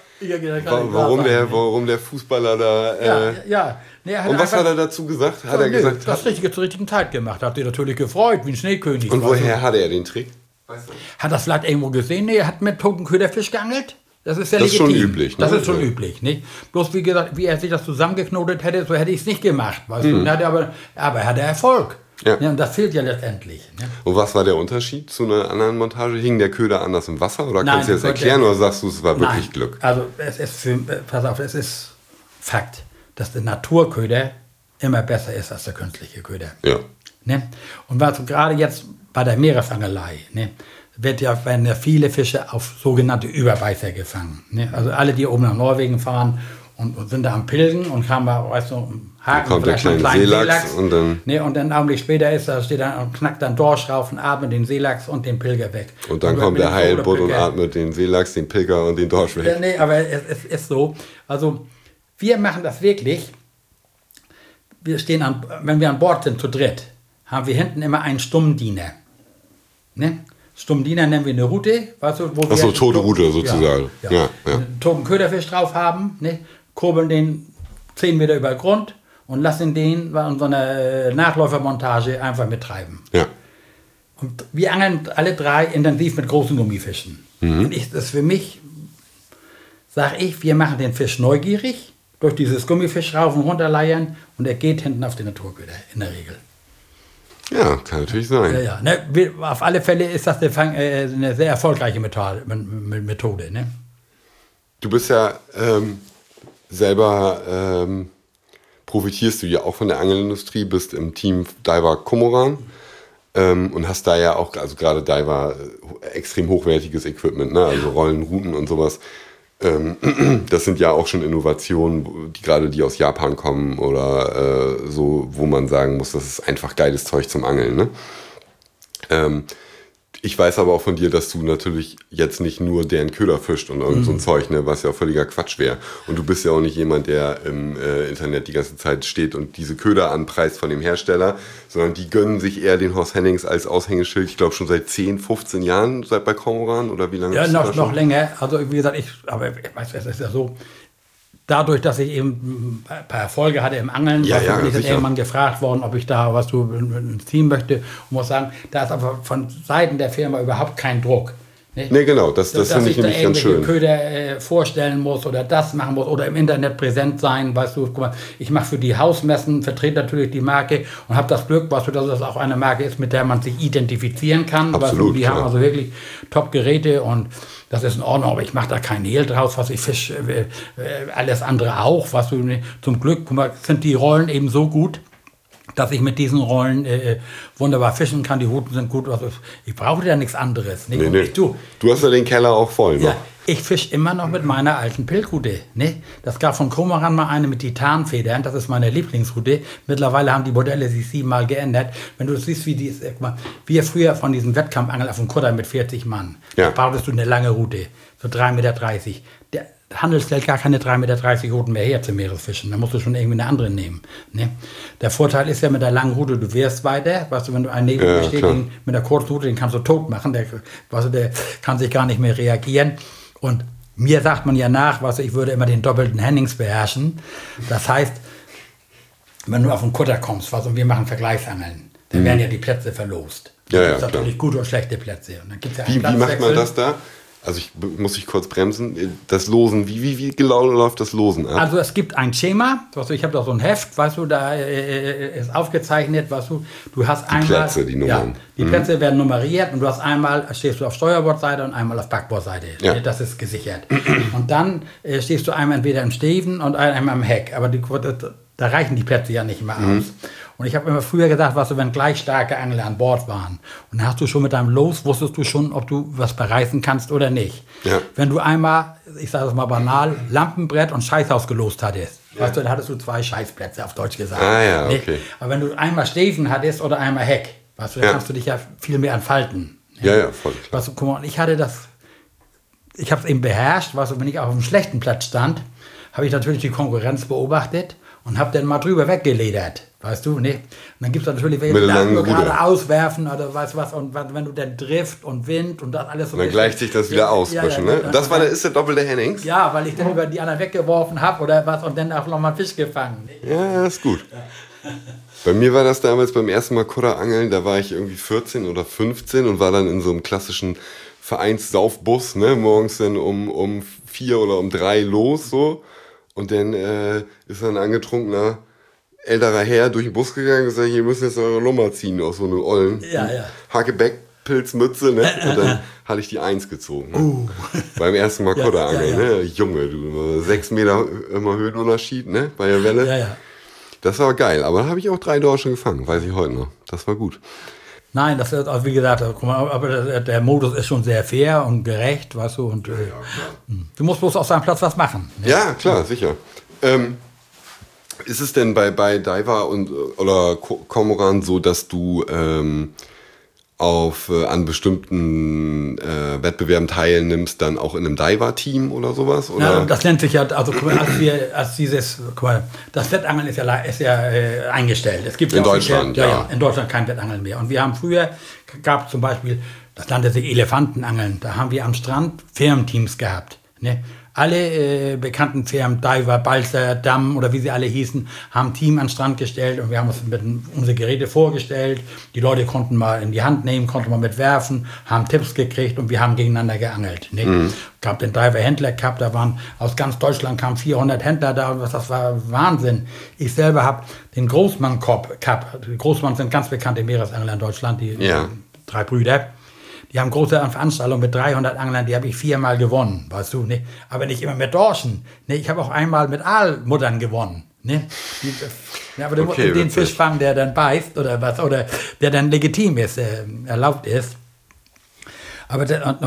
Warum der Fußballer da... Ja. Nee, und was hat er dazu gesagt? Hat er gesagt, das Richtige zur richtigen Zeit gemacht. Hat sich natürlich gefreut, wie ein Schneekönig. Und woher hatte er den Trick? Weißt du? Hat das vielleicht irgendwo gesehen? Nee, er hat mit toten Köderfisch geangelt. Das ist ja legitim. Schon üblich. Ne? Das ist schon üblich. Nicht? Bloß wie gesagt, wie er sich das zusammengeknotet hätte, so hätte ich es nicht gemacht. Weißt du? Aber er hatte Erfolg. Ja. Ja, und das fehlt ja letztendlich. Ne? Und was war der Unterschied zu einer anderen Montage? Hing der Köder anders im Wasser? Oder kannst du das erklären? Oder sagst du, es war wirklich Glück? Also es ist Fakt, dass der Naturköder immer besser ist als der künstliche Köder. Ja. Ne? Und was gerade jetzt bei der Meeresangelei, ne, werden ja viele Fische auf sogenannte Überbeißer gefangen. Ne? Also alle, die oben nach Norwegen fahren und sind da am Pilgen und haben da, weißt du, einen Haken, kommt der kleine Seelachs und dann... Ne, und dann einen Augenblick später steht da und knackt dann Dorsch rauf und atmet den Seelachs und den Pilger weg. Und dann kommt der Heilbutt und atmet den Seelachs, den Pilger und den Dorsch weg. Ja, nee, aber es ist so. Also wir machen das wirklich. Wir stehen wenn wir an Bord sind zu dritt, haben wir hinten immer einen Stummdiener. Ne? Stummdiener nennen wir eine Route, weißt du, wo wir tote Route sozusagen. Ja. Einen toten Köderfisch drauf haben, ne? Kurbeln den 10 Meter über Grund und lassen den in so einer Nachläufermontage einfach mittreiben. Ja. Und wir angeln alle 3 intensiv mit großen Gummifischen. Und das für mich, sage ich, wir machen den Fisch neugierig, durch dieses Gummifisch rauf und runter leiern und er geht hinten auf den Naturköder, in der Regel. Ja, kann natürlich sein. Ja. Ne, auf alle Fälle ist das eine sehr erfolgreiche Methode. Ne? Du bist ja selber, profitierst du ja auch von der Angelindustrie, bist im Team Daiwa Comoran und hast da ja auch, also gerade Daiwa, extrem hochwertiges Equipment, ne? Also Rollen, Routen und sowas. Das sind ja auch schon Innovationen, die aus Japan kommen oder so, wo man sagen muss, das ist einfach geiles Zeug zum Angeln. Ne? Ich weiß aber auch von dir, dass du natürlich jetzt nicht nur deren Köder fischt und irgend so ein Zeug, ne, was ja auch völliger Quatsch wäre. Und du bist ja auch nicht jemand, der im Internet die ganze Zeit steht und diese Köder anpreist von dem Hersteller, sondern die gönnen sich eher den Horst Hennings als Aushängeschild, ich glaube schon seit 10, 15 Jahren, seit bei Comoran oder wie lange? Ja, noch länger. Also wie gesagt, ich weiß, es ist ja so, dadurch, dass ich eben ein paar Erfolge hatte im Angeln, bin ich dann irgendwann gefragt worden, ob ich da ins Team möchte. Und muss sagen, da ist aber von Seiten der Firma überhaupt kein Druck. Ne? Nee, genau, das finde ich nämlich ganz schön. Dass ich da Köder vorstellen muss oder das machen muss oder im Internet präsent sein, weißt du, guck mal, ich mache für die Hausmessen, vertrete natürlich die Marke und habe das Glück, weißt du, dass es auch eine Marke ist, mit der man sich identifizieren kann. Absolut, weißt du, die haben also wirklich Top-Geräte und das ist in Ordnung, aber ich mache da keinen Hehl draus, was ich fische, alles andere auch, was du, zum Glück, guck mal, sind die Rollen eben so gut, dass ich mit diesen Rollen wunderbar fischen kann. Die Routen sind gut. Also ich brauche ja nichts anderes. Ne? Nee. Du hast ja den Keller auch voll. Ja, ich fische immer noch mit meiner alten Pilgrute. Ne? Das gab von Comoran mal eine mit Titanfedern. Das ist meine Lieblingsroute. Mittlerweile haben die Modelle sich 7-mal geändert. Wenn du siehst, wie die ist, guck mal, wir früher von diesem Wettkampfangeln auf dem Kutter mit 40 Mann. Da brauchtest du eine lange Route, so 3,30 Meter. das Handel stellt gar keine 3,30 Meter Routen mehr her zum Meeresfischen. Da musst du schon irgendwie eine andere nehmen. Ne? Der Vorteil ist ja mit der langen Route, du wirst weiter. Weißt du, wenn du einen neben dir steht, mit der kurzen Route, den kannst du tot machen. Der kann sich gar nicht mehr reagieren. Und mir sagt man ja nach, weißt du, ich würde immer den doppelten Hennings beherrschen. Das heißt, wenn du auf den Kutter kommst, weißt du, und wir machen Vergleichsangeln, dann werden ja die Plätze verlost. Da gibt es natürlich gute und schlechte Plätze. Und dann gibt's ja wie macht man das da? Also muss ich kurz bremsen. Das Losen, wie genau läuft das Losen ab? Also es gibt ein Schema, weißt du, ich habe da so ein Heft, weißt du, da ist aufgezeichnet, weißt du, du hast einmal... Die Plätze, die Nummern. Ja, die Plätze werden nummeriert und du hast einmal, stehst du auf Steuerbordseite und einmal auf Backbordseite. Ja. Das ist gesichert. Und dann stehst du einmal entweder im Steven und einmal im Heck, aber da reichen die Plätze ja nicht mehr aus. Und ich habe immer früher gesagt, was du, wenn gleich starke Angler an Bord waren. Und dann hast du schon mit deinem Los, wusstest du schon, ob du was bereißen kannst oder nicht. Ja. Wenn du einmal, ich sage es mal banal, Lampenbrett und Scheißhaus gelost hattest, weißt du, dann hattest du 2 Scheißplätze, auf Deutsch gesagt. Ah ja, okay. Aber wenn du einmal Steven hattest oder einmal Heck, weißt du, dann kannst du dich ja viel mehr entfalten. Ja, voll. Weißt du, guck mal, und ich habe es eben beherrscht, weißt du, wenn ich auf einem schlechten Platz stand, habe ich natürlich die Konkurrenz beobachtet und habe dann mal drüber weggeledert, weißt du, ne? Und dann gibt es natürlich welche, die nur gerade auswerfen oder weißt du was, und wenn du dann Drift und Wind und das alles so... Dann gleicht sich das wieder aus, ne? Das ist der doppelte Hennings? Ja, weil ich dann über die anderen weggeworfen habe oder was und dann auch nochmal Fisch gefangen. Ja, ist gut. Bei mir war das damals beim ersten Mal Kutterangeln, da war ich irgendwie 14 oder 15 und war dann in so einem klassischen Vereinssaufbus, ne? Morgens dann um 4 oder um 3 los, so. Und dann ist ein angetrunkener älterer Herr durch den Bus gegangen und gesagt, ihr müsst jetzt eure Nummer ziehen aus so einem ollen Hackebeck-Pilzmütze, ne? Und dann hatte ich die 1 gezogen. Ne? Beim ersten Mal Kutterangeln, ne? Junge, du 6 Meter immer Höhenunterschied, ne? Bei der Welle. Ja. Das war geil, aber da habe ich auch 3 Dorschen gefangen, weiß ich heute noch. Das war gut. Nein, das ist auch, wie gesagt, guck mal, aber der Modus ist schon sehr fair und gerecht, weißt du, und du musst bloß auf seinem Platz was machen. Ne? Ja, klar, sicher. Ist es denn bei Diver oder Kormoran so, dass du an bestimmten Wettbewerben teilnimmst, dann auch in einem Diver-Team oder sowas? Oder? Ja, das nennt sich ja, also das Wettangeln ist ja eingestellt. Es gibt in Deutschland, in Deutschland kein Wettangeln mehr. Und wir haben früher, gab zum Beispiel, das nannte sich Elefantenangeln, da haben wir am Strand Firmenteams gehabt. Ne? Alle bekannten Firmen, Diver, Balzer, Damm oder wie sie alle hießen, haben ein Team an den Strand gestellt und wir haben uns unsere Geräte vorgestellt. Die Leute konnten mal in die Hand nehmen, konnten mal mitwerfen, haben Tipps gekriegt und wir haben gegeneinander geangelt. Ne? Gab den Diver Händler Cup, da waren aus ganz Deutschland kamen 400 Händler da, das war Wahnsinn. Ich selber habe den Großmann Cup. Die Großmann sind ganz bekannte Meeresangler in Deutschland, die 3 Brüder. Die haben große Veranstaltungen mit 300 Anglern, die habe ich 4-mal gewonnen, weißt du, ne? Aber nicht immer mit Dorschen. Ne? Ich habe auch einmal mit Aalmuttern gewonnen. Ne? Aber den Fisch fangen, der dann beißt oder was, oder der dann legitim ist, erlaubt ist. Aber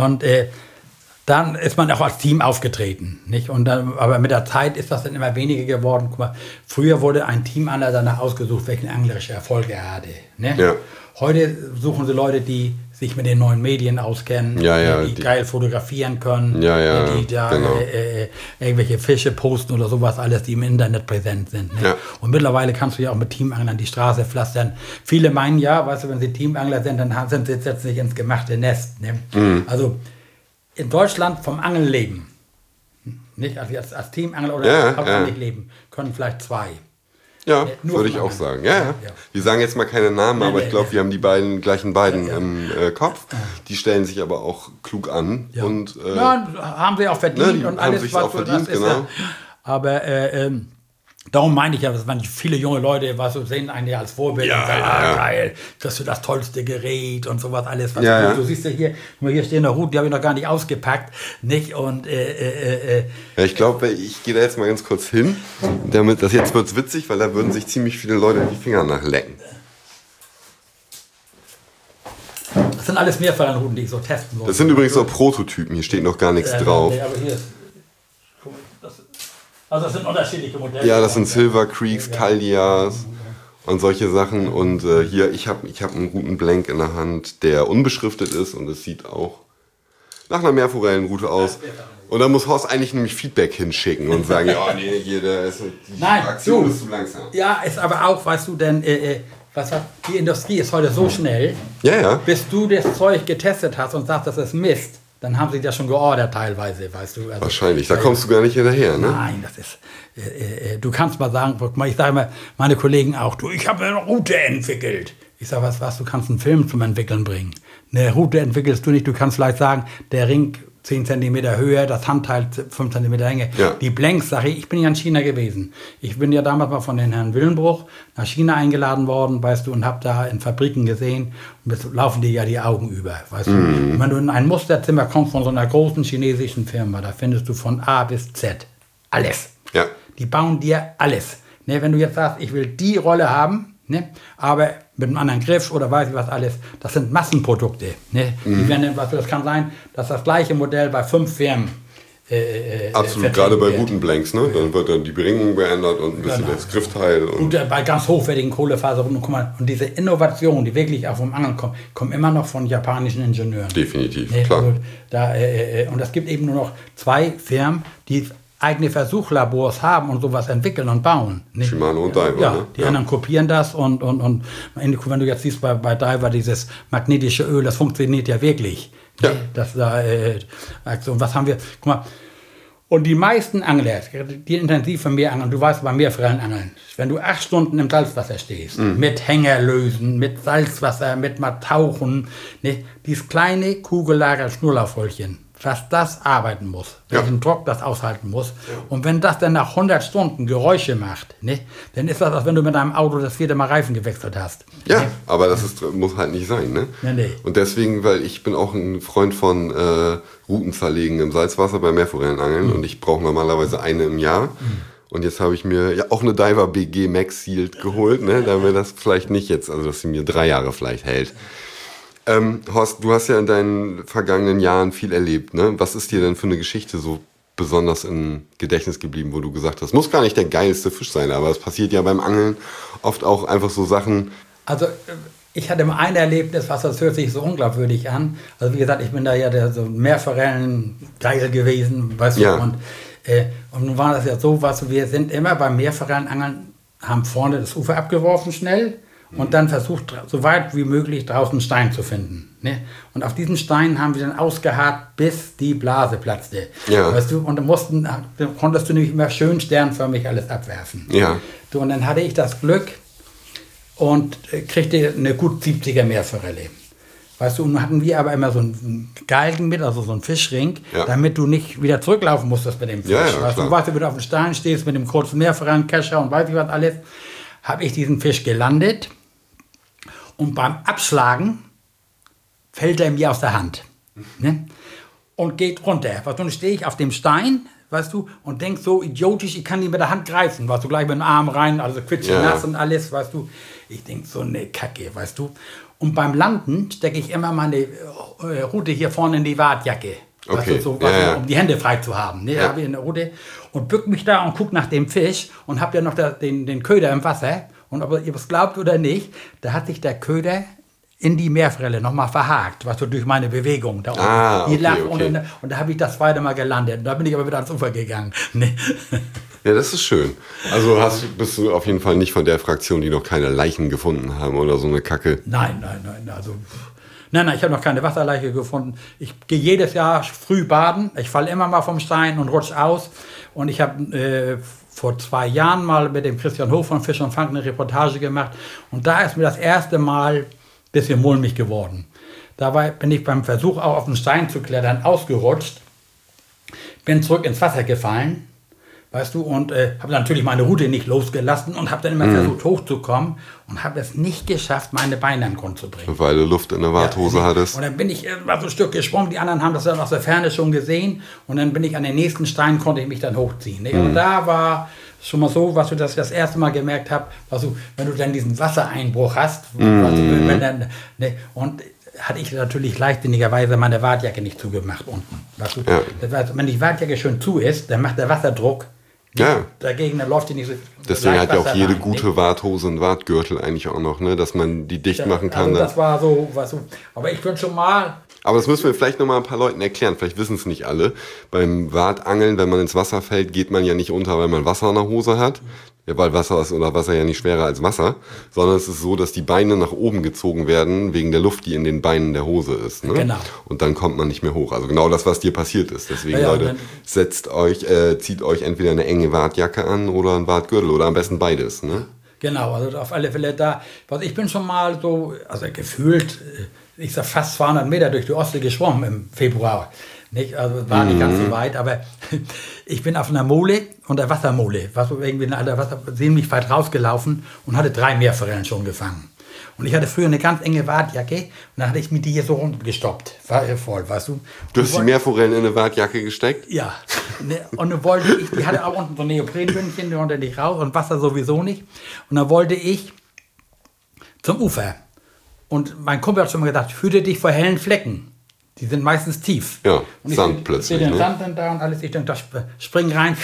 dann ist man auch als Team aufgetreten. Nicht? Aber mit der Zeit ist das dann immer weniger geworden. Guck mal, früher wurde ein Teamangler danach ausgesucht, welchen anglerische Erfolg er hatte. Ne? Ja. Heute suchen sie Leute, die sich mit den neuen Medien auskennen, die geil fotografieren können, die da irgendwelche Fische posten oder sowas, alles, die im Internet präsent sind. Ne? Ja. Und mittlerweile kannst du ja auch mit Teamanglern die Straße pflastern. Viele meinen weißt du, wenn sie Teamangler sind, dann sind sie jetzt nicht ins gemachte Nest. Ne? Also in Deutschland vom Angeln leben, nicht als Teamangler oder hauptamtlich leben, können vielleicht 2. Ja, würde ich auch sagen. Ja. Wir sagen jetzt mal keine Namen, aber ich glaube, wir haben die gleichen beiden im Kopf. Die stellen sich aber auch klug an. Ja. Und, haben sie auch verdient. Die und haben alles, sich auch verdient, genau. Aber darum meine ich ja, dass viele junge Leute sehen einen ja als Vorbild und sagen, geil, kriegst du das tollste Gerät und sowas alles. Du siehst ja hier stehen noch Routen, die habe ich noch gar nicht ausgepackt. Nicht? Und, ich glaube, ich gehe da jetzt mal ganz kurz hin. Jetzt wird es witzig, weil da würden sich ziemlich viele Leute die Finger nachlecken. Das sind alles Mehrfachrouten, die ich so testen muss. Das sind übrigens auch Prototypen, hier steht noch gar nichts drauf. Nee, aber hier ist... Also das sind unterschiedliche Modelle. Ja, das sind Silver Creeks, Caldias und solche Sachen. Und hier, ich hab einen guten Blank in der Hand, der unbeschriftet ist und es sieht auch nach einer Meerforellenroute aus. Und dann muss Horst eigentlich nämlich Feedback hinschicken und sagen, ja, nee, hier, die Aktion ist zu langsam. Ja, ist aber auch, weißt du, denn die Industrie ist heute so schnell, bis du das Zeug getestet hast und sagst, das ist Mist, dann haben sie das schon geordert teilweise, weißt du. Also, wahrscheinlich, da kommst du gar nicht hinterher, ne? Nein, das ist, du kannst mal sagen, ich sage immer, meine Kollegen auch, ich habe eine Route entwickelt. Ich sage, was, du kannst einen Film zum Entwickeln bringen. Eine Route entwickelst du nicht, du kannst vielleicht sagen, der Ring 10 cm Höhe, das Handteil 5 cm Länge. Ja. Die Blanks, sage ich bin ja in China gewesen. Ich bin ja damals mal von den Herrn Willenbruch nach China eingeladen worden, weißt du, und habe da in Fabriken gesehen, und jetzt laufen dir ja die Augen über, weißt du. Und wenn du in ein Musterzimmer kommst von so einer großen chinesischen Firma, da findest du von A bis Z alles. Ja. Die bauen dir alles. Ne, wenn du jetzt sagst, ich will die Rolle haben, ne, aber mit einem anderen Griff oder weiß ich was alles, das sind Massenprodukte. Ne? Die werden, das kann sein, dass das gleiche Modell bei 5 Firmen absolut, gerade bei guten Blanks, ne? Dann wird dann die Bringung geändert und ein bisschen das Griffteil. Und bei ganz hochwertigen Kohlefaserungen. Guck mal, und diese Innovation, die wirklich auch vom Angeln kommen immer noch von japanischen Ingenieuren. Definitiv, klar. Und es gibt eben nur noch 2 Firmen, die eigene Versuchlabors haben und sowas entwickeln und bauen. Nicht? Shimano und Daiwa. Ja, ne? Die anderen kopieren das und wenn du jetzt siehst bei Daiwa dieses magnetische Öl, das funktioniert ja wirklich. Ja. Und was haben wir? Guck mal. Und die meisten Angler, die intensiv vom Meer angeln, du weißt, beim Meerforellenangeln, wenn du 8 Stunden im Salzwasser stehst, mit Hängerlösen, mit Salzwasser, mit mal Tauchen, ne, dieses kleine Kugellager Schnurrlaufröllchen, was das arbeiten muss, welchen Druck das aushalten muss. Ja. Und wenn das dann nach 100 Stunden Geräusche macht, ne, dann ist das, als wenn du mit deinem Auto das 4. Mal Reifen gewechselt hast. Ja, ne? Aber das muss halt nicht sein. Ne? Nee. Und deswegen, weil ich bin auch ein Freund von Routen zerlegen im Salzwasser bei Meerforellenangeln und ich brauche normalerweise eine im Jahr. Und jetzt habe ich mir ja auch eine Daiwa BG Max Sealed geholt, ne, damit das vielleicht nicht jetzt, also dass sie mir 3 Jahre vielleicht hält. Horst, du hast ja in deinen vergangenen Jahren viel erlebt, ne? Was ist dir denn für eine Geschichte so besonders im Gedächtnis geblieben, wo du gesagt hast, muss gar nicht der geilste Fisch sein, aber es passiert ja beim Angeln oft auch einfach so Sachen. Also ich hatte mal ein Erlebnis, das hört sich so unglaubwürdig an. Also wie gesagt, ich bin da ja so Meerforellen-Geil gewesen, weißt du, und nun war das ja so, wir sind immer beim Meerforellenangeln, haben vorne das Ufer abgeworfen schnell, und dann versucht, so weit wie möglich draußen einen Stein zu finden. Ne? Und auf diesen Stein haben wir dann ausgeharrt, bis die Blase platzte. Ja. Weißt du? Und dann konntest du nämlich immer schön sternförmig alles abwerfen. Ja. So, und dann hatte ich das Glück und kriegte eine gut 70er Meerforelle. Weißt du, und dann hatten wir aber immer so einen Galgen mit, also so einen Fischring, damit du nicht wieder zurücklaufen musstest mit dem Fisch. Ja, weißt du, wenn du auf dem Stein stehst mit dem kurzen Meerforellenkescher und weiß ich was alles, habe ich diesen Fisch gelandet und beim Abschlagen fällt er mir aus der Hand, ne? Und geht runter. Weißt du, dann stehe ich auf dem Stein, weißt du, und denk so idiotisch, ich kann ihn mit der Hand greifen, weißt du, gleich mit dem Arm rein, also nass und alles, weißt du. Ich denk so eine Kacke, weißt du. Und beim Landen stecke ich immer meine Rute hier vorne in die Wartjacke. Okay. Weißt du, um die Hände frei zu haben. Ne? Da habe ich eine Rute und bück mich da und guck nach dem Fisch und habe ja noch den Köder im Wasser. Und ob ihr es glaubt oder nicht, da hat sich der Köder in die Meerforelle nochmal verhakt, weißt du, durch meine Bewegung. Da oben. Und da habe ich das 2. Mal gelandet. Und da bin ich aber wieder ans Ufer gegangen. Ne? Ja, das ist schön. Also bist du auf jeden Fall nicht von der Fraktion, die noch keine Leichen gefunden haben oder so eine Kacke? Nein. Also... Nein, ich habe noch keine Wasserleiche gefunden. Ich gehe jedes Jahr früh baden. Ich falle immer mal vom Stein und rutsche aus. Und ich habe vor 2 Jahren mal mit dem Christian Hoch von Fisch und Fang eine Reportage gemacht. Und da ist mir das erste Mal ein bisschen mulmig geworden. Dabei bin ich beim Versuch, auch auf den Stein zu klettern, ausgerutscht. Bin zurück ins Wasser gefallen. Weißt du, und habe natürlich meine Route nicht losgelassen und habe dann immer versucht hochzukommen und habe es nicht geschafft, meine Beine an den Grund zu bringen. Weil du Luft in der Warthose hattest. Und dann bin ich mal so ein Stück gesprungen, die anderen haben das dann aus der Ferne schon gesehen und dann bin ich an den nächsten Stein, konnte ich mich dann hochziehen. Ne? Und da war schon mal so, was du das erste Mal gemerkt habe, wenn du dann diesen Wassereinbruch hast, und hatte ich natürlich leichtsinnigerweise meine Wartjacke nicht zugemacht unten. Weißt du? Das heißt, wenn die Wartjacke schön zu ist, dann macht der Wasserdruck dagegen, dann läuft die nicht so. Deswegen hat ja auch jede gute Warthose einen Wartgürtel eigentlich auch noch, ne? Dass man die dicht machen kann. Also das war so, aber ich bin schon mal... Aber das müssen wir vielleicht nochmal ein paar Leuten erklären. Vielleicht wissen es nicht alle. Beim Wartangeln, wenn man ins Wasser fällt, geht man ja nicht unter, weil man Wasser in der Hose hat. Ja, weil Wasser ist unter Wasser ja nicht schwerer als Wasser. Sondern es ist so, dass die Beine nach oben gezogen werden, wegen der Luft, die in den Beinen der Hose ist. Ne? Genau. Und dann kommt man nicht mehr hoch. Also genau das, was dir passiert ist. Deswegen, Ja, Leute, zieht euch entweder eine enge Wartjacke an oder einen Wartgürtel oder am besten beides. Ne? Genau, also auf alle Fälle da. Ich bin schon mal so, also gefühlt, ich sag fast 200 Meter durch die Ostsee geschwommen im Februar. Nicht? Also war nicht ganz so weit, aber ich bin auf einer Mole, unter Wassermole, was irgendwie ziemlich weit rausgelaufen und hatte 3 Meerforellen schon gefangen. Und ich hatte früher eine ganz enge Wartjacke und dann hatte ich mir die hier so rumgestoppt. War voll, weißt du. Du hast die Meerforellen in eine Wartjacke gesteckt? Ja. Und dann wollte ich, die hatte auch unten so ein Neoprenbündchen, die konnte nicht raus und Wasser sowieso nicht. Und dann wollte ich zum Ufer. Und mein Kumpel hat schon mal gesagt, hüte dich vor hellen Flecken. Die sind meistens tief. Ja, und Sand plötzlich. Ich sehe den Sand dann da und alles. Ich denke, spring rein.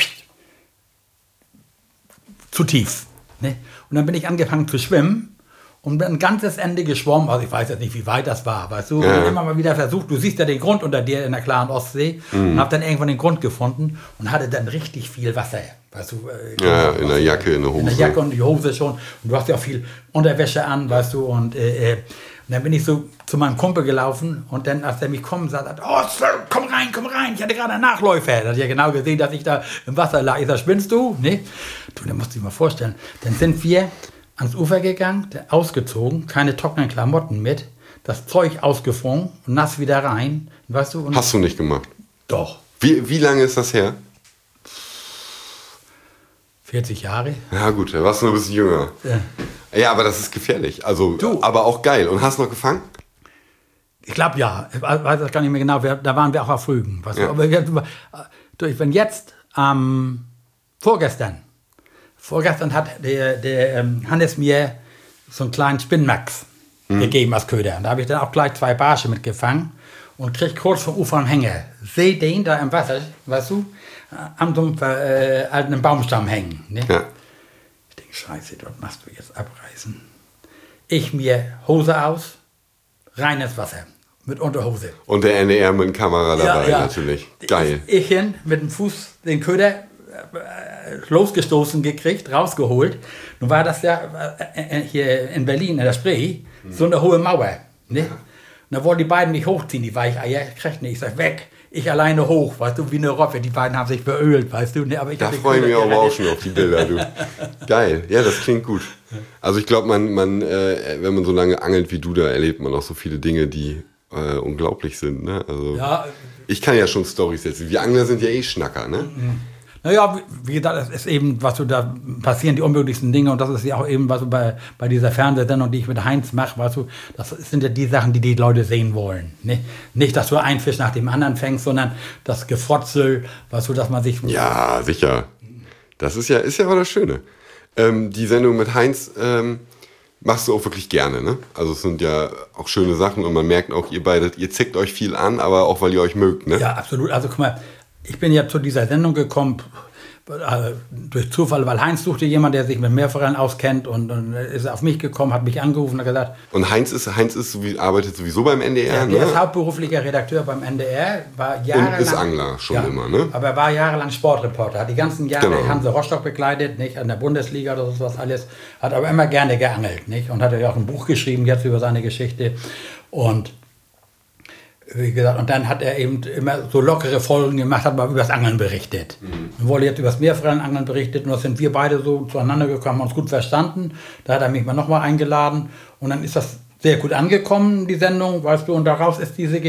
Zu tief. Ne? Und dann bin ich angefangen zu schwimmen und bin ein ganzes Ende geschwommen. Also ich weiß jetzt nicht, wie weit das war. Weißt du? Ja. Und immer mal wieder versucht, du siehst ja den Grund unter dir in der klaren Ostsee. Und habe dann irgendwann den Grund gefunden und hatte dann richtig viel Wasser. Weißt du, ja, in der Jacke, in der Hose. In der Jacke und die Hose schon. Und du hast ja auch viel Unterwäsche an, weißt du. Und dann bin ich so zu meinem Kumpel gelaufen und dann, als der mich kommen sah, sagt, oh, Sir, komm rein, ich hatte gerade einen Nachläufer. Da hat ja genau gesehen, dass ich da im Wasser lag. Ich sag, spinnst du? Nee. Du, da musst du dir mal vorstellen. Dann sind wir ans Ufer gegangen, ausgezogen, keine trockenen Klamotten mit, das Zeug ausgefroren und nass wieder rein. Weißt du? Und hast du nicht gemacht? Doch. Wie lange ist das her? 40 Jahre. Ja gut, da warst du noch ein bisschen jünger. Ja, aber das ist gefährlich. Also, aber auch geil. Und hast du noch gefangen? Ich glaube ja. Ich weiß das gar nicht mehr genau. Da waren wir auch auf Rügen. Weißt du? Aber wenn jetzt, vorgestern hat der Hannes mir so einen kleinen Spinnmax gegeben als Köder. Und da habe ich dann auch gleich 2 Barsche mitgefangen und krieg kurz vom Ufer am Hänger. Seh den da im Wasser, weißt du, an so einem alten Baumstamm hängen. Ne? Ja. Ich denke, scheiße, dort machst du jetzt abreißen. Ich mir Hose aus, rein ins Wasser, mit Unterhose. Und der NDR mit Kamera dabei, natürlich. Geil. Ich hin, mit dem Fuß den Köder losgestoßen gekriegt, rausgeholt. Nun war das ja hier in Berlin, in der Spree, so eine hohe Mauer. Ne? Und da wollten die beiden mich hochziehen, die Weicheier, kriegt nicht. Ich sag, weg. Ich alleine hoch, weißt du, wie eine Robbe. Die beiden haben sich beölt, weißt du. Ne, aber da freue ich mich aber auch schon auf die Bilder, du. Geil, ja, das klingt gut. Also ich glaube, wenn man so lange angelt wie du, da erlebt man auch so viele Dinge, die unglaublich sind. Ne? Also ja. Ich kann ja schon Storys setzen. Wir Angler sind ja eh Schnacker, ne? Naja, wie gesagt, das ist eben, was du da passieren, die unmöglichsten Dinge. Und das ist ja auch eben, was du bei dieser Fernsehsendung, die ich mit Heinz mache, weißt du, das sind ja die Sachen, die Leute sehen wollen. Ne? Nicht, dass du einen Fisch nach dem anderen fängst, sondern das Gefrotzel, weißt du, dass man sich... Ja, sicher. Das ist ja auch das Schöne. Die Sendung mit Heinz machst du auch wirklich gerne, ne? Also es sind ja auch schöne Sachen und man merkt auch, ihr zickt euch viel an, aber auch, weil ihr euch mögt, ne? Ja, absolut. Also guck mal, ich bin ja zu dieser Sendung gekommen, durch Zufall, weil Heinz suchte jemanden, der sich mit Meerforellen auskennt und ist auf mich gekommen, hat mich angerufen und hat gesagt... Und Heinz arbeitet sowieso beim NDR, ja, ne? Er ist hauptberuflicher Redakteur beim NDR, war jahrelang... Und ist Angler schon immer, ne? Aber er war jahrelang Sportreporter, hat die ganzen Jahre Hanse Rostock begleitet, nicht? An der Bundesliga oder sowas alles, hat aber immer gerne geangelt, nicht? Und hat ja auch ein Buch geschrieben jetzt über seine Geschichte und... Wie gesagt, und dann hat er eben immer so lockere Folgen gemacht, hat mal über das Angeln berichtet. Dann wurde jetzt über das Meerforellenangeln berichtet und da sind wir beide so zueinander gekommen, haben uns gut verstanden. Da hat er mich mal nochmal eingeladen und dann ist das sehr gut angekommen, die Sendung, weißt du, und daraus ist diese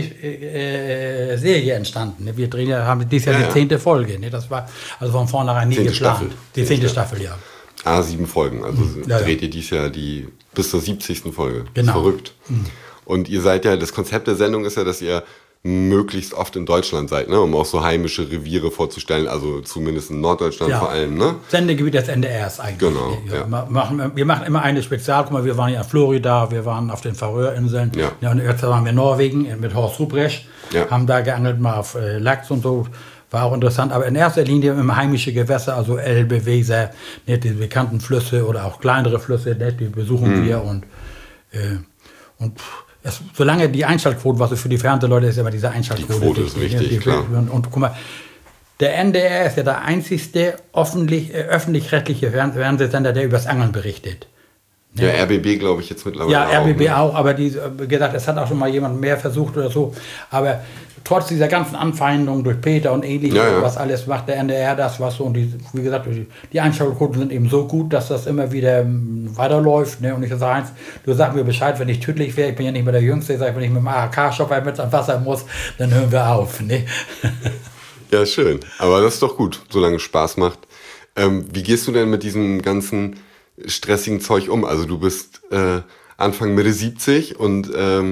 Serie entstanden. Wir haben dieses Jahr die 10. Folge. Ne? Das war also von vornherein nie geplant. Staffel. Die 10. Staffel, ja. 7 Folgen, also dreht ihr dieses Jahr bis zur 70. Folge. Genau. Verrückt. Und ihr seid ja, das Konzept der Sendung ist ja, dass ihr möglichst oft in Deutschland seid, ne? Um auch so heimische Reviere vorzustellen, also zumindest in Norddeutschland vor allem, ne? Sendegebiet des NDRs eigentlich. Genau, Wir machen immer eine Spezial, guck mal, wir waren ja in Florida, wir waren auf den Färöerinseln, und jetzt waren wir in Norwegen mit Horst Ruprecht, haben da geangelt, mal auf Lachs und so, war auch interessant, aber in erster Linie immer heimische Gewässer, also Elbe, Weser, die bekannten Flüsse oder auch kleinere Flüsse, die besuchen wir und solange die Einschaltquote, was für die Fernsehleute ist, immer diese Einschaltquote. Die Quote ist wichtig, klar. Und guck mal, der NDR ist ja der einzigste öffentlich-rechtliche Fernsehsender, der übers Angeln berichtet. Ja, RBB glaube ich jetzt mittlerweile auch. Ja, RBB ne? auch, aber gesagt, es hat auch schon mal jemand mehr versucht oder so. Aber trotz dieser ganzen Anfeindungen durch Peter und ähnliches, was alles macht der NDR das, was so. Und wie gesagt, die Einschaltquoten sind eben so gut, dass das immer wieder weiterläuft. Ne? Und ich sage eins, du sagst mir Bescheid, wenn ich tödlich wäre, ich bin ja nicht mehr der Jüngste, wenn ich mit dem AHK-Shopper mit ans Wasser muss, dann hören wir auf. Ne? Ja, schön. Aber das ist doch gut, solange es Spaß macht. Wie gehst du denn mit diesem ganzen stressigen Zeug um? Also du bist Anfang Mitte 70 und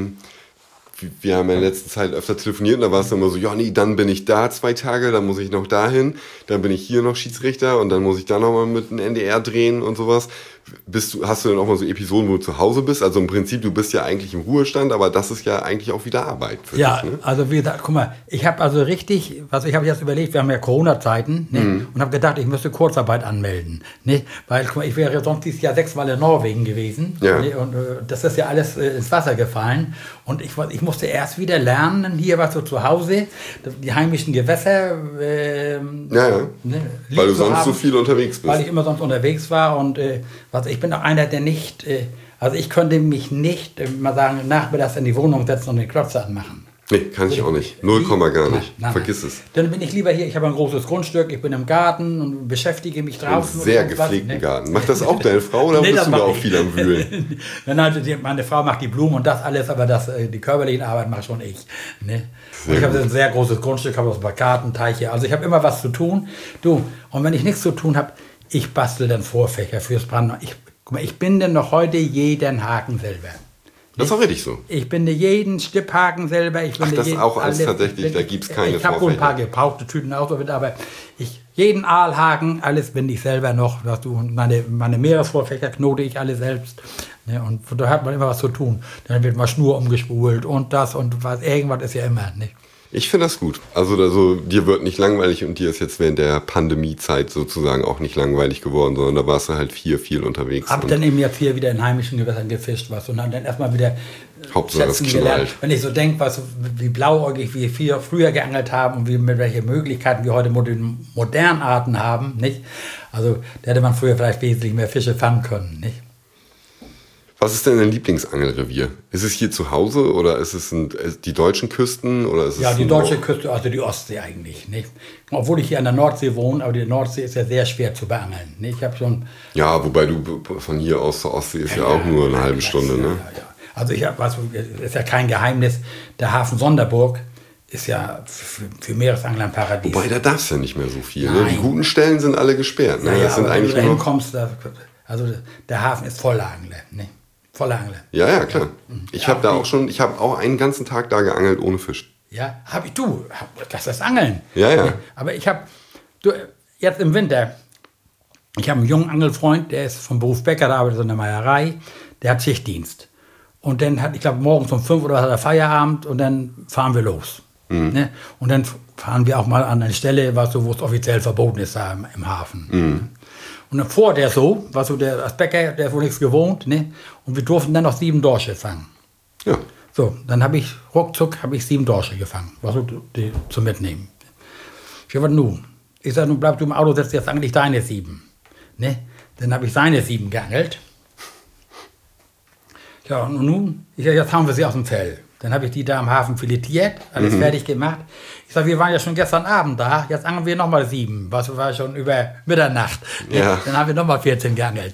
wir haben ja in der letzten Zeit öfter telefoniert und da war es dann immer so, ja nee, dann bin ich da 2 Tage, dann muss ich noch dahin, dann bin ich hier noch Schiedsrichter und dann muss ich da nochmal mit dem NDR drehen und sowas. Hast du denn auch mal so Episoden, wo du zu Hause bist? Also im Prinzip, du bist ja eigentlich im Ruhestand, aber das ist ja eigentlich auch wieder Arbeit für dich, ne? Also wie gesagt, guck mal, ich habe also richtig, ich habe jetzt überlegt, wir haben ja Corona-Zeiten, ne? Und habe gedacht, ich müsste Kurzarbeit anmelden, ne? Weil guck mal, ich wäre sonst dieses Jahr 6 Mal in Norwegen gewesen, ne? Und das ist ja alles ins Wasser gefallen und ich musste erst wieder lernen, hier was so zu Hause, die heimischen Gewässer, ne? Weil du sonst so viel unterwegs bist. Weil ich immer sonst unterwegs war und ich bin auch einer, der nicht, also ich könnte mich nicht, mal sagen, nachmittags in die Wohnung setzen und den Klotzer anmachen. Nee, kann ich auch nicht. 0, gar nicht. Vergiss es. Dann bin ich lieber hier, ich habe ein großes Grundstück, ich bin im Garten und beschäftige mich draußen. Einen sehr gepflegten Garten. Macht das auch deine Frau oder bist du da auch viel am Wühlen? Meine Frau macht die Blumen und das alles, aber die körperliche Arbeit mache schon ich. Ne? Ich habe ein sehr großes Grundstück, habe auch ein paar Gartenteiche, also ich habe immer was zu tun. Du, und wenn ich nichts zu tun habe, ich bastel dann Vorfächer fürs Brandneu. Ich binde noch heute jeden Haken selber. Das ist auch richtig so. Ich binde jeden Stipphaken selber. Das ist auch alles tatsächlich, da gibt es keine Vorfächer. Ich habe wohl ein paar gebrauchte Tüten auch, aber jeden Aalhaken, alles binde ich selber noch. Meine Meeresvorfächer knote ich alle selbst. Ne, und da hat man immer was zu tun. Dann wird mal Schnur umgespult und das und was. Irgendwas ist ja immer. Nicht? Ich finde das gut. Also dir wird nicht langweilig und dir ist jetzt während der Pandemiezeit sozusagen auch nicht langweilig geworden, sondern da warst du halt viel unterwegs. Hab dann eben jetzt hier wieder in heimischen Gewässern gefischt und dann erstmal wieder schätzen gelernt. Wenn ich so denke, wie blauäugig wir früher geangelt haben und mit welchen Möglichkeiten wir heute modernen Arten haben, nicht? Also da hätte man früher vielleicht wesentlich mehr Fische fangen können, nicht? Was ist denn dein Lieblingsangelrevier? Ist es hier zu Hause oder ist es die deutschen Küsten? Oder ist es die deutsche Küste, also die Ostsee eigentlich. Nicht? Obwohl ich hier an der Nordsee wohne, aber die Nordsee ist ja sehr schwer zu beangeln. Nicht? Ich habe schon. Ja, wobei du von hier aus zur Ostsee ist ja auch nur eine halbe Stunde. Ne? Ja. Also ist ja kein Geheimnis, der Hafen Sonderburg ist ja für Meeresangler ein Paradies. Wobei, da darfst du ja nicht mehr so viel. Ne? Die guten Stellen sind alle gesperrt. Ne? Das sind aber eigentlich wenn du da hinkommst, also der Hafen ist voller Angler. Ne? Voller Angler. Ja, klar. Ich habe auch einen ganzen Tag da geangelt ohne Fisch. Ja, das ist Angeln. Ja. Aber ich habe, jetzt im Winter, ich habe einen jungen Angelfreund, der ist vom Beruf Bäcker, der arbeitet in der Meierei, der hat Schichtdienst. Und dann ich glaube, morgens um 5 oder was hat er Feierabend und dann fahren wir los. Ne? Und dann fahren wir auch mal an eine Stelle, wo es offiziell verboten ist, da im Hafen. Und dann vor der als Bäcker, der ist wohl nichts gewohnt, ne? Und wir durften dann noch 7 Dorsche fangen. Ja. So, dann habe ich ruckzuck 7 Dorsche gefangen, die zum Mitnehmen. Ich sage, nun? Ich sage, nun bleib du im Auto, setz jetzt eigentlich deine 7. Ne? Dann habe ich seine 7 geangelt. Ja, und nun? Ich sage, jetzt haben wir sie aus dem Fell. Dann habe ich die da am Hafen filetiert, alles fertig gemacht. Ich sage, wir waren ja schon gestern Abend da, jetzt angeln wir nochmal 7. Was war schon über Mitternacht. Ja. Dann haben wir nochmal 14 geangelt.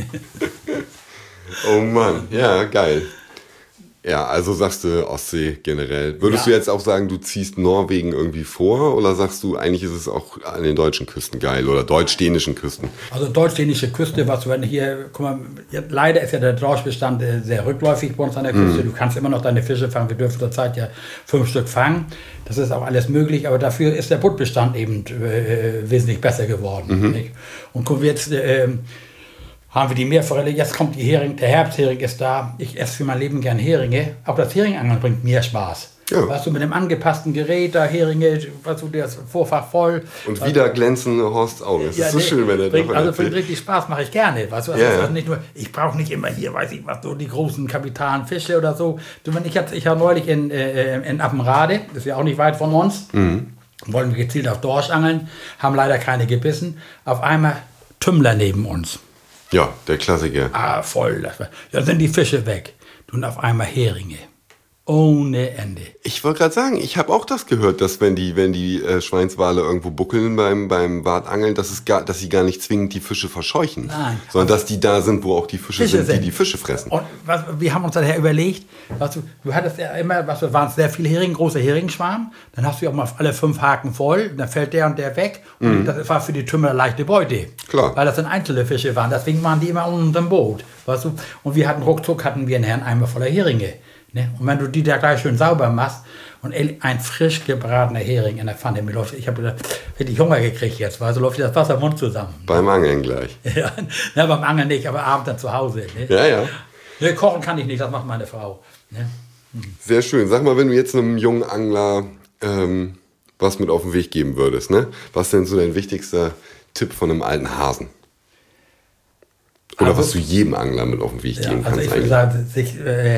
Oh Mann, ja, geil. Ja, also sagst du Ostsee generell. Würdest du jetzt auch sagen, du ziehst Norwegen irgendwie vor oder sagst du, eigentlich ist es auch an den deutschen Küsten geil oder deutsch-dänischen Küsten? Also deutsch-dänische Küste, guck mal, leider ist ja der Dorschbestand sehr rückläufig bei uns an der Küste. Du kannst immer noch deine Fische fangen, wir dürfen zurzeit ja 5 Stück fangen. Das ist auch alles möglich, aber dafür ist der Buttbestand eben wesentlich besser geworden. Nicht? Und gucken wir jetzt... haben wir die Meerforelle, jetzt kommt der Herbsthering ist da. Ich esse für mein Leben gern Heringe. Auch das Heringangeln bringt mir Spaß. Ja. Weißt du, mit dem angepassten Gerät, da Heringe, weißt du, das Vorfach voll. Und wieder glänzen Horsts Augen. Es ist so schön, wenn er davon Also erzählt. bringt richtig Spaß, mache ich gerne. Weißt du, also nicht nur, ich brauche nicht immer hier, weiß ich was, so die großen kapitalen Fische oder so. Du, wenn ich habe neulich in Appenrade, das ist ja auch nicht weit von uns, wollen wir gezielt auf Dorsch angeln, haben leider keine gebissen. Auf einmal Tümmler neben uns. Ja, der Klassiker. Voll. Da sind die Fische weg. Und auf einmal Heringe. Ohne Ende. Ich wollte gerade sagen, ich habe auch das gehört, dass wenn die Schweinswale irgendwo buckeln beim Wartangeln, dass sie gar nicht zwingend die Fische verscheuchen. Nein. Sondern dass die da sind, wo auch die Fische sind, die Fische fressen. Und wir haben uns daher überlegt, du hattest ja immer, waren sehr viele Heringe, große Heringschwarm, dann hast du ja auch mal alle 5 Haken voll, dann fällt der und der weg und das war für die Tümmler leichte Beute. Klar. Weil das dann einzelne Fische waren, deswegen waren die immer unter dem Boot. Weißt du? Und wir hatten ruckzuck einen Herrn Eimer voller Heringe. Ne? Und wenn du die da gleich schön sauber machst und ein frisch gebratener Hering in der Pfanne, ich habe richtig Hunger gekriegt jetzt, weil so läuft das Wasser im Mund zusammen. Beim Angeln gleich. Ja, beim Angeln nicht, aber abends dann zu Hause. Ne? Ja. Ne, kochen kann ich nicht, das macht meine Frau. Ne? Sehr schön. Sag mal, wenn du jetzt einem jungen Angler was mit auf den Weg geben würdest, ne? Was ist denn so dein wichtigster Tipp von einem alten Hasen? Oder Also, was du jedem Angler mit auf den Weg geben also kannst ich würde sagen, sich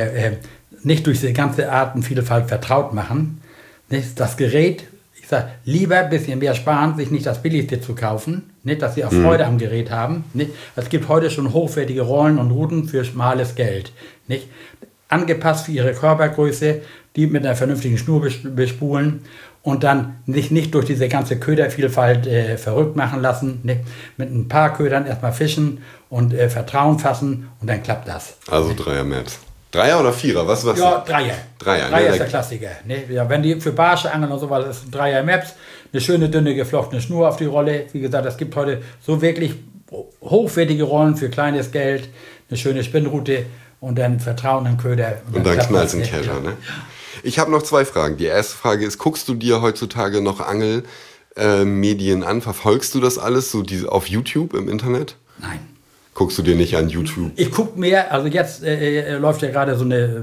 nicht durch die ganze Artenvielfalt vertraut machen. Nicht? Das Gerät, ich sage, lieber ein bisschen mehr sparen, sich nicht das Billigste zu kaufen, nicht, dass sie auch Freude am Gerät haben. Nicht? Es gibt heute schon hochwertige Rollen und Ruten für schmales Geld. Nicht? Angepasst für ihre Körpergröße, die mit einer vernünftigen Schnur bespulen und dann nicht durch diese ganze Ködervielfalt verrückt machen lassen. Nicht? Mit ein paar Ködern erstmal fischen und Vertrauen fassen und dann klappt das. Also Dreier-Maps. Dreier oder Vierer? Was Ja, Dreier. Dreier, Dreier ne? ist der Klassiker. Ne? Ja, wenn die für Barsche angeln und so was, ist ein Dreier-Maps, eine schöne, dünne, geflochtene Schnur auf die Rolle. Wie gesagt, es gibt heute so wirklich hochwertige Rollen für kleines Geld, eine schöne Spinnrute und dann Vertrauen im Köder. Und dann knallt es in den Kescher, ne? Ich habe noch 2 Fragen. Die erste Frage ist, guckst du dir heutzutage noch Angelmedien an? Verfolgst du das alles so auf YouTube im Internet? Nein. Guckst du dir nicht an YouTube? Ich gucke mehr, also jetzt läuft ja gerade so eine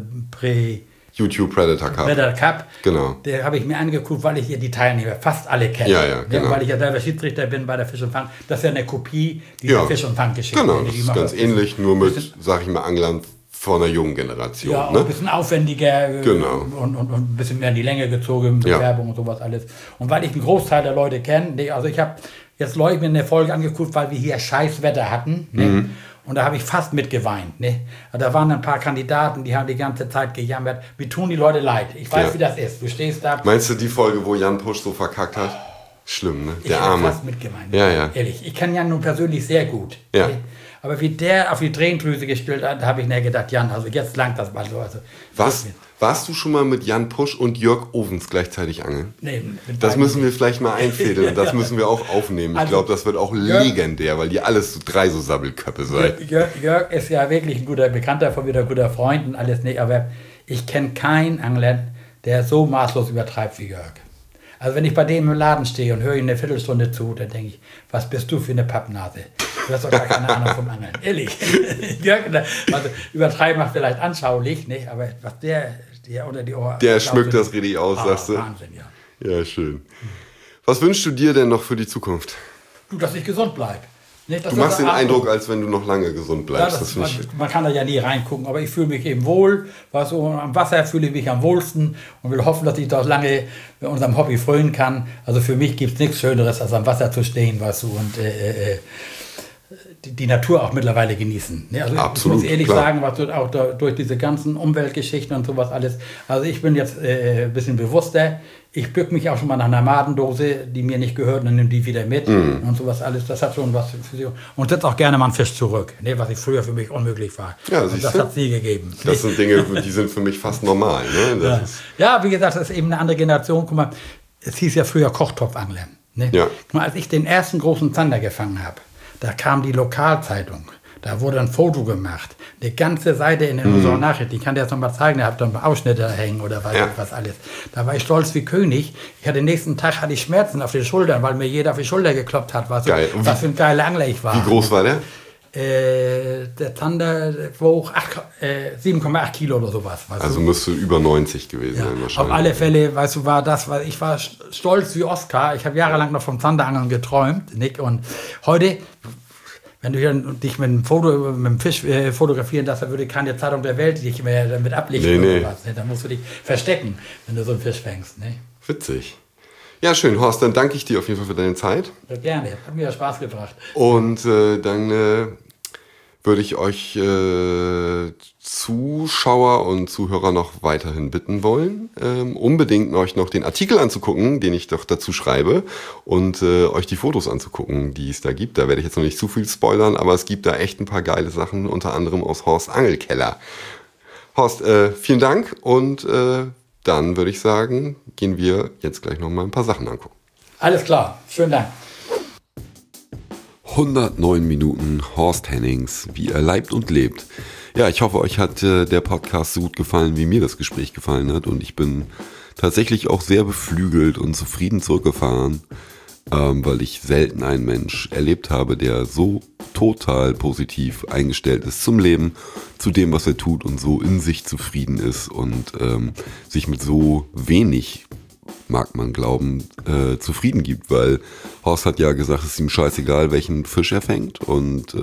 YouTube Predator Cup. Predator Cup. Genau. Der habe ich mir angeguckt, weil ich ja die Teilnehmer fast alle kenne. Ja, genau. Weil ich ja selber Schiedsrichter bin bei der Fisch und Fang. Das ist ja eine Kopie dieser Fisch- und Fang-Geschichte. Genau, das ist ganz ähnlich, nur mit, sag ich mal, Anglern von einer jungen Generation. Ja, ne? ein bisschen aufwendiger Genau. und ein bisschen mehr in die Länge gezogen, Bewerbung und sowas alles. Und weil ich einen Großteil der Leute kenne, also ich habe jetzt Leute mir eine Folge angeguckt, weil wir hier scheiß Wetter hatten. Ne? Und da habe ich fast mitgeweint. Ne? Da waren ein paar Kandidaten, die haben die ganze Zeit gejammert. Mir tun die Leute leid. Ich weiß, wie das ist. Du stehst da. Meinst du die Folge, wo Jan Pusch so verkackt hat? Schlimm, ne? Der Ich habe Arme. fast mitgeweint. Ja. Ehrlich. Ich kenne Jan nun persönlich sehr gut. Ja. Ne? Aber wie der auf die Tränendrüse gestellt hat, da habe ich mir gedacht, Jan, also jetzt langt das mal so. Also, warst du schon mal mit Jan Pusch und Jörg Ovens gleichzeitig angeln? Nee, Das müssen wir vielleicht mal einfädeln. Das müssen wir auch aufnehmen. Ich Also, glaube, das wird auch legendär, weil ihr alles so 3 so Sabbelköppe seid. Jörg ist ja wirklich ein guter Bekannter von mir, ein guter Freund und alles nicht, aber ich kenne keinen Angler, der so maßlos übertreibt wie Jörg. Also wenn ich bei dem im Laden stehe und höre ihm eine Viertelstunde zu, dann denke ich, was bist du für eine Pappnase? Du hast doch gar keine Ahnung vom Angeln. Ehrlich. Jörg, also übertreiben macht vielleicht anschaulich, nicht? Aber was der unter die Ohren... Der schmückt das richtig aus, sagst du? Wahnsinn, ja. Ja, schön. Was wünschst du dir denn noch für die Zukunft? Du, dass ich gesund bleibe. Du machst den Eindruck, als wenn du noch lange gesund bleibst. Ja, man kann da ja nie reingucken, aber ich fühle mich eben wohl. Am Wasser fühle ich mich am wohlsten und will hoffen, dass ich dort lange unserem Hobby frönen kann. Also für mich gibt es nichts Schöneres, als am Wasser zu stehen, weißt du, und die Natur auch mittlerweile genießen. Also absolut, ich muss ehrlich klar. sagen, was auch durch diese ganzen Umweltgeschichten und sowas alles. Also ich bin jetzt ein bisschen bewusster. Ich bück mich auch schon mal nach einer Madendose, die mir nicht gehört, und dann nehme die wieder mit und sowas alles. Das hat schon was für sie. Und setze auch gerne mal einen Fisch zurück, ne, was ich früher für mich unmöglich war. Ja, und das hat es nie gegeben. Das sind Dinge, die sind für mich fast normal. Ne? Ja, wie gesagt, das ist eben eine andere Generation. Guck mal, es hieß ja früher Kochtopfangler. Ne? Ja. Guck mal, als ich den ersten großen Zander gefangen habe, da kam die Lokalzeitung. Da wurde ein Foto gemacht. Eine ganze Seite in unserer Nachricht. Ich kann dir das nochmal zeigen. Da habt ihr ein paar Ausschnitte hängen oder weiß ich was alles. Da war ich stolz wie König. Den nächsten Tag hatte ich Schmerzen auf den Schultern, weil mir jeder auf die Schulter gekloppt hat. Was für ein geiler Angler ich war. Wie groß war der? der Zander wog 7,8 Kilo oder sowas. Also müsste über 90 gewesen sein wahrscheinlich. Auf alle Fälle, weißt du, war das, weil ich war stolz wie Oskar. Ich habe jahrelang noch vom Zanderangeln geträumt, Nick. Und heute, wenn du hier dich mit dem Fisch fotografieren darfst, dann würde keine Zeitung der Welt dich mehr damit ablichten. Nee. Oder was, ne? Dann musst du dich verstecken, wenn du so einen Fisch fängst. Ne? Witzig. Ja, schön, Horst, dann danke ich dir auf jeden Fall für deine Zeit. Ja, gerne, hat mir Spaß gebracht. Und dann würde ich euch Zuschauer und Zuhörer noch weiterhin bitten wollen, unbedingt euch noch den Artikel anzugucken, den ich doch dazu schreibe, und euch die Fotos anzugucken, die es da gibt. Da werde ich jetzt noch nicht zu viel spoilern, aber es gibt da echt ein paar geile Sachen, unter anderem aus Horst Angelkeller. Horst, vielen Dank, und dann würde ich sagen, gehen wir jetzt gleich noch mal ein paar Sachen angucken. Alles klar, schönen Dank. 109 Minuten Horst Hennings, wie er leibt und lebt. Ja, ich hoffe, euch hat der Podcast so gut gefallen, wie mir das Gespräch gefallen hat. Und ich bin tatsächlich auch sehr beflügelt und zufrieden zurückgefahren, weil ich selten einen Mensch erlebt habe, der so total positiv eingestellt ist zum Leben, zu dem, was er tut, und so in sich zufrieden ist und sich mit so wenig, mag man glauben, zufrieden gibt, weil Horst hat ja gesagt, es ist ihm scheißegal, welchen Fisch er fängt, und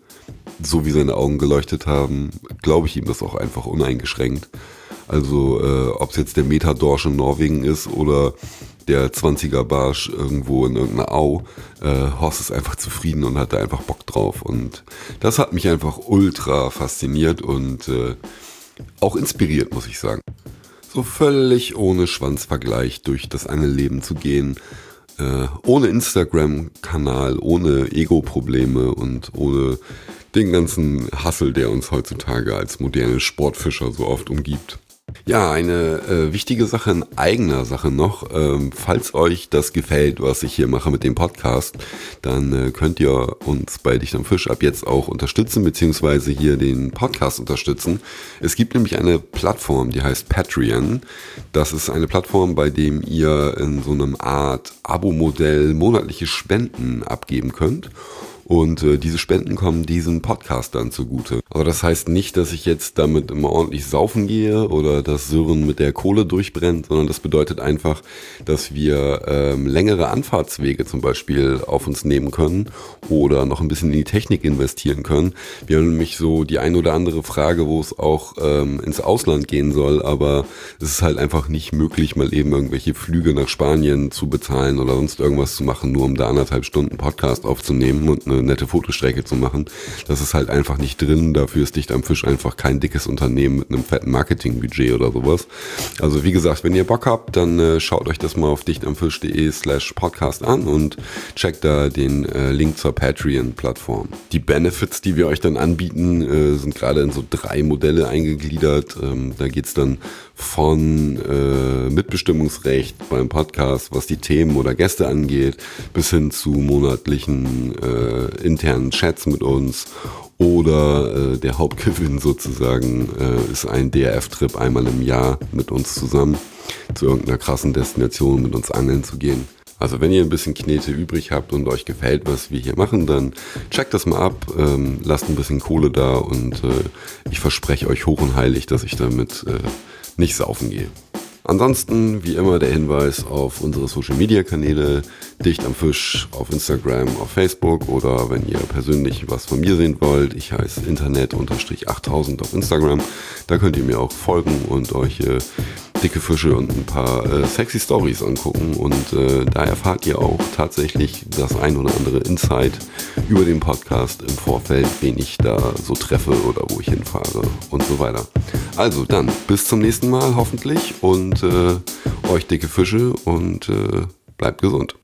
so wie seine Augen geleuchtet haben, glaube ich ihm das auch einfach uneingeschränkt. Also ob es jetzt der Metadorsch in Norwegen ist oder der 20er Barsch irgendwo in irgendeiner Au, Horst ist einfach zufrieden und hat da einfach Bock drauf, und das hat mich einfach ultra fasziniert und auch inspiriert, muss ich sagen. So völlig ohne Schwanzvergleich durch das Angelleben zu gehen, ohne Instagram-Kanal, ohne Ego-Probleme und ohne den ganzen Hassel, der uns heutzutage als moderne Sportfischer so oft umgibt. Ja, eine wichtige Sache in eigener Sache noch, falls euch das gefällt, was ich hier mache mit dem Podcast, dann könnt ihr uns bei Dicht am Fisch ab jetzt auch unterstützen, beziehungsweise hier den Podcast unterstützen. Es gibt nämlich eine Plattform, die heißt Patreon. Das ist eine Plattform, bei dem ihr in so einem Art Abo-Modell monatliche Spenden abgeben könnt. Und diese Spenden kommen diesem Podcast dann zugute. Aber das heißt nicht, dass ich jetzt damit immer ordentlich saufen gehe oder dass Sören mit der Kohle durchbrennt, sondern das bedeutet einfach, dass wir längere Anfahrtswege zum Beispiel auf uns nehmen können oder noch ein bisschen in die Technik investieren können. Wir haben nämlich so die ein oder andere Frage, wo es auch ins Ausland gehen soll, aber es ist halt einfach nicht möglich, mal eben irgendwelche Flüge nach Spanien zu bezahlen oder sonst irgendwas zu machen, nur um da 1,5 Stunden Podcast aufzunehmen und eine nette Fotostrecke zu machen. Das ist halt einfach nicht drin. Dafür ist Dicht am Fisch einfach kein dickes Unternehmen mit einem fetten Marketingbudget oder sowas. Also wie gesagt, wenn ihr Bock habt, dann schaut euch das mal auf dichtamfisch.de/podcast an und checkt da den Link zur Patreon-Plattform. Die Benefits, die wir euch dann anbieten, sind gerade in so 3 Modelle eingegliedert. Da geht's dann von Mitbestimmungsrecht beim Podcast, was die Themen oder Gäste angeht, bis hin zu monatlichen internen Chats mit uns, oder der Hauptgewinn sozusagen ist ein DRF-Trip einmal im Jahr mit uns zusammen zu irgendeiner krassen Destination mit uns angeln zu gehen. Also wenn ihr ein bisschen Knete übrig habt und euch gefällt, was wir hier machen, dann checkt das mal ab, lasst ein bisschen Kohle da, und ich verspreche euch hoch und heilig, dass ich damit nicht saufen gehe. Ansonsten, wie immer, der Hinweis auf unsere Social-Media-Kanäle, Dicht am Fisch auf Instagram, auf Facebook, oder wenn ihr persönlich was von mir sehen wollt, ich heiße Internet_8000 auf Instagram. Da könnt ihr mir auch folgen und euch dicke Fische und ein paar sexy Stories angucken, und da erfahrt ihr auch tatsächlich das ein oder andere Insight über den Podcast im Vorfeld, wen ich da so treffe oder wo ich hinfahre und so weiter. Also dann, bis zum nächsten Mal hoffentlich, und euch dicke Fische, und bleibt gesund.